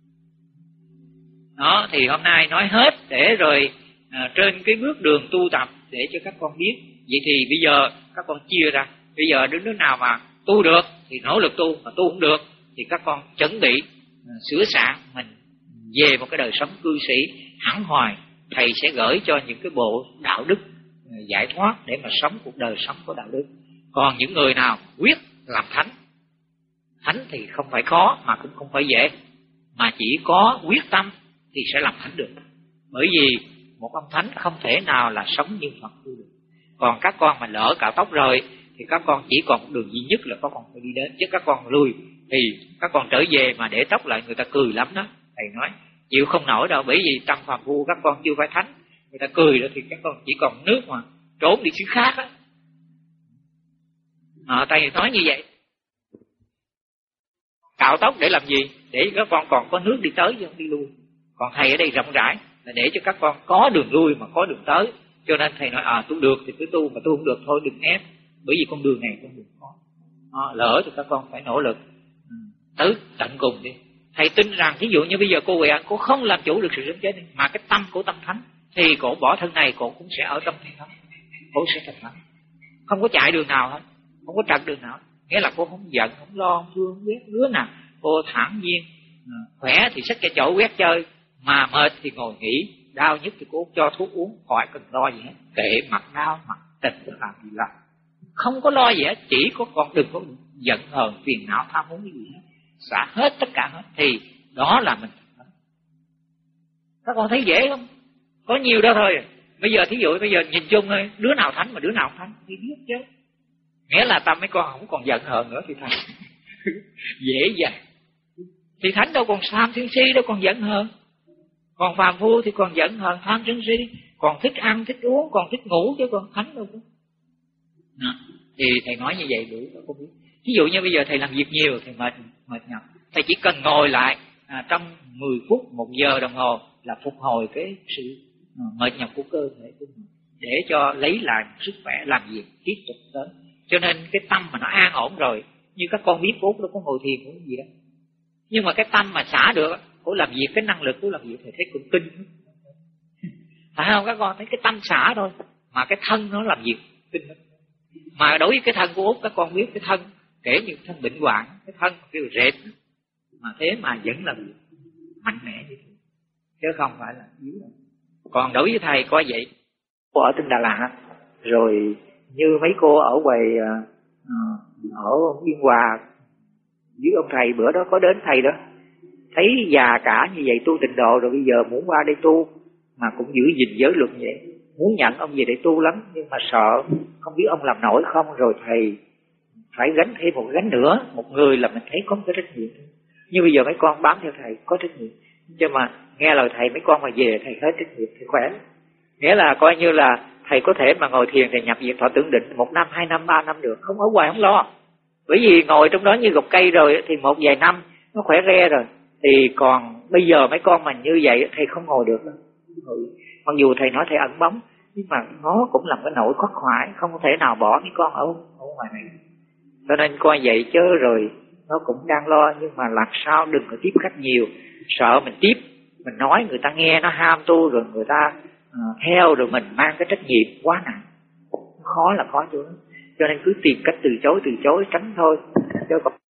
Đó, thì hôm nay nói hết để rồi à, trên cái bước đường tu tập để cho các con biết. Vậy thì bây giờ các con chia ra, bây giờ đến đứa nào mà tu được thì nỗ lực tu, mà tu không được thì các con chuẩn bị à, sửa soạn mình về một cái đời sống cư sĩ hẳn hoài. Thầy sẽ gửi cho những cái bộ đạo đức à, giải thoát để mà sống cuộc đời sống của đạo đức. Còn những người nào quyết làm thánh, thánh thì không phải khó mà cũng không phải dễ, mà chỉ có quyết tâm thì sẽ làm thánh được. Bởi vì một ông thánh không thể nào là sống như Phật tu được. Còn các con mà lỡ cạo tóc rồi thì các con chỉ còn một đường duy nhất là các con phải đi đến. Chứ các con lùi thì các con trở về mà để tóc lại người ta cười lắm đó. Thầy nói chịu không nổi đâu, bởi vì trong phàm phu các con chưa phải thánh, người ta cười đó thì các con chỉ còn nước mà trốn đi xứ khác á. À, thầy nói như vậy. Cạo tóc để làm gì? Để các con còn có nước đi tới chứ không đi lui. Còn thầy ở đây rộng rãi là để cho các con có đường lui mà có đường tới. Cho nên thầy nói à tu được thì cứ tu, mà tu không được thôi đừng ép. Bởi vì con đường này con đường khó. À, lỡ thì các con phải nỗ lực ừ, tới tận cùng đi. Thầy tin rằng ví dụ như bây giờ cô Huệ cô không làm chủ được sự sống chết đi, mà cái tâm của tâm thánh thì cổ bỏ thân này cổ cũng sẽ ở trong thân thánh, cổ sẽ thành thánh. Không có chạy đường nào hết, không có trật đường nào. Nghĩa là cô không giận, không lo, không thương, không ghét đứa nào. Cô thản nhiên, khỏe thì xách cái chỗ quét chơi, mà mệt thì ngồi nghỉ, đau nhất thì cô cho thuốc uống, khỏi cần lo gì hết. Kệ mặt đau, mặt tịch làm gì làm. Không có lo gì hết, chỉ có con đừng có giận hờn, phiền não, tham muốn cái gì hết. Xả hết tất cả hết, thì đó là mình. Các con thấy dễ không? Có nhiều đó thôi. Bây giờ thí dụ bây giờ nhìn chung thôi, đứa nào thánh mà đứa nào không thánh thì biết chứ. Nghĩa là tâm mấy con không còn giận hờn nữa thì thánh. Dễ dàng. Thì thánh đâu còn tham sân si, đâu còn giận hờn. Còn phàm phu thì còn giận hờn, tham sân si, còn thích ăn, thích uống, còn thích ngủ, chứ còn thánh đâu có. Đó. Thì thầy nói như vậy đủ cho con biết. Ví dụ như bây giờ thầy làm việc nhiều, thầy mệt, mệt nhọc. Thầy chỉ cần ngồi lại à, trong mười phút, một giờ đồng hồ là phục hồi cái sự à, mệt nhọc của cơ thể của mình, để cho lấy lại sức khỏe làm việc tiếp tục tới. Cho nên cái tâm mà nó an ổn rồi, như các con biết Phúc đâu có ngồi thiền cũng gì đó. Nhưng mà cái tâm mà xả được, của làm việc, cái năng lực của làm việc thì thấy cũng kinh. Phải không các con? Thấy cái tâm xả thôi, mà cái thân nó làm việc kinh lắm. Mà đối với cái thân của Út, các con biết cái thân, kể như thân bệnh hoạn, cái thân kêu rệt, mà thế mà vẫn là mạnh mẽ như thế, chứ không phải là yếu đâu. Còn đối với thầy coi vậy, cô ở trên Đà Lạt, rồi như mấy cô ở ngoài ở Biên Hòa với ông thầy bữa đó có đến thầy đó, thấy già cả như vậy tu tịnh độ rồi bây giờ muốn qua đây tu mà cũng giữ gìn giới luật vậy, muốn nhận ông về để tu lắm, nhưng mà sợ không biết ông làm nổi không, rồi thầy phải gánh thêm một gánh nữa, một người là mình thấy có một cái trách nhiệm. Nhưng bây giờ mấy con bám theo thầy có trách nhiệm, nhưng mà nghe lời thầy mấy con mà về thầy hết trách nhiệm thì khỏe. Nghĩa là coi như là thầy có thể mà ngồi thiền thì nhập viện thọ tưởng định một năm, hai năm, ba năm được, không ở hoài không lo. Bởi vì ngồi trong đó như gục cây rồi thì một vài năm nó khỏe re rồi. Thì còn bây giờ mấy con mà như vậy thầy không ngồi được đâu. Mặc dù thầy nói thầy ẩn bóng, nhưng mà nó cũng là cái nỗi khắc khoải, không thể nào bỏ mấy con ở, ở ngoài này. Cho nên coi vậy chứ rồi nó cũng đang lo, nhưng mà làm sao đừng có tiếp khách nhiều, sợ mình tiếp, mình nói người ta nghe nó ham tu rồi người ta uh, theo rồi mình mang cái trách nhiệm quá nặng, khó là khó chỗ đó. Cho nên cứ tìm cách từ chối từ chối tránh thôi chứ còn